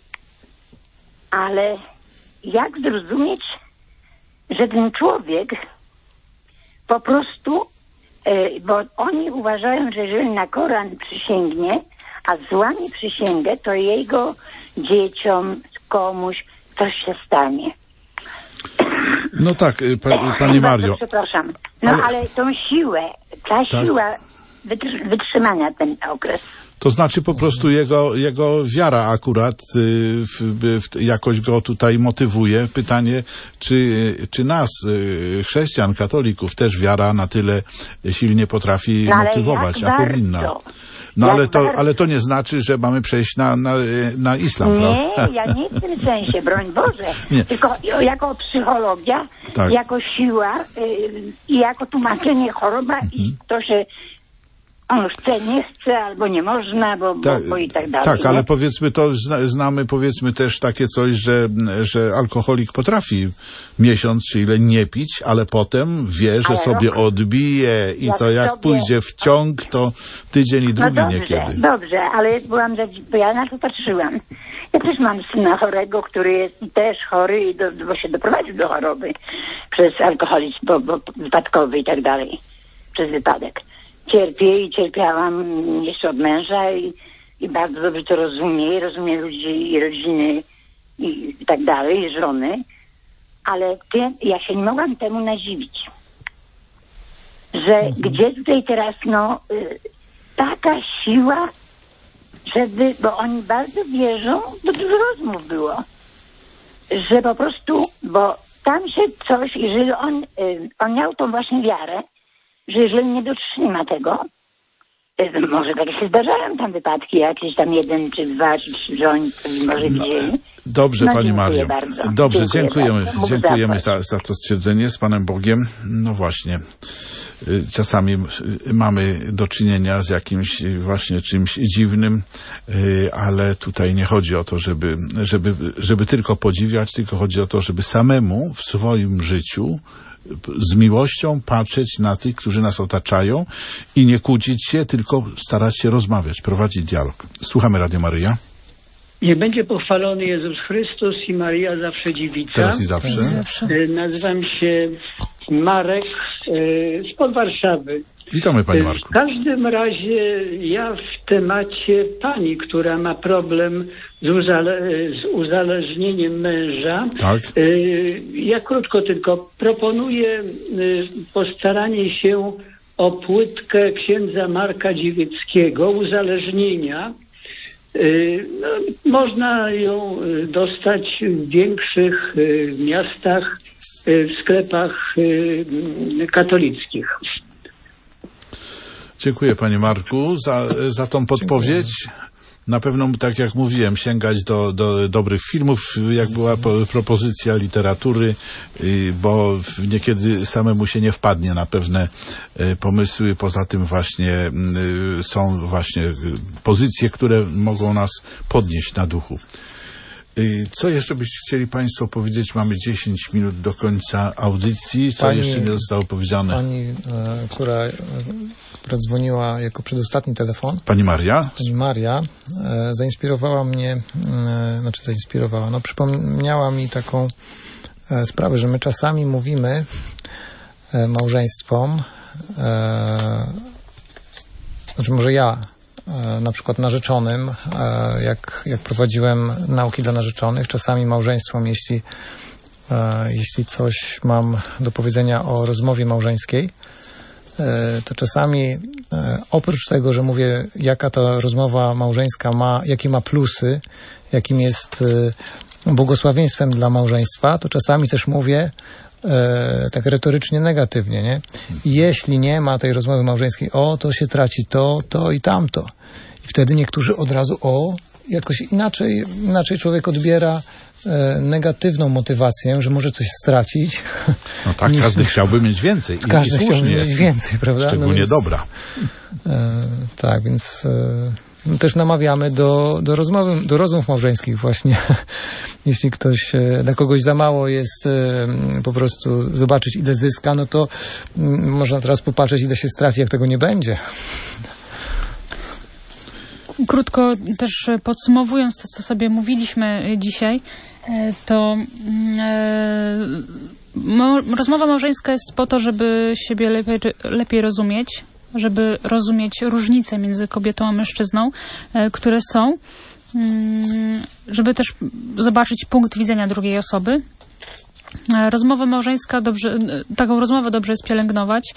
Ale jak zrozumieć, że ten człowiek po prostu, bo oni uważają, że jeżeli na Koran przysięgnie, a złamie przysięgę, to jego dzieciom, komuś coś się stanie. No tak, pani Mario. Przepraszam. Ale tą siłę, siła wytrzymania ten okres. To znaczy po prostu jego wiara akurat jakoś go tutaj motywuje. Pytanie, czy nas, chrześcijan, katolików, też wiara na tyle silnie potrafi motywować, a powinna. No ale to nie znaczy, że mamy przejść na islam, nie, prawda? Ja nie w tym sensie, broń Boże. Nie. Tylko jako psychologia, tak. Jako siła i jako tłumaczenie choroba i to się on chce, nie chce, albo nie można, bo i tak dalej. Tak, nie? Ale powiedzmy to, znamy powiedzmy też takie coś, że alkoholik potrafi miesiąc czy ile nie pić, ale potem wie, że sobie odbije i to jak pójdzie w ciąg, to tydzień i drugi niekiedy. Dobrze, ale bo ja na to patrzyłam. Ja też mam syna chorego, który jest też chory bo się doprowadził do choroby przez alkoholizm wypadkowy i tak dalej, przez wypadek. Cierpię i cierpiałam jeszcze od męża i bardzo dobrze to rozumiem ludzi i rodziny i tak dalej, i żony, ale ja się nie mogłam temu nadziwić, że gdzie tutaj teraz taka siła, bo oni bardzo wierzą, bo dużo rozmów było, że po prostu, bo tam się coś, jeżeli on miał tą właśnie wiarę, że jeżeli nie dotrzyma tego, może tak się zdarzają tam wypadki, jakieś tam 1 czy 2 czy 3, że oni może widzieli. Dobrze, pani Mario. Bardzo. Dobrze, dziękujemy za to stwierdzenie z Panem Bogiem. No właśnie, czasami mamy do czynienia z jakimś właśnie czymś dziwnym, ale tutaj nie chodzi o to, żeby tylko podziwiać, tylko chodzi o to, żeby samemu w swoim życiu z miłością patrzeć na tych, którzy nas otaczają i nie kłócić się, tylko starać się rozmawiać, prowadzić dialog. Słuchamy Radio Maryja. Niech będzie pochwalony Jezus Chrystus i Maryja zawsze dziewica. Teraz i zawsze. Nazywam się Marek spod Warszawy. Witamy, panie Marku. W każdym razie ja w temacie pani, która ma problem z uzależnieniem męża, tak. Ja krótko tylko proponuję postaranie się o płytkę księdza Marka Dziewieckiego, uzależnienia. Można ją dostać w większych miastach, w sklepach katolickich. Dziękuję, panie Marku, za tą podpowiedź. Na pewno, tak jak mówiłem, sięgać do dobrych filmów, jak była propozycja literatury, bo niekiedy samemu się nie wpadnie na pewne pomysły. Poza tym właśnie są właśnie pozycje, które mogą nas podnieść na duchu. Co jeszcze byście chcieli Państwo powiedzieć? Mamy 10 minut do końca audycji. Co jeszcze nie zostało powiedziane? Pani, która dzwoniła jako przedostatni telefon. Pani Maria? Pani Maria zainspirowała mnie, przypomniała mi taką sprawę, że my czasami mówimy małżeństwom, może ja, na przykład narzeczonym, jak prowadziłem nauki dla narzeczonych, czasami małżeństwom, jeśli coś mam do powiedzenia o rozmowie małżeńskiej, to czasami oprócz tego, że mówię, jaka ta rozmowa małżeńska ma, jakie ma plusy, jakim jest błogosławieństwem dla małżeństwa, to czasami też mówię tak retorycznie negatywnie, nie? Jeśli nie ma tej rozmowy małżeńskiej, to się traci to i tamto. I wtedy niektórzy od razu, jakoś inaczej człowiek odbiera negatywną motywację, że może coś stracić. No tak, każdy chciałby mieć więcej. Każdy chciałby mieć więcej, prawda? Szczególnie dobra. Tak, więc też namawiamy do rozmów małżeńskich właśnie. Jeśli dla kogoś za mało jest po prostu zobaczyć, ile zyska, no to można teraz popatrzeć, ile się straci, jak tego nie będzie. Krótko też podsumowując to, co sobie mówiliśmy dzisiaj, to rozmowa małżeńska jest po to, żeby siebie lepiej rozumieć, żeby rozumieć różnice między kobietą a mężczyzną, które są, żeby też zobaczyć punkt widzenia drugiej osoby. Rozmowa małżeńska taką rozmowę dobrze jest pielęgnować,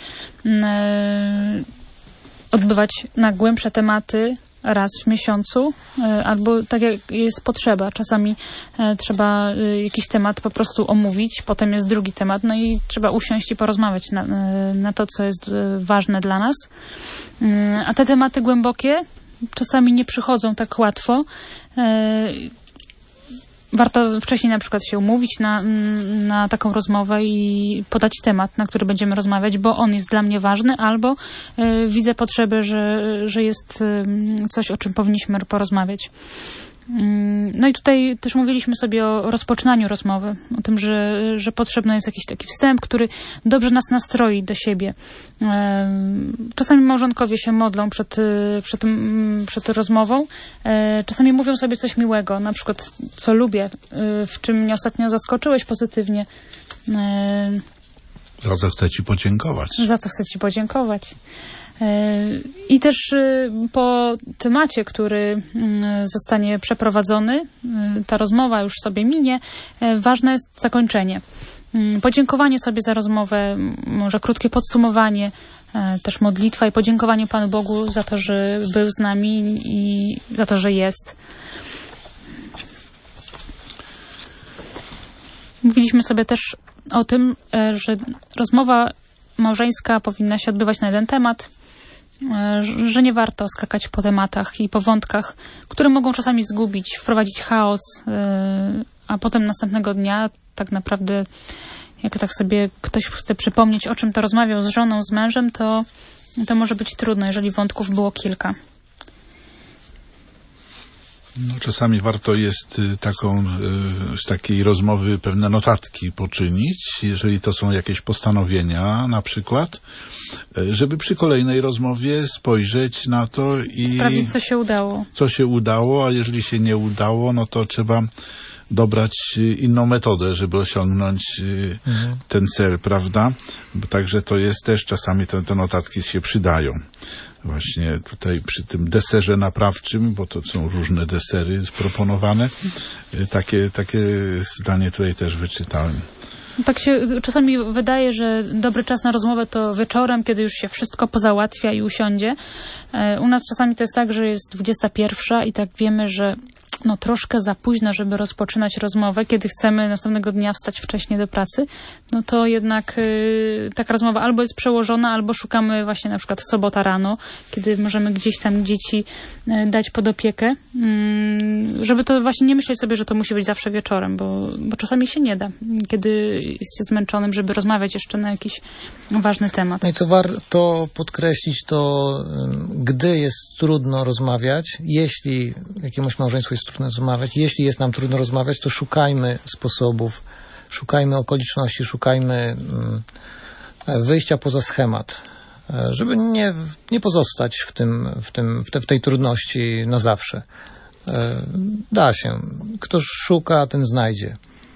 odbywać na głębsze tematy raz w miesiącu, albo tak jak jest potrzeba. Czasami trzeba jakiś temat po prostu omówić, potem jest drugi temat, no i trzeba usiąść i porozmawiać na to, co jest ważne dla nas. A te tematy głębokie czasami nie przychodzą tak łatwo. Warto wcześniej na przykład się umówić na taką rozmowę i podać temat, na który będziemy rozmawiać, bo on jest dla mnie ważny, albo widzę potrzebę, że jest coś, o czym powinniśmy porozmawiać. No i tutaj też mówiliśmy sobie o rozpoczynaniu rozmowy, o tym, że potrzebny jest jakiś taki wstęp, który dobrze nas nastroi do siebie. Czasami małżonkowie się modlą przed rozmową, czasami mówią sobie coś miłego, na przykład co lubię, w czym mnie ostatnio zaskoczyłeś pozytywnie. Za co chcę Ci podziękować. Za co chcę Ci podziękować. I też po temacie, który zostanie przeprowadzony, ta rozmowa już sobie minie, ważne jest zakończenie. Podziękowanie sobie za rozmowę, może krótkie podsumowanie, też modlitwa i podziękowanie Panu Bogu za to, że był z nami i za to, że jest. Mówiliśmy sobie też o tym, że rozmowa małżeńska powinna się odbywać na jeden temat, że nie warto skakać po tematach i po wątkach, które mogą czasami zgubić, wprowadzić chaos, a potem następnego dnia tak naprawdę, jak tak sobie ktoś chce przypomnieć, o czym to rozmawiał z żoną, z mężem, to może być trudno, jeżeli wątków było kilka. No, czasami warto jest z takiej rozmowy pewne notatki poczynić, jeżeli to są jakieś postanowienia na przykład, żeby przy kolejnej rozmowie spojrzeć na to i sprawdzić, co się udało. Co się udało, a jeżeli się nie udało, no to trzeba dobrać inną metodę, żeby osiągnąć ten cel, prawda? Bo także to jest też, czasami te notatki się przydają. Właśnie tutaj przy tym deserze naprawczym, bo to są różne desery proponowane, takie zdanie tutaj też wyczytałem. Tak się czasami wydaje, że dobry czas na rozmowę to wieczorem, kiedy już się wszystko pozałatwia i usiądzie. U nas czasami to jest tak, że jest 21 i tak wiemy, że troszkę za późno, żeby rozpoczynać rozmowę, kiedy chcemy następnego dnia wstać wcześniej do pracy, no to jednak taka rozmowa albo jest przełożona, albo szukamy właśnie na przykład sobota rano, kiedy możemy gdzieś tam dzieci dać pod opiekę, żeby to właśnie nie myśleć sobie, że to musi być zawsze wieczorem, bo czasami się nie da, kiedy jest się zmęczonym, żeby rozmawiać jeszcze na jakiś ważny temat. No i co warto podkreślić, to gdy jest trudno rozmawiać, jeśli jakiemuś małżeństwu jest trudno rozmawiać. Jeśli jest nam trudno rozmawiać, to szukajmy sposobów, szukajmy okoliczności, szukajmy wyjścia poza schemat, żeby nie pozostać w tej trudności na zawsze. Da się. Kto szuka, ten znajdzie.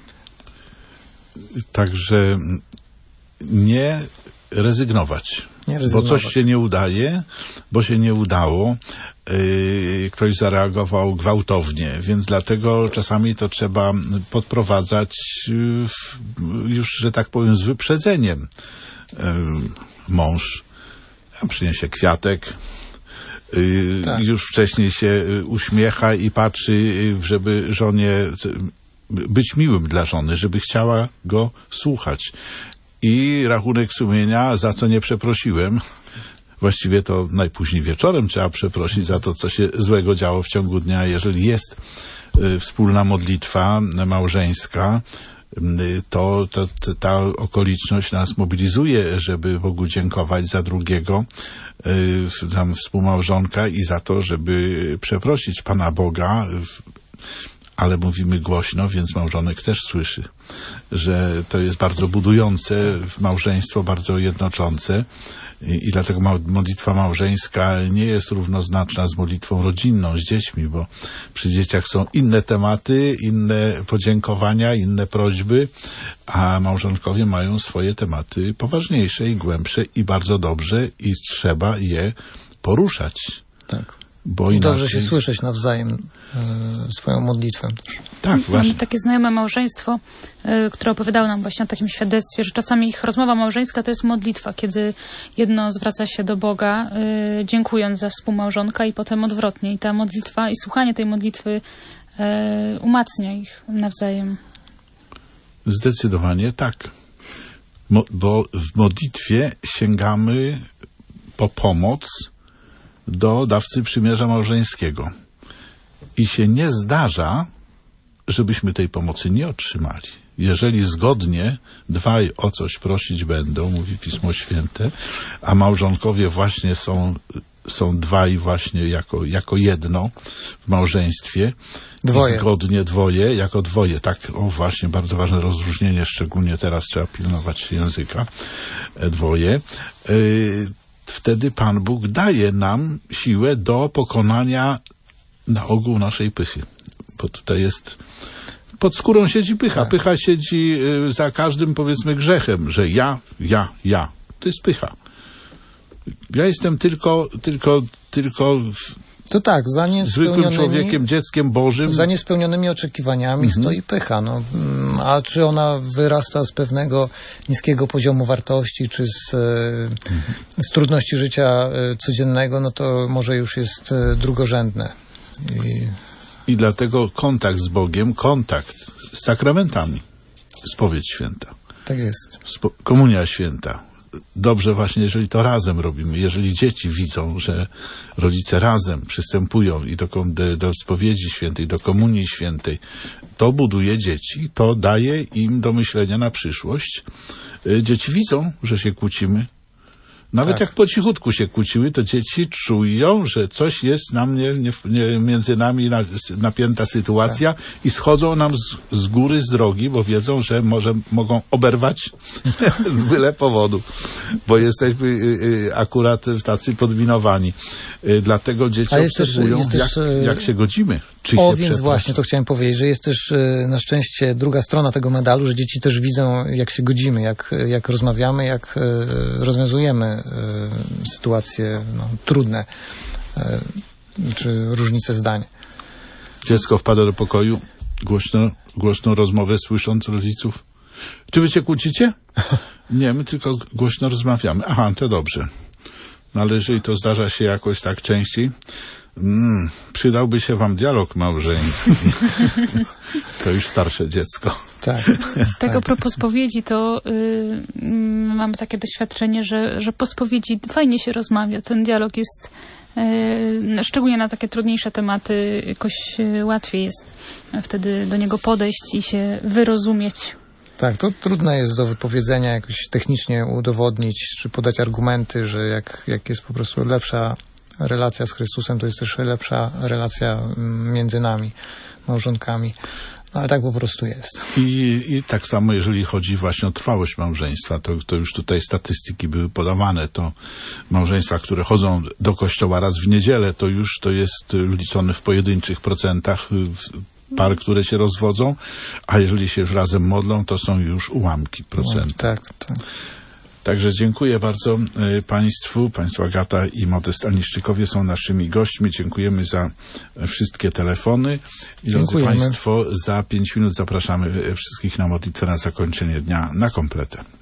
Także nie rezygnować. Bo coś się nie udaje, bo się nie udało. Ktoś zareagował gwałtownie, więc dlatego czasami to trzeba podprowadzać już, że tak powiem, z wyprzedzeniem. Mąż przyniesie kwiatek, już wcześniej się uśmiecha i patrzy, żeby żonie być miłym dla żony, żeby chciała go słuchać. I rachunek sumienia, za co nie przeprosiłem. Właściwie to najpóźniej wieczorem trzeba przeprosić za to, co się złego działo w ciągu dnia. Jeżeli jest wspólna modlitwa małżeńska, to ta okoliczność nas mobilizuje, żeby Bogu dziękować za drugiego, tam współmałżonka i za to, żeby przeprosić Pana Boga, ale mówimy głośno, więc małżonek też słyszy, że to jest bardzo budujące małżeństwo, bardzo jednoczące i dlatego modlitwa małżeńska nie jest równoznaczna z modlitwą rodzinną, z dziećmi, bo przy dzieciach są inne tematy, inne podziękowania, inne prośby, a małżonkowie mają swoje tematy poważniejsze i głębsze i bardzo dobrze i trzeba je poruszać. Tak. Bo inaczej... Dobrze się słyszeć nawzajem swoją modlitwę też. Tak, właśnie. Mamy takie znajome małżeństwo, które opowiadało nam właśnie o takim świadectwie, że czasami ich rozmowa małżeńska to jest modlitwa, kiedy jedno zwraca się do Boga, dziękując za współmałżonka i potem odwrotnie. I ta modlitwa i słuchanie tej modlitwy umacnia ich nawzajem. Zdecydowanie tak. Bo w modlitwie sięgamy po pomoc do dawcy przymierza małżeńskiego. I się nie zdarza, żebyśmy tej pomocy nie otrzymali. Jeżeli zgodnie dwaj o coś prosić będą, mówi Pismo Święte, a małżonkowie właśnie są dwaj właśnie jako jedno w małżeństwie, dwoje. Zgodnie dwoje, jako dwoje. Tak, właśnie, bardzo ważne rozróżnienie, szczególnie teraz trzeba pilnować języka. Dwoje. Wtedy Pan Bóg daje nam siłę do pokonania na ogół naszej pychy. Bo tutaj jest... Pod skórą siedzi pycha. Tak. Pycha siedzi za każdym, powiedzmy, grzechem, że ja. To jest pycha. Ja jestem tylko to tak, za zwykłym człowiekiem, dzieckiem Bożym. Za niespełnionymi oczekiwaniami stoi pycha. No, a czy ona wyrasta z pewnego niskiego poziomu wartości, czy z trudności życia codziennego, no to może już jest drugorzędne. I dlatego kontakt z Bogiem, kontakt z sakramentami, spowiedź święta. Tak jest. Komunia święta. Dobrze właśnie, jeżeli to razem robimy, jeżeli dzieci widzą, że rodzice razem przystępują i do spowiedzi świętej, do komunii świętej, to buduje dzieci, to daje im do myślenia na przyszłość. Dzieci widzą, że się kłócimy. Nawet jak po cichutku się kłóciły, to dzieci czują, że coś jest na mnie, między nami napięta sytuacja i schodzą nam z góry, z drogi, bo wiedzą, że mogą oberwać z byle powodu, bo jesteśmy akurat tacy podminowani. Dlatego dzieci obserwują, jak się godzimy. Więc właśnie, to chciałem powiedzieć, że jest też na szczęście druga strona tego medalu, że dzieci też widzą, jak się godzimy, jak rozmawiamy, jak rozwiązujemy sytuacje trudne, czy różnice zdań. Dziecko wpada do pokoju, głośną rozmowę słysząc rodziców. Czy wy się kłócicie? Nie, my tylko głośno rozmawiamy. Aha, to dobrze. No ale jeżeli to zdarza się jakoś tak częściej, przydałby się wam dialog małżeński. To już starsze dziecko. Tak, a propos spowiedzi, to mamy takie doświadczenie, że po spowiedzi fajnie się rozmawia. Ten dialog jest, szczególnie na takie trudniejsze tematy, jakoś łatwiej jest wtedy do niego podejść i się wyrozumieć. Tak, to trudne jest do wypowiedzenia, jakoś technicznie udowodnić, czy podać argumenty, że jak jest po prostu lepsza relacja z Chrystusem to jest też lepsza relacja między nami, małżonkami. No, ale tak po prostu jest. I tak samo, jeżeli chodzi właśnie o trwałość małżeństwa, to już tutaj statystyki były podawane, to małżeństwa, które chodzą do kościoła raz w niedzielę, to jest liczone w pojedynczych procentach par, które się rozwodzą, a jeżeli się już razem modlą, to są już ułamki procenta. Tak. Także dziękuję bardzo Państwu. Państwo Agata i Modest Aniszczykowie są naszymi gośćmi. Dziękujemy za wszystkie telefony. I drodzy Państwo, za 5 minut zapraszamy wszystkich na modlitwę na zakończenie dnia na kompletę.